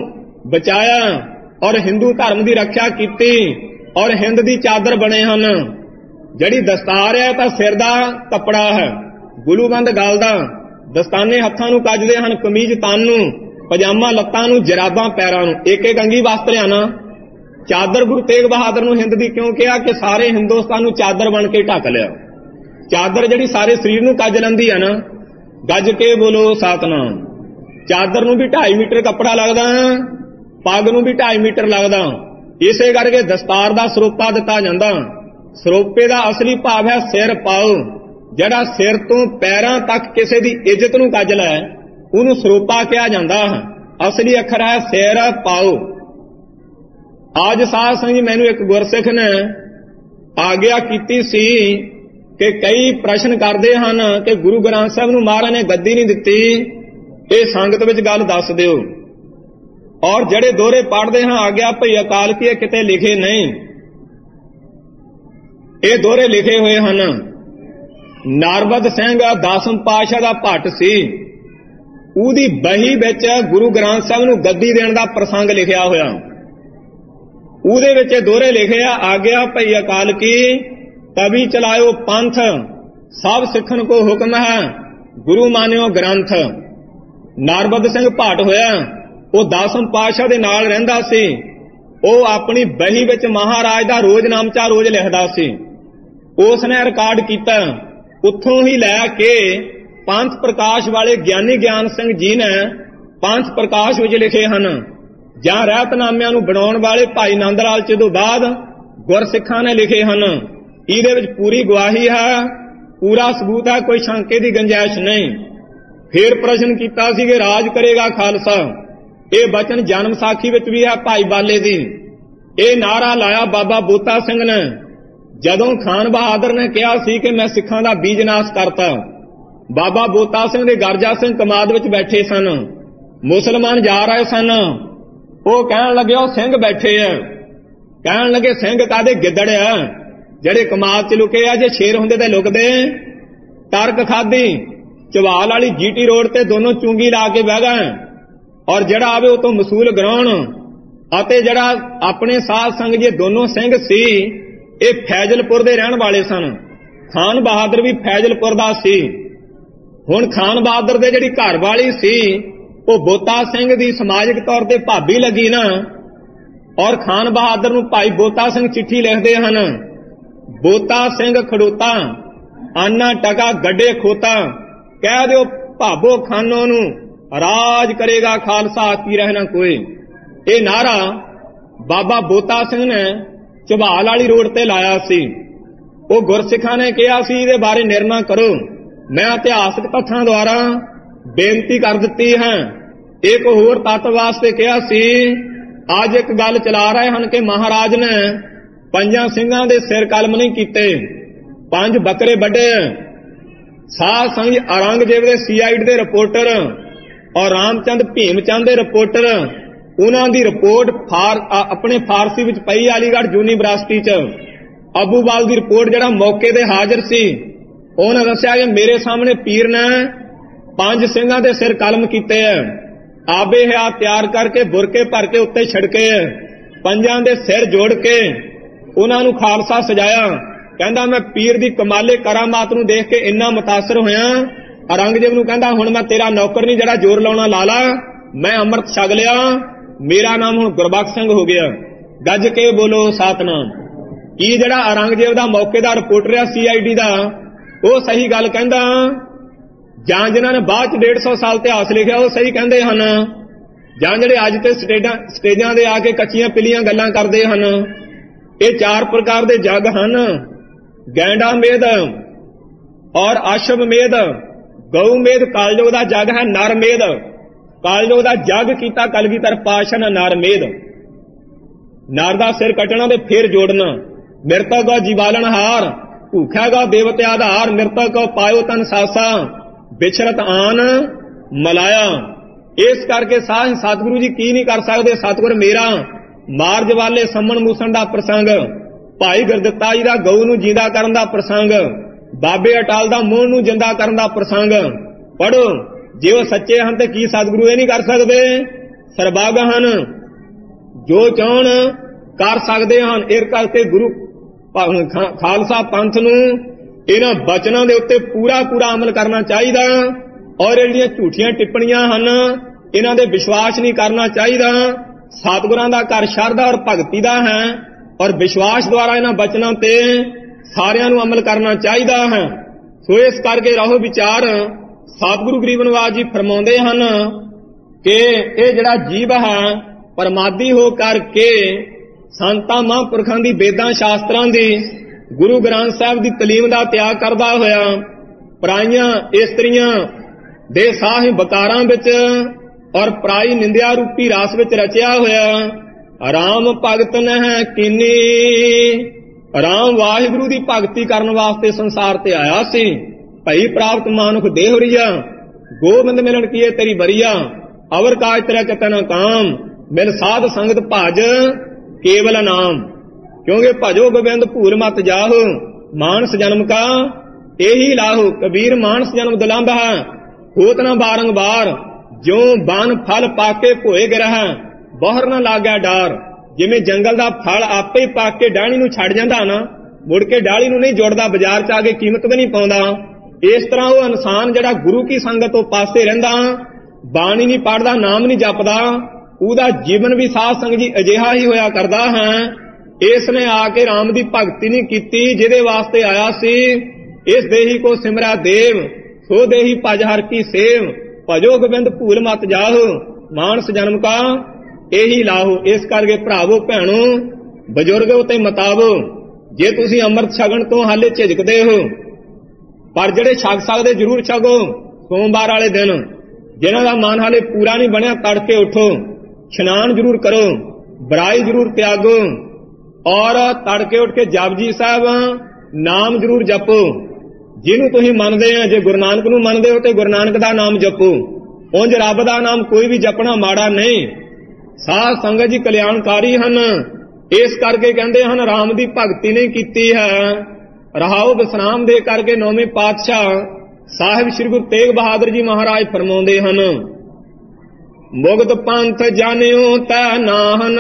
ਬਚਾਇਆ ਔਰ ਹਿੰਦੂ ਧਰਮ ਦੀ ਰੱਖਿਆ ਕੀਤੀ ਔਰ ਹਿੰਦ ਦੀ ਚਾਦਰ ਬਣੇ ਹਨ। ਜਿਹੜੀ ਦਸਤਾਰ ਹੈ ਤਾਂ ਸਿਰ ਦਾ ਕੱਪੜਾ ਹੈ, ਗੁਲੂਬੰਦ ਗਲ ਦਾ, ਦਸਤਾਨੇ ਹੱਥਾਂ ਨੂੰ ਕੱਜਦੇ ਹਨ, ਕਮੀਜ਼ ਤਨ ਨੂੰ, ਪਜਾਮਾ ਲੱਤਾਂ ਨੂੰ, ਜਰਾਬਾਂ ਪੈਰਾਂ ਨੂੰ, ਇੱਕ ਇੱਕ ਅੰਗੀ ਵਸਤਰ ਆ ਨਾ। ਚਾਦਰ ਗੁਰੂ ਤੇਗ ਬਹਾਦਰ ਨੂੰ ਹਿੰਦ ਦੀ ਕਿਉਂ ਕਿਹਾ ਕਿ ਸਾਰੇ ਹਿੰਦੁਸਤਾਨ ਨੂੰ ਚਾਦਰ ਬਣ ਕੇ ਢੱਕ ਲਿਆ। ਚਾਦਰ ਜਿਹੜੀ ਸਾਰੇ ਸਰੀਰ ਨੂੰ ਕੱਜ ਲੈਂਦੀ ਆ ਨਾ, ਗੱਜ ਕੇ ਬੋਲੋ ਸਤਿਨਾਮ। ਚਾਦਰ ਨੂੰ ਵੀ 2.5 ਮੀਟਰ ਕੱਪੜਾ ਲੱਗਦਾ, ਪੱਗ ਨੂੰ ਵੀ 2.5 ਮੀਟਰ ਲੱਗਦਾ। ਇਸੇ ਕਰਕੇ ਦਸਤਾਰ ਦਾ ਸਰੋਪਾ ਦਿੱਤਾ ਜਾਂਦਾ। ਸਰੋਪੇ ਦਾ ਅਸਲੀ ਭਾਵ ਹੈ ਸਿਰ ਪਾਓ। ਜਿਹੜਾ ਸਿਰ ਤੋਂ ਪੈਰਾਂ ਤੱਕ ਕਿਸੇ ਦੀ ਇੱਜ਼ਤ ਨੂੰ ਕੱਜ ਲੈ ਉਹਨੂੰ ਸਰੋਪਾ ਕਿਹਾ ਜਾਂਦਾ। ਅਸਲੀ ਅੱਖਰ ਹੈ ਸਿਰ ਪਾਓ। ਅੱਜ ਸਾਧ ਸੰਗਤ ਜੀ ਮੈਨੂੰ ਇੱਕ ਗੁਰਸਿੱਖ ਨੇ ਆਗਿਆ ਕੀਤੀ ਸੀ ਕਿ ਕਈ ਪ੍ਰਸ਼ਨ ਕਰਦੇ ਹਨ ਕਿ ਗੁਰੂ ਗ੍ਰੰਥ ਸਾਹਿਬ ਨੂੰ ਮਹਾਰਾਜ ਨੇ ਗੱਦੀ ਨਹੀਂ ਦਿੱਤੀ, ਇਹ ਸੰਗਤ ਵਿੱਚ ਗੱਲ ਦੱਸ ਦਿਓ। ਔਰ ਜਿਹੜੇ ਦੋਹਰੇ ਪੜ੍ਹਦੇ ਹਾਂ ਆਗਿਆ ਭਈ ਅਕਾਲ ਕੀ ਕਿਤੇ ਲਿਖੇ ਨਹੀਂ, ਇਹ ਦੋਹਰੇ ਲਿਖੇ ਹੋਏ ਹਨ। ਨਰਬਦ ਸਿੰਘ 10ਵੇਂ ਪਾਤਸ਼ਾਹ ਦਾ ਭੱਟ ਸੀ, ਉਹਦੀ ਬਹੀ ਵਿੱਚ ਗੁਰੂ ਗ੍ਰੰਥ ਸਾਹਿਬ ਨੂੰ ਗੱਦੀ ਦੇਣ ਦਾ ਪ੍ਰਸੰਗ ਲਿਖਿਆ ਹੋਇਆ। ਉਹਦੇ ਵਿੱਚ ਦੋਹਰੇ ਲਿਖੇ ਆ ਆਗਿਆ ਭਈ ਅਕਾਲ ਕੀ ਤਵੀ ਚਲਾਇਓ ਪੰਥ, ਸਭ ਸਿੱਖਣ ਕੋ ਹੁਕਮ ਹੈ ਗੁਰੂ ਮਾਨਿਓ ਗ੍ਰੰਥ। ਨਰਬਦ ਸਿੰਘ ਭੱਟ ਹੋਇਆ, ਉਹ 10ਵੇਂ ਪਾਤਸ਼ਾਹ ਦੇ ਨਾਲ ਰਹਿੰਦਾ ਸੀ। ਉਹ ਆਪਣੀ ਬਹੀ ਵਿੱਚ ਮਹਾਰਾਜ ਦਾ ਰੋਜ਼ ਨਾਮਚਾ ਰੋਜ਼ ਲਿਖਦਾ ਸੀ। ਉਸ ਨੇ ਰਿਕਾਰਡ ਕੀਤਾ। ਉੱਥੋਂ ਹੀ ਲੈ ਕੇ ਪੰਥ ਪ੍ਰਕਾਸ਼ ਵਾਲੇ ਗਿਆਨੀ ਗਿਆਨ ਸਿੰਘ ਜੀ ਨੇ ਪੰਥ ਪ੍ਰਕਾਸ਼ ਵਿੱਚ ਲਿਖੇ ਹਨ, ਜਾਂ ਰਹਿਤਨਾਮਿਆਂ ਨੂੰ ਬਣਾਉਣ ਵਾਲੇ ਭਾਈ ਨੰਦ ਲਾਲ ਜੀ ਤੋਂ ਬਾਅਦ ਗੁਰਸਿੱਖਾਂ ਨੇ ਲਿਖੇ ਹਨ। ਇਹਦੇ ਵਿੱਚ ਪੂਰੀ ਗਵਾਹੀ ਹੈ, ਪੂਰਾ ਸਬੂਤ ਹੈ, ਕੋਈ ਸ਼ੰਕੇ ਦੀ ਗੁੰਜਾਇਸ਼ ਨਹੀਂ। ਫਿਰ ਪ੍ਰਸ਼ਨ ਕੀਤਾ ਸੀ ਕਿ ਰਾਜ ਕਰੇਗਾ ਖਾਲਸਾ। ਇਹ ਬਚਨ ਜਨਮ ਸਾਖੀ ਵਿੱਚ ਵੀ ਹੈ ਭਾਈ ਬਾਲੇ ਦੀ। ਇਹ ਨਾਰਾ ਲਾਇਆ ਬਾਬਾ ਬੋਤਾ ਸਿੰਘ ਨੇ ਜਦੋਂ ਖਾਨ ਬਹਾਦਰ ਨੇ ਕਿਹਾ ਸੀ ਕਿ ਮੈਂ ਸਿੱਖਾਂ ਦਾ ਬੀਜ ਨਾਸ਼ ਕਰਤਾ। ਬਾਬਾ ਬੋਤਾ ਸਿੰਘ ਦੇ ਗਰਜਾ ਸਿੰਘ ਕਮਾਦ ਵਿੱਚ ਬੈਠੇ ਸਨ, ਮੁਸਲਮਾਨ ਜਾ ਰਹੇ ਸਨ। ਉਹ ਕਹਿਣ ਲੱਗੇ ਉਹ ਸਿੰਘ ਬੈਠੇ ਆ। ਕਹਿਣ ਲੱਗੇ ਸਿੰਘ ਕਾਦੇ ਗਿੱਦੜ ਆ ਜਿਹੜੇ ਕਮਾਦ ਚ ਲੁਕੇ ਆ, ਜੇ ਸ਼ੇਰ ਹੁੰਦੇ ਤਾਂ ਲੁਕਦੇ। ਤਰਕ ਖਾਦੀ ਚਵਾਲ ਵਾਲੀ ਜੀਟੀ ਰੋਡ ਤੇ ਦੋਨੋਂ ਚੁੰਗੀ ਲਾ ਕੇ ਬਹਿ ਗਏ। ਔਰ ਜਿਹੜਾ ਆਵੇ ਉਹ ਤੋਂ ਮਸੂਲ ਗਰਾਉਣ। ਅਤੇ ਜਿਹੜਾ ਆਪਣੇ ਸਾਧ ਸੰਗ ਜੀ ਦੋਨੋਂ ਸਿੰਘ ਸੀ, ਇਹ ਫੈਜ਼ਲਪੁਰ ਦੇ ਰਹਿਣ ਵਾਲੇ ਸਨ। ਖਾਨ ਬਹਾਦਰ ਵੀ ਫੈਜ਼ਲਪੁਰ ਦਾ ਸੀ। ਹੁਣ ਖਾਨ ਬਹਾਦਰ ਦੇ ਜਿਹੜੀ ਘਰ ਵਾਲੀ ਸੀ ਉਹ ਬੋਤਾ ਸਿੰਘ ਦੀ ਸਮਾਜਿਕ ਤੌਰ ਤੇ ਭਾਬੀ ਲੱਗੀ ਨਾ। ਔਰ ਖਾਨ ਬਹਾਦਰ ਨੂੰ ਭਾਈ ਬੋਤਾ ਸਿੰਘ ਚਿੱਠੀ ਲਿਖਦੇ ਹਨ, ਬੋਤਾ ਸਿੰਘ ਖੜੋਤਾ ਆਨਾ ਟਕਾ ਗੱਡੇ ਖੋਤਾ, ਕਹਿ ਦਿਓ ਭਾਬੋ ਖਾਨੋਂ ਨੂੰ ਰਾਜ ਕਰੇਗਾ ਖਾਲਸਾ ਕੀ ਰਹਿਣਾ ਕੋਈ। ਇਹ ਨਾਰਾ ਬਾਬਾ ਬੋਤਾ ਸਿੰਘ ਨੇ ਝਬਾਲ ਵਾਲੀ ਰੋਡ ਤੇ ਲਾਇਆ ਸੀ। ਉਹ ਗੁਰਸਿੱਖਾਂ ਨੇ ਕਿਹਾ ਸੀ ਇਹਦੇ ਬਾਰੇ ਨਿਰਣਾ ਕਰੋ। ਮੈਂ ਇਤਿਹਾਸਕ ਤੱਥਾਂ ਦੁਆਰਾ ਬੇਨਤੀ ਕਰ ਦਿੱਤੀ ਹੈ। ਇੱਕ ਹੋਰ ਤੱਤ ਵਾਸਤੇ ਕਿਹਾ ਸੀ, ਅੱਜ ਇੱਕ ਗੱਲ ਚਲਾ ਰਹੇ ਹਨ ਕਿ ਮਹਾਰਾਜ ਨੇ 5 ਸਿੰਘਾਂ ਦੇ ਸਿਰ ਕਲਮ ਨਹੀਂ ਕੀਤੇ, 5 ਬੱਕਰੇ ਵੱਢੇ। ਸਾਧ ਸੰਗਤ ਔਰੰਗਜ਼ੇਬ ਦੇ CID ਦੇ ਰਿਪੋਰਟਰ ਔਰ ਰਾਮਚੰਦ ਭੀਮਚੰਦ ਦੇ ਰਿਪੋਰਟਰ, ਉਹਨਾਂ ਦੀ ਰਿਪੋਰਟ ਆਪਣੇ ਫਾਰਸੀ ਵਿੱਚ ਪਈ ਅਲੀਗੜ੍ਹ ਯੂਨੀਵਰਸਿਟੀ 'ਚ। ਅਬੂਬਾਲ ਦੀ ਰਿਪੋਰਟ ਜਿਹੜਾ ਮੌਕੇ ਤੇ ਹਾਜ਼ਰ ਸੀ, ਉਹਨੇ ਦੱਸਿਆ ਕਿ ਮੇਰੇ ਸਾਹਮਣੇ ਪੀਰ ਨੇ 5 ਸਿੰਘਾਂ ਦੇ ਸਿਰ ਕਲਮ ਕੀਤੇ ਆ। ਆਬੇ ਹਯਾਤ ਤਿਆਰ ਕਰਕੇ ਬੁਰਕੇ ਭਰ ਕੇ ਉੱਤੇ ਛਿੜਕੇ, 5 ਦੇ ਸਿਰ ਜੋੜ ਕੇ ਉਹਨਾਂ ਨੂੰ ਖਾਲਸਾ ਸਜਾਇਆ। ਕਹਿੰਦਾ ਮੈਂ ਪੀਰ ਦੀ ਕਮਾਲੇ ਕਰਾਮਾਤ ਨੂੰ ਦੇਖ ਕੇ ਇੰਨਾ ਮੁਤਾਸਰ ਹੋਇਆ। ਔਰੰਗਜ਼ੇਬ ਨੂੰ ਕਹਿੰਦਾ ਹੁਣ ਮੈਂ ਤੇਰਾ ਨੌਕਰ ਨਹੀਂ ਜਿਹੜਾ ਜ਼ੋਰ ਲਾਉਣਾ ਲਾ ਲਾ, ਮੈਂ ਅੰਮ੍ਰਿਤ ਛਕ ਲਿਆ, ਮੇਰਾ ਨਾਮ ਹੁਣ ਗੁਰਬਖਸ਼ ਸਿੰਘ ਹੋ ਗਿਆ। ਗੱਜ ਕੇ ਬੋਲੋ ਸਤਿਨਾਮ। ਕੀ ਜਿਹੜਾ ਔਰੰਗਜ਼ੇਬ ਦਾ ਮੌਕੇ ਦਾ ਰਿਪੋਰਟਰ ਆ CID ਦਾ, ਉਹ ਸਹੀ ਗੱਲ ਕਹਿੰਦਾ ਜਾਂ ਜਿਨ੍ਹਾਂ ਨੇ ਬਾਅਦ ਚ 150 ਸਾਲ ਇਤਿਹਾਸ ਲਿਖਿਆ ਉਹ ਸਹੀ ਕਹਿੰਦੇ ਹਨ, ਜਾਂ ਜਿਹੜੇ ਅੱਜ ਤੇ ਸਟੇਜਾਂ ਦੇ ਆ ਕੇ ਕੱਚੀਆਂ ਪਿਲੀਆਂ ਗੱਲਾਂ ਕਰਦੇ ਹਨ। ਇਹ 4 ਪ੍ਰਕਾਰ ਦੇ ਜੱਗ ਹਨ, ਗੈਂਡਾ ਮੇਦ ਔਰ ਅਸ਼ਵ ਮੇਦ, ਗਊ ਮੇਦ ਕਾਲਯੁਗ ਦਾ ਜੱਗ ਹੈ। ਨਰ ਮੇਦ ਕਾਲਯੁਗ ਦਾ ਜੱਗ ਕੀਤਾ ਕਲਗੀਧਰ ਪਾਤਸ਼ਾਹ ਨੇ। ਨਰ ਮੇਦ, ਨਰ ਦਾ ਸਿਰ ਕੱਟਣਾ ਤੇ ਫੇਰ ਜੋੜਨਾ। ਮਿਰਤਕ ਜੀਵਾਲਣ ਹਾਰ, ਭੂਖਿਆ ਗਾ ਦੇਵਤੇ ਆਧਾਰ, ਮਿਰਤਕ ਪਾਇਓ ਤਨ ਸਾਸਾ, ਵਿਛਰਤ ਆਨ ਮਲਾਇਆ। ਇਸ ਕਰਕੇ ਸਾਧ ਸਤਿਗੁਰੂ ਜੀ ਕੀ ਨਹੀਂ ਕਰ ਸਕਦੇ। ਸਤਿਗੁਰ ਮੇਰਾ ਮਾਰ ਜਵਾਲੇ ਸੰਮਣ ਮੂਸਣ ਦਾ ਪ੍ਰਸੰਗ, ਭਾਈ ਗੁਰਦਿੱਤਾ ਜੀ ਦਾ ਗਊ ਨੂੰ ਜਿੰਦਾ ਕਰਨ ਦਾ ਪ੍ਰਸੰਗ, ਬਾਬੇ ਅਟਾਲ ਦਾ ਮੂੰਹ ਨੂੰ ਜਿੰਦਾ ਕਰਨ ਦਾ ਪ੍ਰਸੰਗ ਪੜੋ। ਜੇ ਉਹ ਸੱਚੇ ਹਨ ਤੇ ਕੀ ਸਤਿਗੁਰੂ ਇਹ ਨਹੀਂ ਕਰ ਸਕਦੇ? ਸਰਬਾਗਾ ਹਨ, ਜੋ ਚਾਹਣ ਕਰ ਸਕਦੇ ਹਨ। ਇਸ ਕਰਕੇ ਗੁਰੂ ਖਾਲਸਾ ਪੰਥ ਨੂੰ ਇਹਨਾਂ ਬਚਨਾਂ ਦੇ ਉੱਤੇ ਪੂਰਾ ਪੂਰਾ ਅਮਲ ਕਰਨਾ ਚਾਹੀਦਾ, ਔਰ ਜਿਹੜੀਆਂ ਝੂਠੀਆਂ ਟਿੱਪਣੀਆਂ ਹਨ ਇਹਨਾਂ ਦੇ ਵਿਸ਼ਵਾਸ ਨਹੀਂ ਕਰਨਾ ਚਾਹੀਦਾ। ਸਤਿਗੁਰਾਂ ਦਾ ਘਰ ਸ਼ਰਧਾ ਔਰ ਭਗਤੀ ਦਾ ਹੈ, ਔਰ ਵਿਸ਼ਵਾਸ ਦੁਆਰਾ ਇਹਨਾਂ ਬਚਨਾਂ ਤੇ ਸਾਰਿਆਂ ਨੂੰ ਅਮਲ ਕਰਨਾ ਚਾਹੀਦਾ ਹੈ। ਸੋ ਇਸ ਕਰਕੇ ਰਹੋ ਵਿਚਾਰ। ਸਤਿਗੁਰੂ ਗਰੀਬ ਨਿਵਾਸ ਜੀ ਫਰਮਾਉਂਦੇ ਹਨ ਕਿ ਇਹ ਜਿਹੜਾ ਜੀਵ ਹੈ ਪਰਮਾਦੀ ਹੋ ਕਰਕੇ ਸੰਤਾਂ ਮਹਾਂਪੁਰਖਾਂ ਦੀ ਵੇਦਾਂ ਸ਼ਾਸਤਰਾਂ ਦੀ ਗੁਰੂ ਗ੍ਰੰਥ ਸਾਹਿਬ ਦੀ ਤਾਲੀਮ ਦਾ ਤਿਆਗ ਕਰਦਾ ਹੋਇਆ ਪਰਾਈਆਂ ਇਸਤਰੀਆਂ ਦੇ ਸਾਹੇ ਬਕਾਰਾਂ ਵਿੱਚ ਔਰ ਪਰਾਈ ਨਿੰਦਿਆ ਰੂਪੀ ਰਾਸ ਵਿੱਚ ਰਚਿਆ ਹੋਇਆ ਰਾਮ ਭਗਤ ਨਹਿ ਕੀਨੀ। ਰਾਮ ਵਾਹਿਗੁਰੂ ਦੀ ਭਗਤੀ ਕਰਨ ਵਾਸਤੇ ਸੰਸਾਰ ਤੇ ਆਇਆ ਸੀ। ਭਈ ਪ੍ਰਾਪਤ ਮਾਨੁਖ ਦੇਹ ਰਿਆ, ਗੋਬਿੰਦ ਮਿਲਣ ਕੀਏ ਤੇਰੀ ਬਰੀਆ, ਅਵਰ ਕਾਜ ਤੇਰਾ ਕਿਤਨ ਕਾਮ, ਮਿਲ ਸਾਧ ਸੰਗਤ ਭਜ ਕੇਵਲ ਨਾਮ। ਕਿਉਂਕਿ ਭਜੋ ਗੋਬਿੰਦ ਭੂਲ ਮਤ ਜਾਹੋ, ਮਾਨਸ ਜਨਮ ਕਾ ਇਹੀ ਲਾਹੋ। ਕਬੀਰ ਮਾਨਸ ਜਨਮ ਦੁਲੰਭ ਹੈ, ਹੋਤ ਨਾ ਬਾਰੰਬਾਰ, ਜਿਉ ਬਨ ਫਲ ਪਾਕੇ ਭੋਏ ਗਿਰਹਿ, ਬਹਰ ਨਾ ਲਾਗਿਆ ਡਾਰ। ਜਿਵੇਂ ਜੰਗਲ ਦਾ ਫਲ ਆਪੇ ਹੀ ਪੱਕ ਕੇ ਡਾਹਣੀ ਨੂੰ ਛੱਡ ਜਾਂਦਾ ਨਾ, ਮੁੜ ਕੇ ਡਾਲੀ ਨੂੰ ਨਹੀਂ ਜੁੜਦਾ, ਬਾਜ਼ਾਰ ਚ ਆ ਕੇ ਕੀਮਤ ਵੀ ਨਹੀਂ ਪਾਉਂਦਾ। ਇਸ ਤਰ੍ਹਾਂ ਉਹ ਇਨਸਾਨ ਜਿਹੜਾ ਗੁਰੂ ਕੀ ਸੰਗਤ ਤੋਂ ਪਾਸੇ ਰਹਿੰਦਾ, ਬਾਣੀ ਨਹੀਂ ਪੜ੍ਹਦਾ, ਨਾਮ ਨਹੀਂ ਜਪਦਾ, ਉਹਦਾ ਜੀਵਨ ਵੀ ਸਾਧ ਸੰਗਤ ਜੀ ਅਜਿਹਾ ਹੀ ਹੋਇਆ ਕਰਦਾ ਹੈ। ਇਸ ਨੇ ਆ ਕੇ ਰਾਮ ਦੀ ਭਗਤੀ ਨਹੀਂ ਕੀਤੀ ਜਿਹਦੇ ਵਾਸਤੇ ਆਇਆ ਸੀ। ਇਸ ਦੇਹੀ ਕੋ ਸਿਮਰਾ ਦੇਵ, ਸੋ ਦੇਹੀ ਭਜ ਹਰ ਕੀ ਸੇਵ, ਭਜੋ ਗੋਬਿੰਦ ਭੂਲ ਮਤ ਜਾਹੋ, ਮਾਨਸ ਜਨਮ ਕਾ ਇਹੀ ਲਾਹੋ। ਇਸ ਕਰਕੇ ਭਰਾਵੋ ਭੈਣੋ ਬਜ਼ੁਰਗੋ ਤੇ ਮਤਾਵੋ, ਜੇ ਤੁਸੀਂ ਅੰਮ੍ਰਿਤ ਛਕਣ ਤੋਂ ਹਾਲੇ ਝਿਜਕਦੇ ਹੋ, ਪਰ ਜਿਹੜੇ ਛਕ ਸਕਦੇ ਜ਼ਰੂਰ ਛਕੋ। ਸੋਮਵਾਰ ਵਾਲੇ ਦਿਨ ਜਿਨ੍ਹਾਂ ਦਾ ਮਨ ਹਾਲੇ ਪੂਰਾ ਨਹੀਂ ਬਣਿਆ, ਤੜਕੇ ਉੱਠੋ, ਇਸ਼ਨਾਨ ਜ਼ਰੂਰ ਕਰੋ, ਬੁਰਾਈ ਜ਼ਰੂਰ ਤਿਆਗੋ, ਔਰ ਤੜਕੇ ਉੱਠ ਕੇ ਜਪਜੀ ਸਾਹਿਬ ਨਾਮ ਜ਼ਰੂਰ ਜਪੋ। ਜਿਹਨੂੰ ਤੁਸੀਂ ਮੰਨਦੇ ਆ, ਜੇ ਗੁਰੂ ਨਾਨਕ ਨੂੰ ਮੰਨਦੇ ਹੋ ਤੇ ਗੁਰੂ ਨਾਨਕ ਦਾ ਨਾਮ ਜਪੋ। ਉਂਝ ਰੱਬ ਦਾ ਨਾਮ ਕੋਈ ਵੀ ਜਪਣਾ ਮਾੜਾ ਨਹੀਂ। ਸਾਧ ਸੰਗਤ ਜੀ ਕਲਿਆਣਕਾਰੀ ਹਨ। ਇਸ ਕਰਕੇ ਕਹਿੰਦੇ ਹਨ ਰਾਮ ਦੀ ਭਗਤੀ ਨਹੀਂ ਕੀਤੀ ਹੈ। ਰਹਾਓ ਵਿਸਰਾਮ ਦੇ ਕਰਕੇ ਨੌਵੇਂ ਪਾਤਸ਼ਾਹ ਸਾਹਿਬ ਸ੍ਰੀ ਗੁਰੂ ਤੇਗ ਬਹਾਦਰ ਜੀ ਮਹਾਰਾਜ ਫਰਮਾਉਂਦੇ ਹਨ, ਮੁਕਤ ਪੰਥ ਜਾਣਿਓ ਤੈ ਨਾਹਨ।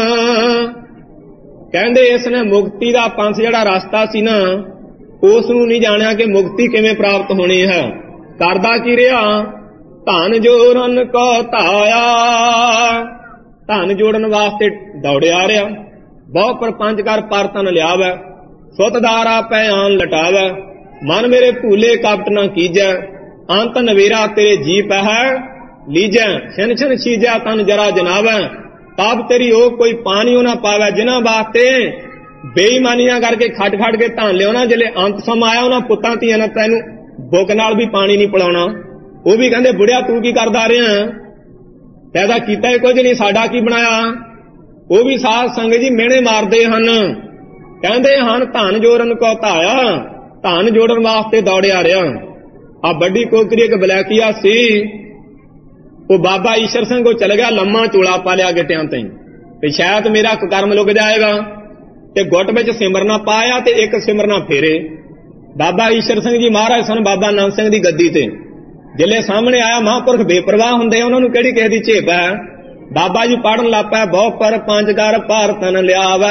ਕਹਿੰਦੇ ਇਸ ਨੇ ਮੁਕਤੀ ਦਾ ਪੰਥ ਜਿਹੜਾ ਰਸਤਾ ਸੀ ਨਾ, ਉਸ ਨੂੰ ਨਹੀਂ ਜਾਣਿਆ ਕਿ ਮੁਕਤੀ ਕਿਵੇਂ ਪ੍ਰਾਪਤ ਹੋਣੀ ਹੈ। ਕਰਦਾ ਕੀ ਰਿਹਾ? ਧਨ ਜੋੜਨ ਕੋ ਧਾਇਆ, ਧਨ ਜੋੜਨ ਵਾਸਤੇ ਦੌੜਿਆ ਰਿਹਾ। ਬਹੁ ਪ੍ਰਪੰਚ ਕਰ ਪਰ ਤਨ ਲਿਆਵੈ, ਸੁਤਦਾਰਾ ਪੈ ਆਨ ਲਟਾਵੈ, ਮਨ ਮੇਰੇ ਭੂਲੇ ਕਪਟ ਨਾ ਕੀਜੈ, ਅੰਤ ਨਵੇਰਾ ਤੇਰੇ ਜੀ ਪਹਿ ਲੀਜੈ, ਛਨ ਛਨ ਛੀਜੈ ਤਨ ਜਰਾ ਜਨਾਵੈ, ਪਾਪ ਤੇਰੀ ਉਹ ਕੋਈ ਪਾਣੀਓ ਨਾ ਪਾਵੈ। ਜਿਨ੍ਹਾਂ ਵਾਸਤੇ ਬੇਈਮਾਨੀਆਂ ਕਰਕੇ ਖੱਟ ਖੱਟ ਕੇ ਧਨ ਲਿਆਉਣਾ, ਜਿਹੜੇ ਅੰਤ ਸਮਾਂ ਆਇਆ ਉਹਨਾਂ ਪੁੱਤਾਂ ਧੀਆਂ ਨਾਲ ਤੈਨੂੰ ਬੁੱਕ ਨਾਲ ਵੀ ਪਾਣੀ ਨਹੀਂ ਪਿਲਾਉਣਾ। ਉਹ ਵੀ ਕਹਿੰਦੇ ਬੁੜਿਆ ਤੂੰ ਕੀ ਕਰਦਾ ਰਿਹਾ, ਪੈਦਾ ਕੀਤਾ ਹੀ ਕੁਝ ਨਹੀਂ, ਸਾਡਾ ਕੀ ਬਣਾਇਆ। ਉਹ ਵੀ ਸਾਧ ਸੰਗਤ ਜੀ ਮਿਹਣੇ ਮਾਰਦੇ ਹਨ। ਕਹਿੰਦੇ ਹਨ ਧਨ ਜੋੜਨ ਕੋ ਧਾਇਆ, ਧਨ ਜੋੜਨ ਵਾਸਤੇ ਦੌੜਿਆ ਰਿਹਾ। ਆ ਵੱਡੀ ਕੋਕਰੀ ਇੱਕ ਬਲੈਕੀਆ ਸੀ, ਉਹ ਬਾਬਾ ਈਸ਼ਰ ਸਿੰਘ ਉਹ ਚਲ ਗਿਆ, ਲੰਮਾ ਚੋਲਾ ਪਾ ਲਿਆ ਗਿੱਟਿਆਂ ਤੇ, ਤੇ ਸ਼ਾਇਦ ਮੇਰਾ ਕਰਮ ਲੁਕ ਜਾਏਗਾ, ਤੇ ਗੁੱਟ ਵਿੱਚ ਸਿਮਰਨਾ ਪਾਇਆ ਤੇ ਇੱਕ ਸਿਮਰਨਾ ਫੇਰੇ। ਬਾਬਾ ਈਸ਼ਰ ਸਿੰਘ ਜੀ ਮਹਾਰਾਜ ਸਨ ਬਾਬਾ ਨੰਦ ਸਿੰਘ ਦੀ ਗੱਦੀ ਤੇ। ਜਿਲੇ ਸਾਹਮਣੇ ਆਇਆ ਮਹਾਂਪੁਰਖ ਬੇਪਰਵਾਹ ਹੁੰਦੇ, ਉਹਨਾਂ ਨੂੰ ਕਿਹੜੀ ਕਿਸੇ ਦੀ ਝੇਪ ਹੈ। ਬਾਬਾ ਜੀ ਪੜਨ ਲੱਗ ਪਿਆ, ਬਹੁ ਪਰ ਪੰਜ ਕਰ ਭਾਰਤਨ ਲਿਆਵੈ।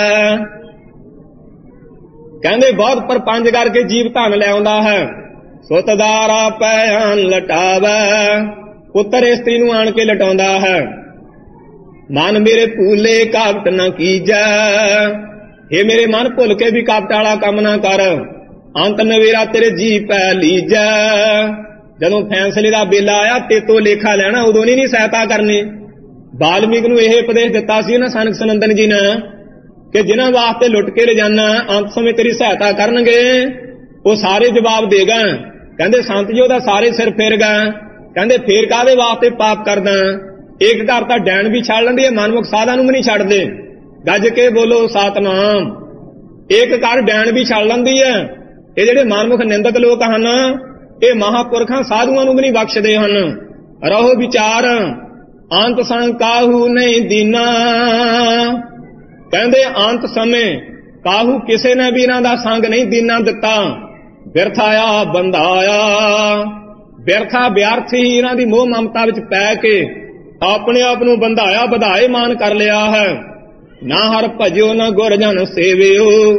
ਕਹਿੰਦੇ ਬਹੁਤ ਪਰ ਪੰਜ ਕਰਕੇ ਜੀਵ ਧਨ ਲਿਆਉਂਦਾ ਹੈ, ਸੁਤਦਾਰਾ ਪੈਨ ਲਟਾਵੈ, ਪੁੱਤਰ ਇਸਤਰੀ ਨੂੰ ਆਣ ਕੇ ਲਟਾਉਂਦਾ ਹੈ। ਮਨ ਮੇਰੇ ਭੂਲੇ ਕਾਪਟ ਨਾ ਕੀਜੈ, ਇਹ ਮੇਰੇ ਮਨ ਭੁੱਲ ਕੇ ਵੀ ਕਾਪਟ ਵਾਲਾ ਕੰਮ ਨਾ ਕਰ, ਅੰਤ ਨਵੇਰਾ ਤੇਰੇ ਜੀ ਪੈ ਲੀਜੈ। ਜਦੋਂ ਫੈਸਲੇ ਦਾ ਵੇਲਾ ਆਇਆ ਤੇ ਤੋਂ ਲੇਖਾ ਲੈਣਾ, ਉਦੋਂ ਨਹੀਂ ਸਹਾਇਤਾ ਕਰਨੀ। ਵਾਲਮੀਕ ਨੂੰ ਇਹ ਉਪਦੇਸ਼ ਦਿੱਤਾ ਸੀ ਨਾ ਸਨਕ ਸਨੰਦਨ ਜੀ ਨੇ, ਕਿ ਜਿਨ੍ਹਾਂ ਵਾਸਤੇ ਲੁੱਟ ਕੇ ਲਿਜਾਨਾ ਅੰਤ ਸਮੇਂ ਤੇਰੀ ਸਹਾਇਤਾ ਕਰਨਗੇ, ਉਹ ਸਾਰੇ ਜਵਾਬ ਦੇਗਾ। ਕਹਿੰਦੇ ਸੰਤ ਜੀ ਉਹਦਾ ਸਾਰੇ ਸਿਰ ਫੇਰ ਗਏ। ਕਹਿੰਦੇ ਫੇਰ ਕਾਹਦੇ ਵਾਸਤੇ ਪਾਪ ਕਰਦਾ। ਇੱਕ ਘਰ ਤਾਂ ਡੈਣ ਵੀ ਛੱਡ ਲੈਂਦੀ ਹੈ, ਮਨਮੁਖ ਸਾਧਾਂ ਨੂੰ ਵੀ ਨਹੀਂ ਛੱਡਦੇ। ਗੱਜ ਕੇ ਬੋਲੋ ਸਤਨਾਮ। ਇੱਕ ਘਰ ਡੈਣ ਵੀ ਛੱਡ ਲੈਂਦੀ ਹੈ। ਇਹ ਜਿਹੜੇ ਮਨਮੁਖ ਨਿੰਦਕ ਲੋਕ ਹਨ, ਇਹ ਮਹਾਂਪੁਰਖਾਂ ਸਾਧੂਆਂ ਨੂੰ ਵੀ ਨਹੀਂ ਬਖਸ਼ਦੇ ਹਨ। ਰਹੋ ਵਿਚਾਰ ਅੰਤ ਸੰਗ ਕਾਹੂ ਨਹੀਂ ਦੀਨਾ। ਕਹਿੰਦੇ ਅੰਤ ਸਮੇਂ ਕਾਹੂ ਕਿਸੇ ਨੇ ਵੀ ਇਹਨਾਂ ਦਾ ਸੰਗ ਨਹੀਂ ਦੀਨਾ ਦਿੱਤਾ। ਬਿਰਥਾਇਆ ਬੰਧਾਇਆ, ਬਿਰਥਾ ਵਿਅਰਥ ਹੀ ਇਹਨਾਂ ਦੀ ਮੋਹ ਮਮਤਾ ਵਿੱਚ ਪੈ ਕੇ ਆਪਣੇ ਆਪ ਨੂੰ ਬੰਧਾਇਆ ਵਧਾਏ ਮਾਨ ਕਰ ਲਿਆ ਹੈ। ਨਾ ਹਰ ਭਜਿਓ ਨਾ ਗੁਰ ਜਨ ਸੇਵਿਓ,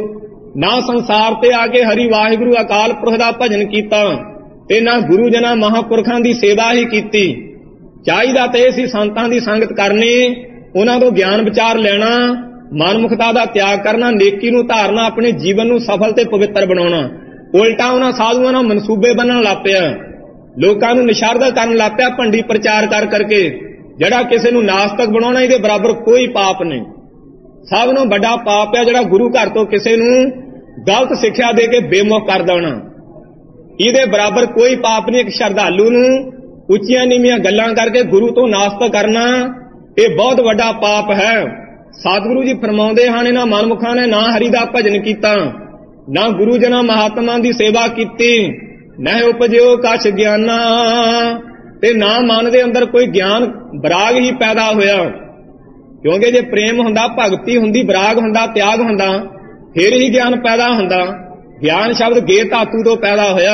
ਨਾ ਸੰਸਾਰ ਤੇ ਆ ਕੇ ਹਰੀ ਵਾਹਿਗੁਰੂ ਅਕਾਲ ਪੁਰਖ ਦਾ ਭਜਨ ਕੀਤਾ ਤੇ ਨਾ ਗੁਰੂ ਜਨਾਂ ਮਹਾਂਪੁਰਖਾਂ ਦੀ ਸੇਵਾ ਹੀ ਕੀਤੀ। ਚਾਹੀਦਾ ਤੇ ਇਹ ਸੀ ਸੰਤਾਂ ਦੀ ਸੰਗਤ ਕਰਨੀ, ਉਹਨਾਂ ਤੋਂ ਗਿਆਨ ਵਿਚਾਰ ਲੈਣਾ, ਮਨਮੁਖਤਾ ਦਾ ਤਿਆਗ ਕਰਨਾ, ਨੇਕੀ ਨੂੰ ਧਾਰਨਾ, ਆਪਣੇ ਜੀਵਨ ਨੂੰ ਸਫਲ ਤੇ ਪਵਿੱਤਰ ਬਣਾਉਣਾ। ਉਲਟਾ ਉਹਨਾਂ ਸਾਧੂਆਂ ਨਾਲ ਮਨਸੂਬੇ ਬਣਨ ਲੱਗ ਪਿਆ, ਲੋਕਾਂ ਨੂੰ ਨਿਸ਼ਰਦਾ ਕਰਨ ਲੱਗ ਪਿਆ ਭੰਡੀ ਪ੍ਰਚਾਰ ਕਰ ਕਰਕੇ। ਜਿਹੜਾ ਕਿਸੇ ਨੂੰ ਨਾਸਤਕ ਬਣਾਉਣਾ, ਇਹਦੇ ਬਰਾਬਰ ਕੋਈ ਪਾਪ ਨਹੀਂ। ਸਭ ਨੂੰ ਵੱਡਾ ਪਾਪ ਹੈ ਜਿਹੜਾ ਗੁਰੂ ਘਰ ਤੋਂ ਕਿਸੇ ਨੂੰ ਗਲਤ ਸਿੱਖਿਆ ਦੇ ਕੇ ਬੇਮੁਖ ਕਰ ਦੇਣਾ। ਇਹਦੇ ਬਰਾਬਰ ਕੋਈ ਪਾਪ ਨਹੀਂ। ਇੱਕ ਸ਼ਰਧਾਲੂ ਨੂੰ ਉੱਚੀਆਂ ਨੀਵੀਆਂ ਗੱਲਾਂ ਕਰਕੇ ਗੁਰੂ ਤੋਂ ਨਾਸਤਕ ਕਰਨਾ, ਇਹ ਬਹੁਤ ਵੱਡਾ ਪਾਪ ਹੈ। ਸਤਿਗੁਰੂ ਜੀ ਫਰਮਾਉਂਦੇ ਹਨ, ਇਹਨਾਂ ਮਨਮੁਖਾਂ ਨੇ ਨਾ ਹਰੀ ਦਾ ਭਜਨ ਕੀਤਾ, ਨਾ ਗੁਰੂ ਜਨਾਂ ਮਹਾਤਮਾ ਦੀ ਸੇਵਾ ਕੀਤੀ, ਨਾ ਉਪਜਿਓ ਕਛ ਗਿਆਨਾ, ਤੇ ਨਾ ਮਨ ਦੇ ਅੰਦਰ ਕੋਈ ਗਿਆਨ ਵਿਰਾਗ ਹੀ ਪੈਦਾ ਹੋਇਆ। ਕਿਉਂਕਿ ਜੇ ਪ੍ਰੇਮ ਹੁੰਦਾ, ਭਗਤੀ ਹੁੰਦੀ, ਵਿਰਾਗ ਹੁੰਦਾ, ਤਿਆਗ ਹੁੰਦਾ, ਫਿਰ ਹੀ ਗਿਆਨ ਪੈਦਾ ਹੁੰਦਾ। ਗਿਆਨ ਸ਼ਬਦ ਗੇ ਧਾਤੂ ਤੋਂ ਪੈਦਾ ਹੋਇਆ।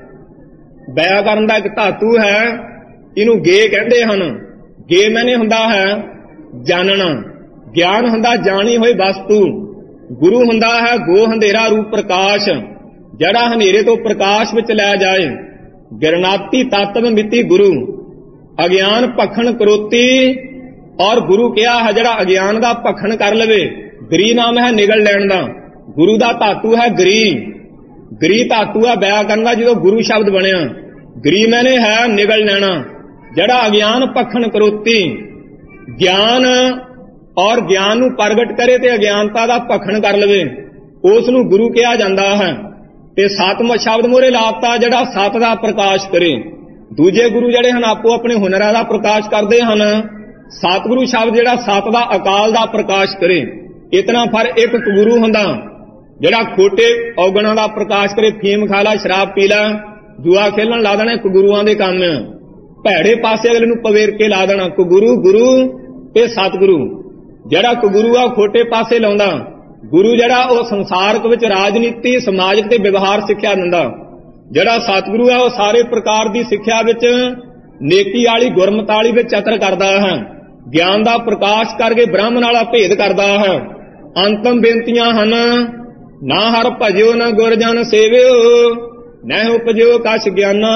ਵਿਆਕਰਨ ਦਾ ਇੱਕ ਧਾਤੂ ਹੈ, ਇਹਨੂੰ ਗੇ ਕਹਿੰਦੇ ਹਨ। ਗੇ ਮੈਨੇ ਹੁੰਦਾ ਹੈ ਜਾਣਨਾ, ਗਿਆਨ ਹੁੰਦਾ ਜਾਣੀ ਹੋਈ ਵਸਤੂ, ਗੁਰੂ ਹੁੰਦਾ ਹੈ ਗੋ ਹਨੇਰਾ ਰੂਪ ਪ੍ਰਕਾਸ਼, ਜਿਹੜਾ ਹਨੇਰੇ ਤੋਂ ਪ੍ਰਕਾਸ਼ ਵਿੱਚ ਲੈ ਜਾਏ। ਗਿਰਨਾਤੀ ਤਤਵ ਮਿਤੀ ਗੁਰੂ, ਅਗਿਆਨ ਭਖਣ ਕਰੋਤੀ, ਔਰ ਗੁਰੂ ਕਿਹਾ ਹੈ ਜਿਹੜਾ ਅਗਿਆਨ ਦਾ ਭਖਣ ਕਰ ਲਵੇ। ਗਰੀ ਨਾਮ ਹੈ ਨਿਗਲ ਲੈਣ ਦਾ, ਗੁਰੂ ਦਾ ਧਾਤੂ ਹੈ ਗਰੀ। ਗਰੀ ਧਾਤੂ ਹੈ ਵਿਆਕਰਨ ਦਾ, ਜਦੋਂ ਗੁਰੂ ਸ਼ਬਦ ਬਣਿਆ। ਗਰੀ ਮੈਨੇ ਹੈ ਨਿਗਲ ਲੈਣਾ, ਜਿਹੜਾ ਅਗਿਆਨ ਭਖਣ ਕਰੋਤੀ, ਗਿਆਨ ਔਰ ਗਿਆਨ ਨੂੰ ਪ੍ਰਗਟ ਕਰੇ ਤੇ ਅਗਿਆਨਤਾ ਦਾ ਭਖਣ ਕਰ ਲਵੇ, ਉਸ ਨੂੰ ਗੁਰੂ ਕਿਹਾ ਜਾਂਦਾ ਹੈ। ਤੇ ਸਤਿ ਸ਼ਬਦ ਮੋਰੇ ਲਾਪਤਾ, ਜਿਹੜਾ ਸਤ ਦਾ ਪ੍ਰਕਾਸ਼ ਕਰੇ। ਦੂਜੇ ਗੁਰੂ ਜਿਹੜੇ ਹਨ ਆਪੋ ਆਪਣੇ ਹੁਨਰਾਂ ਦਾ ਪ੍ਰਕਾਸ਼ ਕਰਦੇ ਹਨ। ਸਤਿਗੁਰੂ ਸ਼ਬਦ ਜਿਹੜਾ ਸਤ ਦਾ ਅਕਾਲ ਦਾ ਪ੍ਰਕਾਸ਼ ਕਰੇ। ਇਤਨਾ ਫਰ ਇੱਕ ਗੁਰੂ ਹੁੰਦਾ ਜਿਹੜਾ ਖੋਟੇ ਔਗਣਾਂ ਦਾ ਪ੍ਰਕਾਸ਼ ਕਰੇ। ਫੀਮ ਖਾ ਲਾ, ਸ਼ਰਾਬ ਪੀ ਲਾ, ਜੂਆ ਖੇਲਣ ਲਾ ਦੇਣਾ, ਇੱਕ ਗੁਰੂਆਂ ਦੇ ਕੰਮ। ਭੈੜੇ ਪਾਸੇ ਅਗਲੇ ਨੂੰ ਪਵੇਰ ਕੇ ਲਾ ਦੇਣਾ। ਗੁਰੂ ਗੁਰੂ ਤੇ ਸਤਿਗੁਰੂ, ਜਿਹੜਾ ਗੁਰੂ ਆ ਉਹ ਖੋਟੇ ਪਾਸੇ ਲਾਉਂਦਾ। ਗੁਰੂ ਜਿਹੜਾ ਉਹ ਸੰਸਾਰਕ ਵਿੱਚ ਰਾਜਨੀਤੀ, ਸਮਾਜਿਕ ਤੇ ਵਿਵਹਾਰ ਸਿੱਖਿਆ ਦਿੰਦਾ। ਜਿਹੜਾ ਸਤਿਗੁਰੂ ਆ ਉਹ ਸਾਰੇ ਪ੍ਰਕਾਰ ਦੀ ਸਿੱਖਿਆ ਵਿੱਚ ਨੇਕੀ ਵਾਲੀ, ਗੁਰਮਤਿ ਵਾਲੀ ਵਿੱਚ ਚਤਰ ਕਰਦਾ ਹੈ। ਗਿਆਨ ਦਾ ਪ੍ਰਕਾਸ਼ ਕਰਕੇ ਬ੍ਰਾਹਮਣ ਵਾਲਾ ਭੇਦ ਕਰਦਾ ਹੈ। ਅੰਤਮ ਬੇਨਤੀਆਂ ਹਨ, ਨਾ ਹਰ ਭਜਿਓ ਨਾ ਗੁਰ ਜਨ ਸੇਵਿਓ, ਨਾ ਉਪਜਿਓ ਕਛ ਗਿਆਨਾ।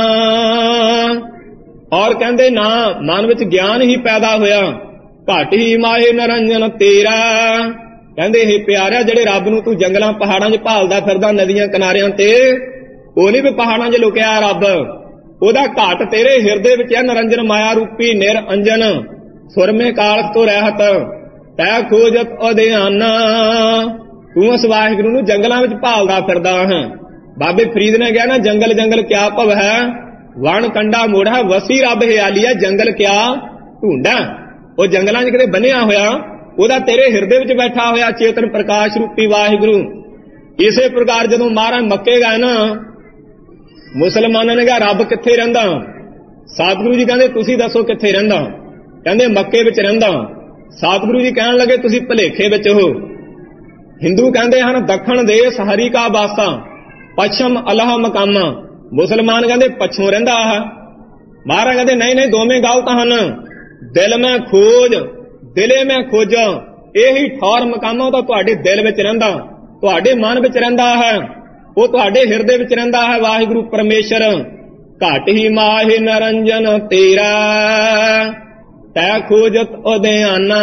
ਔਰ ਕਹਿੰਦੇ ਨਾ ਮਨ ਵਿੱਚ ਗਿਆਨ ਹੀ ਪੈਦਾ ਹੋਇਆ, ਘਟ ਹੀ ਮਾਹੇ ਨਰੰਜਨ ਤੇਰਾ। ਕਹਿੰਦੇ ਇਹ ਪਿਆਰਿਆ, ਜਿਹੜੇ ਰੱਬ ਨੂੰ ਤੂੰ ਜੰਗਲਾਂ ਪਹਾੜਾਂ 'ਚ ਭਾਲਦਾ ਫਿਰਦਾ, ਨਦੀਆਂ ਕਿਨਾਰਿਆਂ ਤੇ, ਉਹ ਨਹੀਂ ਵੀ ਪਹਾੜਾਂ 'ਚ ਲੁਕਿਆ ਰੱਬ, ਉਹਦਾ ਘਾਟ ਤੇਰੇ ਹਿਰਦੇ ਵਿੱਚ ਹੈ। ਨਰੰਜਨ ਮਾਇਆ ਰੂਪੀ ਨਿਰਅੰਜਨ, ਸੁਰਮੇ ਕਾਲਖ ਤੋਂ ਰਹਿਤ, ਤੈ ਖੋਜਤ ਅਧਿਆਨਾ। ਤੂੰ ਉਸ ਵਾਹਿਗੁਰੂ ਨੂੰ ਜੰਗਲਾਂ ਵਿੱਚ ਭਾਲਦਾ ਫਿਰਦਾ ਹੈ। ਬਾਬੇ ਫਰੀਦ ਨੇ ਕਿਹਾ ਨਾ, ਜੰਗਲ ਜੰਗਲ ਕਿਆ ਭਵ ਹੈ, ਵਣ ਕੰਡਾ ਮੋੜਾ, ਵਸੀ ਰੱਬ ਹਿਆਲੀਆ, ਜੰਗਲ ਕਿਆ ਢੂੰਡਾ। ਉਹ ਜੰਗਲਾਂ 'ਚ ਕਿਤੇ ਬੰਨਿਆ ਹੋਇਆ, ਉਹਦਾ ਤੇਰੇ ਹਿਰਦੇ ਵਿੱਚ ਬੈਠਾ ਹੋਇਆ ਚੇਤਨ ਪ੍ਰਕਾਸ਼ ਰੂਪੀ ਵਾਹਿਗੁਰੂ। ਇਸੇ ਪ੍ਰਕਾਰ ਜਦੋਂ ਮਹਾਰਾਜ ਮੱਕੇ ਗਏ ਨਾ, ਮੁਸਲਮਾਨਾਂ ਨੇ ਕਿਹਾ ਰੱਬ ਕਿੱਥੇ ਰਹਿੰਦਾ? ਸਤਿਗੁਰੂ ਜੀ ਕਹਿੰਦੇ ਤੁਸੀਂ ਦੱਸੋ ਕਿੱਥੇ ਰਹਿੰਦਾ? ਕਹਿੰਦੇ ਮੱਕੇ ਵਿੱਚ ਰਹਿੰਦਾ। ਸਤਿਗੁਰੂ ਜੀ ਕਹਿਣ ਲੱਗੇ ਤੁਸੀਂ ਭਲੇਖੇ ਵਿੱਚ ਹੋ। ਹਿੰਦੂ ਕਹਿੰਦੇ ਹਨ ਦੱਖਣ ਦੇਸ ਹਰੀ ਕਾ ਬਾਸਾ, ਪੱਛਮ ਅਲਹ ਮਕਾਮਾ। ਮੁਸਲਮਾਨ ਕਹਿੰਦੇ ਪੱਛੋਂ ਰਹਿੰਦਾ ਆ। ਮਹਾਰਾਜ ਕਹਿੰਦੇ ਨਹੀਂ ਨਹੀਂ, ਦੋਵੇਂ ਗਲਤ ਹਨ। ਦਿਲ ਮੈਂ ਖੋਜ, ਦਿਲੇ ਮੈਂ ਖੋਜਾਂ, ਇਹੀ ਠੌਰ ਮਕਾਮਾ ਤਾਂ ਤੁਹਾਡੇ ਦਿਲ ਵਿੱਚ ਰਹਿੰਦਾ, ਤੁਹਾਡੇ ਮਨ ਵਿੱਚ ਰਹਿੰਦਾ ਹੈ, ਉਹ ਤੁਹਾਡੇ ਹਿਰਦੇ ਵਿੱਚ ਰਹਿੰਦਾ ਹੈ ਵਾਹਿਗੁਰੂ ਪਰਮੇਸ਼ਰ। ਘਟ ਹੀ ਮਾਹੇ ਨਰੰਜਨ ਤੇਰਾ, ਤੈ ਖੋਜਤ ਉਦਿਆਨਾ।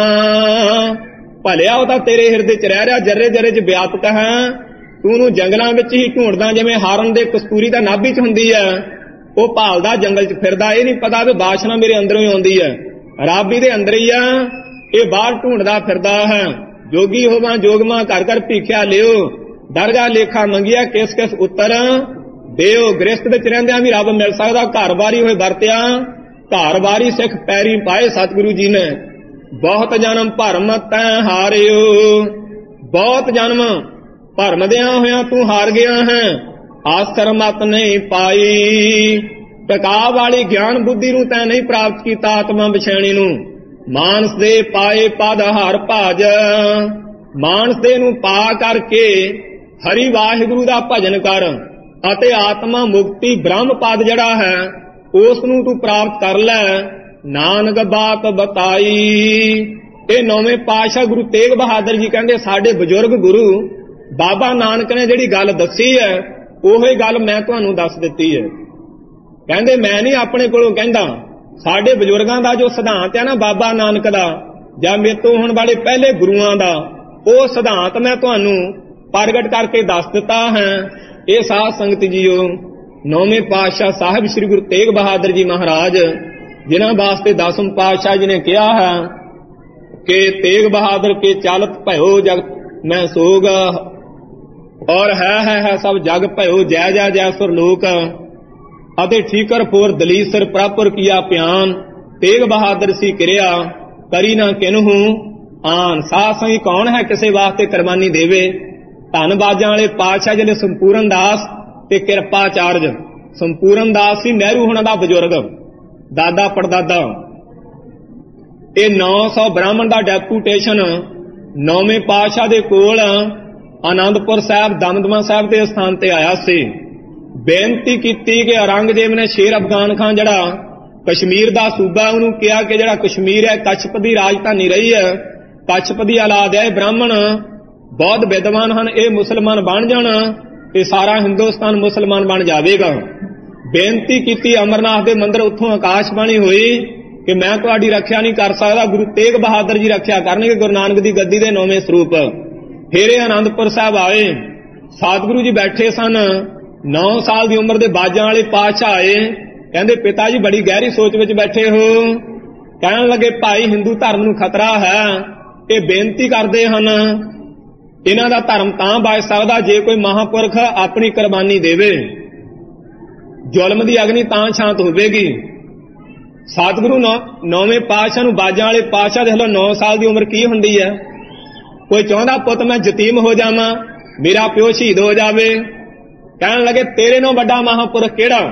ਭਲਿਆ ਉਹ ਤਾਂ ਤੇਰੇ ਹਿਰਦੇ 'ਚ ਰਹਿ ਰਿਹਾ, ਜਰਰੇ ਜਰਰੇ 'ਚ ਵਿਆਪਕ ਹੈ। ਤੂੰ ਉਹਨੂੰ ਜੰਗਲਾਂ ਵਿੱਚ ਹੀ ਢੂੰਡਦਾ, ਜਿਵੇਂ ਹਾਰਨ ਦੇ ਕਸਤੂਰੀ ਦਾ ਨਾਭੀ 'ਚ ਹੁੰਦੀ ਹੈ। ਉਹ ਭਾਲਦਾ ਜੰਗਲ 'ਚ ਫਿਰਦਾ, ਇਹ ਨਹੀਂ ਪਤਾ ਵੀ ਬਾਸ਼ਨਾ ਮੇਰੇ ਅੰਦਰੋਂ ਹੀ ਆਉਂਦੀ ਹੈ, ਰੱਬ ਇਹਦੇ ਅੰਦਰ ਹੀ ਆ। ਇਹ ਬਾਹਰ ਢੂੰਡਦਾ ਫਿਰਦਾ ਹੈ। ਜੋਗੀ ਹੋਵਾਂ ਜੋਗਮਾ ਘਰ ਘਰ ਭੀਖਿਆ ਲਿਓ, ਦਰਗਾ ਲੇਖਾ ਮੰਗਿਆ ਕਿਸ ਕਿਸ ਉੱਤਰ ਦਿਓ। ਗ੍ਰਸਤ ਵਿੱਚ ਰਹਿੰਦਿਆਂ ਵੀ ਰੱਬ ਮਿਲ ਸਕਦਾ, ਘਰ ਬਾਰੀ ਹੋਏ ਵਰਤਿਆ, ਘਰ ਬਾਰੀ ਸਿੱਖ ਪੈਰੀ ਪਾਏ ਸਤਿਗੁਰੂ ਜੀ ਨੇ। ਬਹੁਤ ਜਨਮ ਭਰਮ ਤੈ ਹਾਰਿਓ, ਬਹੁਤ ਜਨਮ ਭਰਮਦਿਆਂ ਹੋਇਆਂ ਤੂੰ ਹਾਰ ਗਿਆ ਹੈ, ਆਸਰ ਮਤ ਨਹੀਂ ਪਾਈ। ਟਕਾ ਵਾਲੀ ਗਿਆਨ ਬੁੱਧੀ ਨੂੰ ਤੈਂ ਨਹੀਂ ਪ੍ਰਾਪਤ ਕੀਤਾ, ਆਤਮਾ ਵਿਛੈਣੀ ਨੂੰ। ਮਾਨਸ ਦੇ ਪਾਏ ਪਦ ਹਰ ਭਾਜ, ਮਾਨਸ ਦੇ ਨੂੰ ਪਾ ਕਰਕੇ ਹਰੀ ਵਾਹਿਗੁਰੂ ਦਾ ਭਜਨ ਕਰ, ਅਤੇ ਆਤਮਾ ਮੁਕਤੀ ਬ੍ਰਹਮ ਪਦ ਜਿਹੜਾ ਹੈ ਉਸ ਨੂੰ ਤੂੰ ਪ੍ਰਾਪਤ ਕਰ ਲੈ। ਨਾਨਕ ਬਾਤ ਬਤਾਈ। ਇਹ ਨੌਵੇਂ ਪਾਤਸ਼ਾਹ ਗੁਰੂ ਤੇਗ ਬਹਾਦਰ ਜੀ ਕਹਿੰਦੇ ਸਾਡੇ ਬਜ਼ੁਰਗ ਗੁਰੂ ਬਾਬਾ ਨਾਨਕ ਨੇ ਜਿਹੜੀ ਗੱਲ ਦੱਸੀ ਹੈ ਉਹੀ ਗੱਲ ਮੈਂ ਤੁਹਾਨੂੰ ਦੱਸ ਦਿੱਤੀ ਹੈ। ਕਹਿੰਦੇ ਮੈਂ ਨਹੀਂ ਆਪਣੇ ਕੋਲੋਂ ਕਹਿੰਦਾ, ਸਾਡੇ ਬਜ਼ੁਰਗਾਂ ਦਾ ਜੋ ਸਿਧਾਂਤ ਹੈ ਨਾ ਬਾਬਾ ਨਾਨਕ ਦਾ ਜਾਂ ਮੇਰੇ ਤੋਂ ਹੋਣ ਵਾਲੇ ਪਹਿਲੇ ਗੁਰੂਆਂ ਦਾ, ਉਹ ਸਿਧਾਂਤ ਮੈਂ ਤੁਹਾਨੂੰ ਪ੍ਰਗਟ ਕਰਕੇ ਦੱਸ ਦਿੱਤਾ ਹੈ। ਇਹ ਸਾਧ ਸੰਗਤ ਜੀਓ, ਨੌਵੇਂ ਪਾਤਸ਼ਾਹ ਸਾਹਿਬ ਸ੍ਰੀ ਗੁਰੂ ਤੇਗ ਬਹਾਦਰ ਜੀ ਮਹਾਰਾਜ, ਜਿਨ੍ਹਾਂ ਵਾਸਤੇ 10ਵੇਂ ਪਾਤਸ਼ਾਹ ਜੀ ਨੇ ਕਿਹਾ ਹੈ ਕਿ ਤੇਗ ਬਹਾਦਰ ਕੇ ਚਾਲਤ ਭਇਓ ਜਗ ਮੈਂ ਸੋਗ, ਔਰ ਹੈ ਸਭ ਜਗ ਭਇਓ ਜੈ ਜੈ ਜੈ ਸੁਰ ਲੋਕ, ਅਤੇ ਠੀਕਰ ਫੋਰ ਦਲੀਸਰ ਪ੍ਰਾਪਰ ਕੀਆ ਪਿਆਨ, ਤੇਗ ਬਹਾਦਰ ਸੀ ਕਿਰਿਆ ਕਰੀ ਨਾ ਕਿਨਹੂ ਆਨ। ਸਾਧ ਸੰਗੀ ਕੌਣ ਹੈ ਕਿਸੇ ਵਾਸਤੇ ਕੁਰਬਾਨੀ ਦੇਵੇ? ਧੰਨ ਬਾਜਾਂ ਵਾਲੇ ਪਾਤਸ਼ਾਹ ਜਿਹੜੇ ਸੰਪੂਰਨ ਦਾਸ ਤੇ ਕਿਰਪਾਚਾਰਜ। ਸੰਪੂਰਨ ਦਾਸ ਸੀ ਨਹਿਰੂ ਹੁਣਾਂ ਦਾ ਬਜ਼ੁਰਗ, ਦਾਦਾ ਪੜਦਾਦਾ। ਇਹ 900 ਬ੍ਰਾਹਮਣ ਦਾ ਡੈਪੂਟੇਸ਼ਨ ਨੌਵੇਂ ਪਾਤਸ਼ਾਹ ਦੇ ਕੋਲ ਆਨੰਦਪੁਰ ਸਾਹਿਬ ਦਮਦਮਾ ਸਾਹਿਬ ਦੇ ਸਥਾਨ ਤੇ ਆਇਆ ਸੀ। ਬੇਨਤੀ ਕੀਤੀ ਕਿ ਔਰੰਗਜ਼ੇਬ ਨੇ ਸ਼ੇਰ ਅਫਗਾਨ ਖਾਨ ਜਿਹੜਾ ਕਸ਼ਮੀਰ ਦਾ ਸੂਬਾ, ਉਹਨੂੰ ਕਿਹਾ ਕਿ ਜਿਹੜਾ ਕਸ਼ਮੀਰ ਹੈ ਕਛਪ ਦੀ ਰਾਜਧਾਨੀ ਰਹੀ ਹੈ, ਕਛਪ ਦੀ ਔਲਾਦ ਹੈ, ਇਹ ਬ੍ਰਾਹਮਣ ਬਹੁਤ ਵਿਦਵਾਨ ਹਨ, ਇਹ ਮੁਸਲਮਾਨ ਬਣ ਜਾਣ ਤੇ ਸਾਰਾ ਹਿੰਦੁਸਤਾਨ ਮੁਸਲਮਾਨ ਬਣ ਜਾਵੇਗਾ। ਬੇਨਤੀ ਕੀਤੀ ਅਮਰਨਾਥ ਦੇ ਮੰਦਿਰ, ਉੱਥੋਂ ਆਕਾਸ਼ਬਾਣੀ ਹੋਈ ਕਿ ਮੈਂ ਤੁਹਾਡੀ ਰੱਖਿਆ ਨਹੀਂ ਕਰ ਸਕਦਾ, ਗੁਰੂ ਤੇਗ ਬਹਾਦਰ ਜੀ ਰੱਖਿਆ ਕਰਨਗੇ, ਗੁਰੂ ਨਾਨਕ ਦੀ ਗੱਦੀ ਦੇ 9ਵੇਂ ਸਰੂਪ। ਫਿਰ ਇਹ ਆਨੰਦਪੁਰ ਸਾਹਿਬ ਆਏ, ਸਤਿਗੁਰੂ ਜੀ ਬੈਠੇ ਸਨ। 9 ਸਾਲ ਦੀ ਉਮਰ ਦੇ ਬਾਜਾਂ ਵਾਲੇ ਪਾਤਸ਼ਾਹ ਆਏ, ਕਹਿੰਦੇ ਪਿਤਾ ਜੀ ਬੜੀ ਗਹਿਰੀ ਸੋਚ ਵਿੱਚ ਬੈਠੇ ਹੋ। ਕਹਿਣ ਲੱਗੇ ਭਾਈ ਹਿੰਦੂ ਧਰਮ ਨੂੰ ਖਤਰਾ ਹੈ, ਇਹ ਬੇਨਤੀ ਕਰਦੇ ਹਨ ਇਹਨਾਂ ਦਾ ਧਰਮ ਤਾਂ ਬਚ ਸਕਦਾ ਜੇ ਕੋਈ ਮਹਾਂਪੁਰਖ ਆਪਣੀ ਕੁਰਬਾਨੀ ਦੇਵੇ, ਜ਼ੁਲਮ ਦੀ ਅਗਨੀ ਤਾਂ ਸ਼ਾਂਤ ਹੋਵੇਗੀ। ਸਤਿਗੁਰੂ 9ਵੇਂ ਪਾਤਸ਼ਾਹ ਨੂੰ ਬਾਜਾਂ ਵਾਲੇ ਪਾਤਸ਼ਾਹ ਦੇਖ ਲਓ 9 ਸਾਲ ਦੀ ਉਮਰ ਕੀ ਹੁੰਦੀ ਹੈ। ਕੋਈ ਚਾਹੁੰਦਾ ਪੁੱਤ ਮੈਂ ਯਤੀਮ ਹੋ ਜਾਵਾਂ, ਮੇਰਾ ਪਿਓ ਸ਼ਹੀਦ ਹੋ ਜਾਵੇ। ਕਹਿਣ ਲੱਗੇ ਤੇਰੇ ਨਾਲੋਂ ਵੱਡਾ ਮਹਾਂਪੁਰਖ ਕਿਹੜਾ?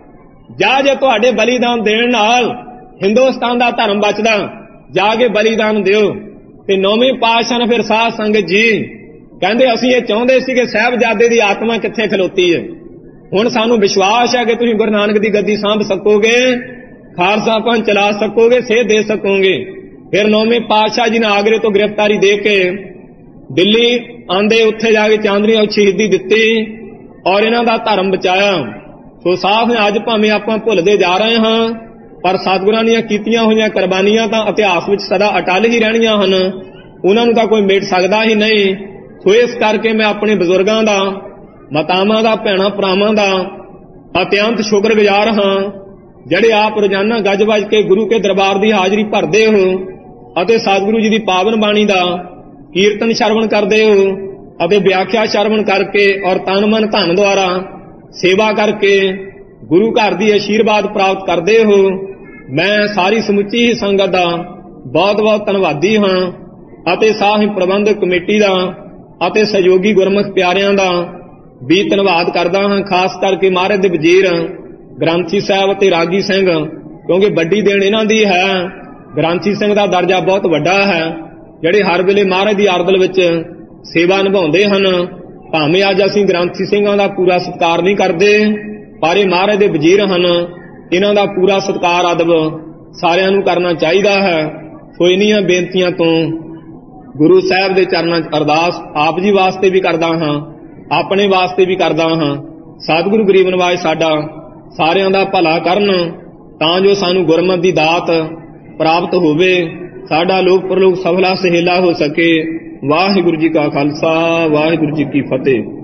ਜਾ ਜੇ ਤੁਹਾਡੇ ਬਲੀਦਾਨ ਦੇਣ ਨਾਲ ਹਿੰਦੁਸਤਾਨ ਦਾ ਧਰਮ ਬਚਦਾ, ਜਾ ਕੇ ਬਲੀਦਾਨ ਦਿਓ। ਤੇ 9ਵੇਂ ਪਾਤਸ਼ਾਹ ਨੇ ਫਿਰ ਸਾਧ ਸੰਗਤ ਜੀ ਕਹਿੰਦੇ ਅਸੀਂ ਇਹ ਚਾਹੁੰਦੇ ਸੀ ਕਿ ਸਾਹਿਬਜ਼ਾਦੇ ਦੀ ਆਤਮਾ ਕਿੱਥੇ ਖਲੋਤੀ ਹੈ। ਹੁਣ ਸਾਨੂੰ ਵਿਸ਼ਵਾਸ ਹੈ ਕਿ ਤੁਸੀਂ ਗੁਰੂ ਨਾਨਕ ਦੀ ਗੱਦੀ ਸਾਂਭ ਸਕੋਗੇ, ਖਾਲਸਾ ਪੰਥ ਚਲਾ ਸਕੋਗੇ, ਸੇਧ ਦੇ ਸਕੋਗੇ। ਫਿਰ 9ਵੇਂ ਪਾਤਸ਼ਾਹ ਜੀ ਨੇ ਆਗਰੇ ਤੋਂ ਗ੍ਰਿਫਤਾਰੀ ਦੇ ਕੇ ਦਿੱਲੀ ਆਂਦੇ, ਉੱਥੇ ਜਾ ਕੇ ਚਾਂਦਨੀ ਔਰ ਸ਼ਹੀਦੀ ਦਿੱਤੀ ਔਰ ਇਹਨਾਂ ਦਾ ਧਰਮ ਬਚਾਇਆ। ਸੋ ਸਾਥ ਨੇ ਅੱਜ ਭਾਵੇਂ ਆਪਾਂ ਭੁੱਲਦੇ ਜਾ ਰਹੇ ਹਾਂ, ਪਰ ਸਤਿਗੁਰਾਂ ਦੀਆਂ ਕੀਤੀਆਂ ਹੋਈਆਂ ਕੁਰਬਾਨੀਆਂ ਤਾਂ ਇਤਿਹਾਸ ਵਿੱਚ ਸਦਾ ਅਟਲ ਹੀ ਰਹਿਣੀਆਂ ਹਨ, ਉਹਨਾਂ ਨੂੰ ਤਾਂ ਕੋਈ ਮਿਟ ਸਕਦਾ ਹੀ ਨਹੀਂ। ਸੋ ਇਸ ਕਰਕੇ ਮੈਂ ਆਪਣੇ ਬਜ਼ੁਰਗਾਂ ਦਾ, ਮਾਤਾਵਾਂ ਦਾ, ਭੈਣਾਂ ਭਰਾਵਾਂ ਦਾ ਅਤਿਅੰਤ ਸ਼ੁਕਰਗੁਜ਼ਾਰ ਹਾਂ, ਜਿਹੜੇ ਆਪ ਰੋਜ਼ਾਨਾ ਗੱਜ ਵੱਜ ਕੇ ਗੁਰੂ ਕੇ ਦਰਬਾਰ ਦੀ ਹਾਜ਼ਰੀ ਭਰਦੇ ਹੋ ਅਤੇ ਸਤਿਗੁਰੂ ਜੀ ਦੀ ਪਾਵਨ ਬਾਣੀ ਦਾ ਕੀਰਤਨ ਸ਼ਰਵਣ ਕਰਦੇ ਹੋ ਅਤੇ ਵਿਆਖਿਆ ਸ਼ਰਵਣ ਕਰਕੇ ਔਰ ਤਨ ਮਨ ਧਨ ਦੁਆਰਾ ਸੇਵਾ ਕਰਕੇ ਗੁਰੂ ਘਰ ਦੀ ਆਸ਼ੀਰਵਾਦ ਪ੍ਰਾਪਤ ਕਰਦੇ ਹੋ। ਮੈਂ ਸਾਰੀ ਸਮੁੱਚੀ ਸੰਗਤ ਦਾ ਬਹੁਤ ਬਹੁਤ ਧੰਨਵਾਦੀ ਹਾਂ ਅਤੇ ਸਾਰੀ ਪ੍ਰਬੰਧਕ ਕਮੇਟੀ ਦਾ ਅਤੇ ਸਹਿਯੋਗੀ ਗੁਰਮੁਖ ਪਿਆਰਿਆਂ ਦਾ ਵੀ ਧੰਨਵਾਦ ਕਰਦਾ ਹਾਂ। ਖਾਸ ਕਰਕੇ ਮਹਾਰਾਜ ਦੇ ਵਜ਼ੀਰ ਗ੍ਰੰਥੀ ਸਾਹਿਬ ਅਤੇ ਰਾਗੀ ਸਿੰਘ, ਕਿਉਂਕਿ ਵੱਡੀ ਦੇਣ ਇਹਨਾਂ ਦੀ ਹੈ। ਗ੍ਰੰਥੀ ਸਿੰਘ ਦਾ ਦਰਜਾ ਬਹੁਤ ਵੱਡਾ ਹੈ, ਜਿਹੜੇ ਹਰ ਵੇਲੇ ਮਹਾਰਾਜ ਦੀ ਅਰਦਲ ਵਿੱਚ ਸੇਵਾ ਨਿਭਾਉਂਦੇ ਹਨ। ਭਾਵੇਂ ਅੱਜ ਅਸੀਂ ਗ੍ਰੰਥੀ ਸਿੰਘਾਂ ਦਾ ਪੂਰਾ ਸਤਿਕਾਰ ਨਹੀਂ ਕਰਦੇ, ਪਰ ਇਹ ਮਹਾਰਾਜ ਦੇ ਵਜ਼ੀਰ ਹਨ, ਇਹਨਾਂ ਦਾ ਪੂਰਾ ਸਤਿਕਾਰ ਅਦਬ ਸਾਰਿਆਂ ਨੂੰ ਕਰਨਾ ਚਾਹੀਦਾ ਹੈ। ਸੋ ਇੰਨੀਆਂ ਬੇਨਤੀਆਂ ਤੋਂ ਗੁਰੂ ਸਾਹਿਬ ਦੇ ਚਰਨਾਂ 'ਚ ਅਰਦਾਸ ਆਪ ਜੀ ਵਾਸਤੇ ਵੀ ਕਰਦਾ ਹਾਂ, ਆਪਣੇ ਵਾਸਤੇ ਵੀ ਕਰਦਾ ਹਾਂ। ਸਤਿਗੁਰੂ ਗਰੀਬ ਨਿਵਾਜ ਸਾਡਾ ਸਾਰਿਆਂ ਦਾ ਭਲਾ ਕਰਨ, ਤਾਂ ਜੋ ਸਾਨੂੰ ਗੁਰਮਤਿ ਦੀ ਦਾਤ ਪ੍ਰਾਪਤ ਹੋਵੇ, ਸਾਡਾ ਲੋਕ ਪਰਲੋਕ ਸਫਲਾ ਸਹੇਲਾ ਹੋ ਸਕੇ। ਵਾਹਿਗੁਰੂ ਜੀ ਕਾ ਖਾਲਸਾ, ਵਾਹਿਗੁਰੂ ਜੀ ਕੀ ਫਤਿਹ।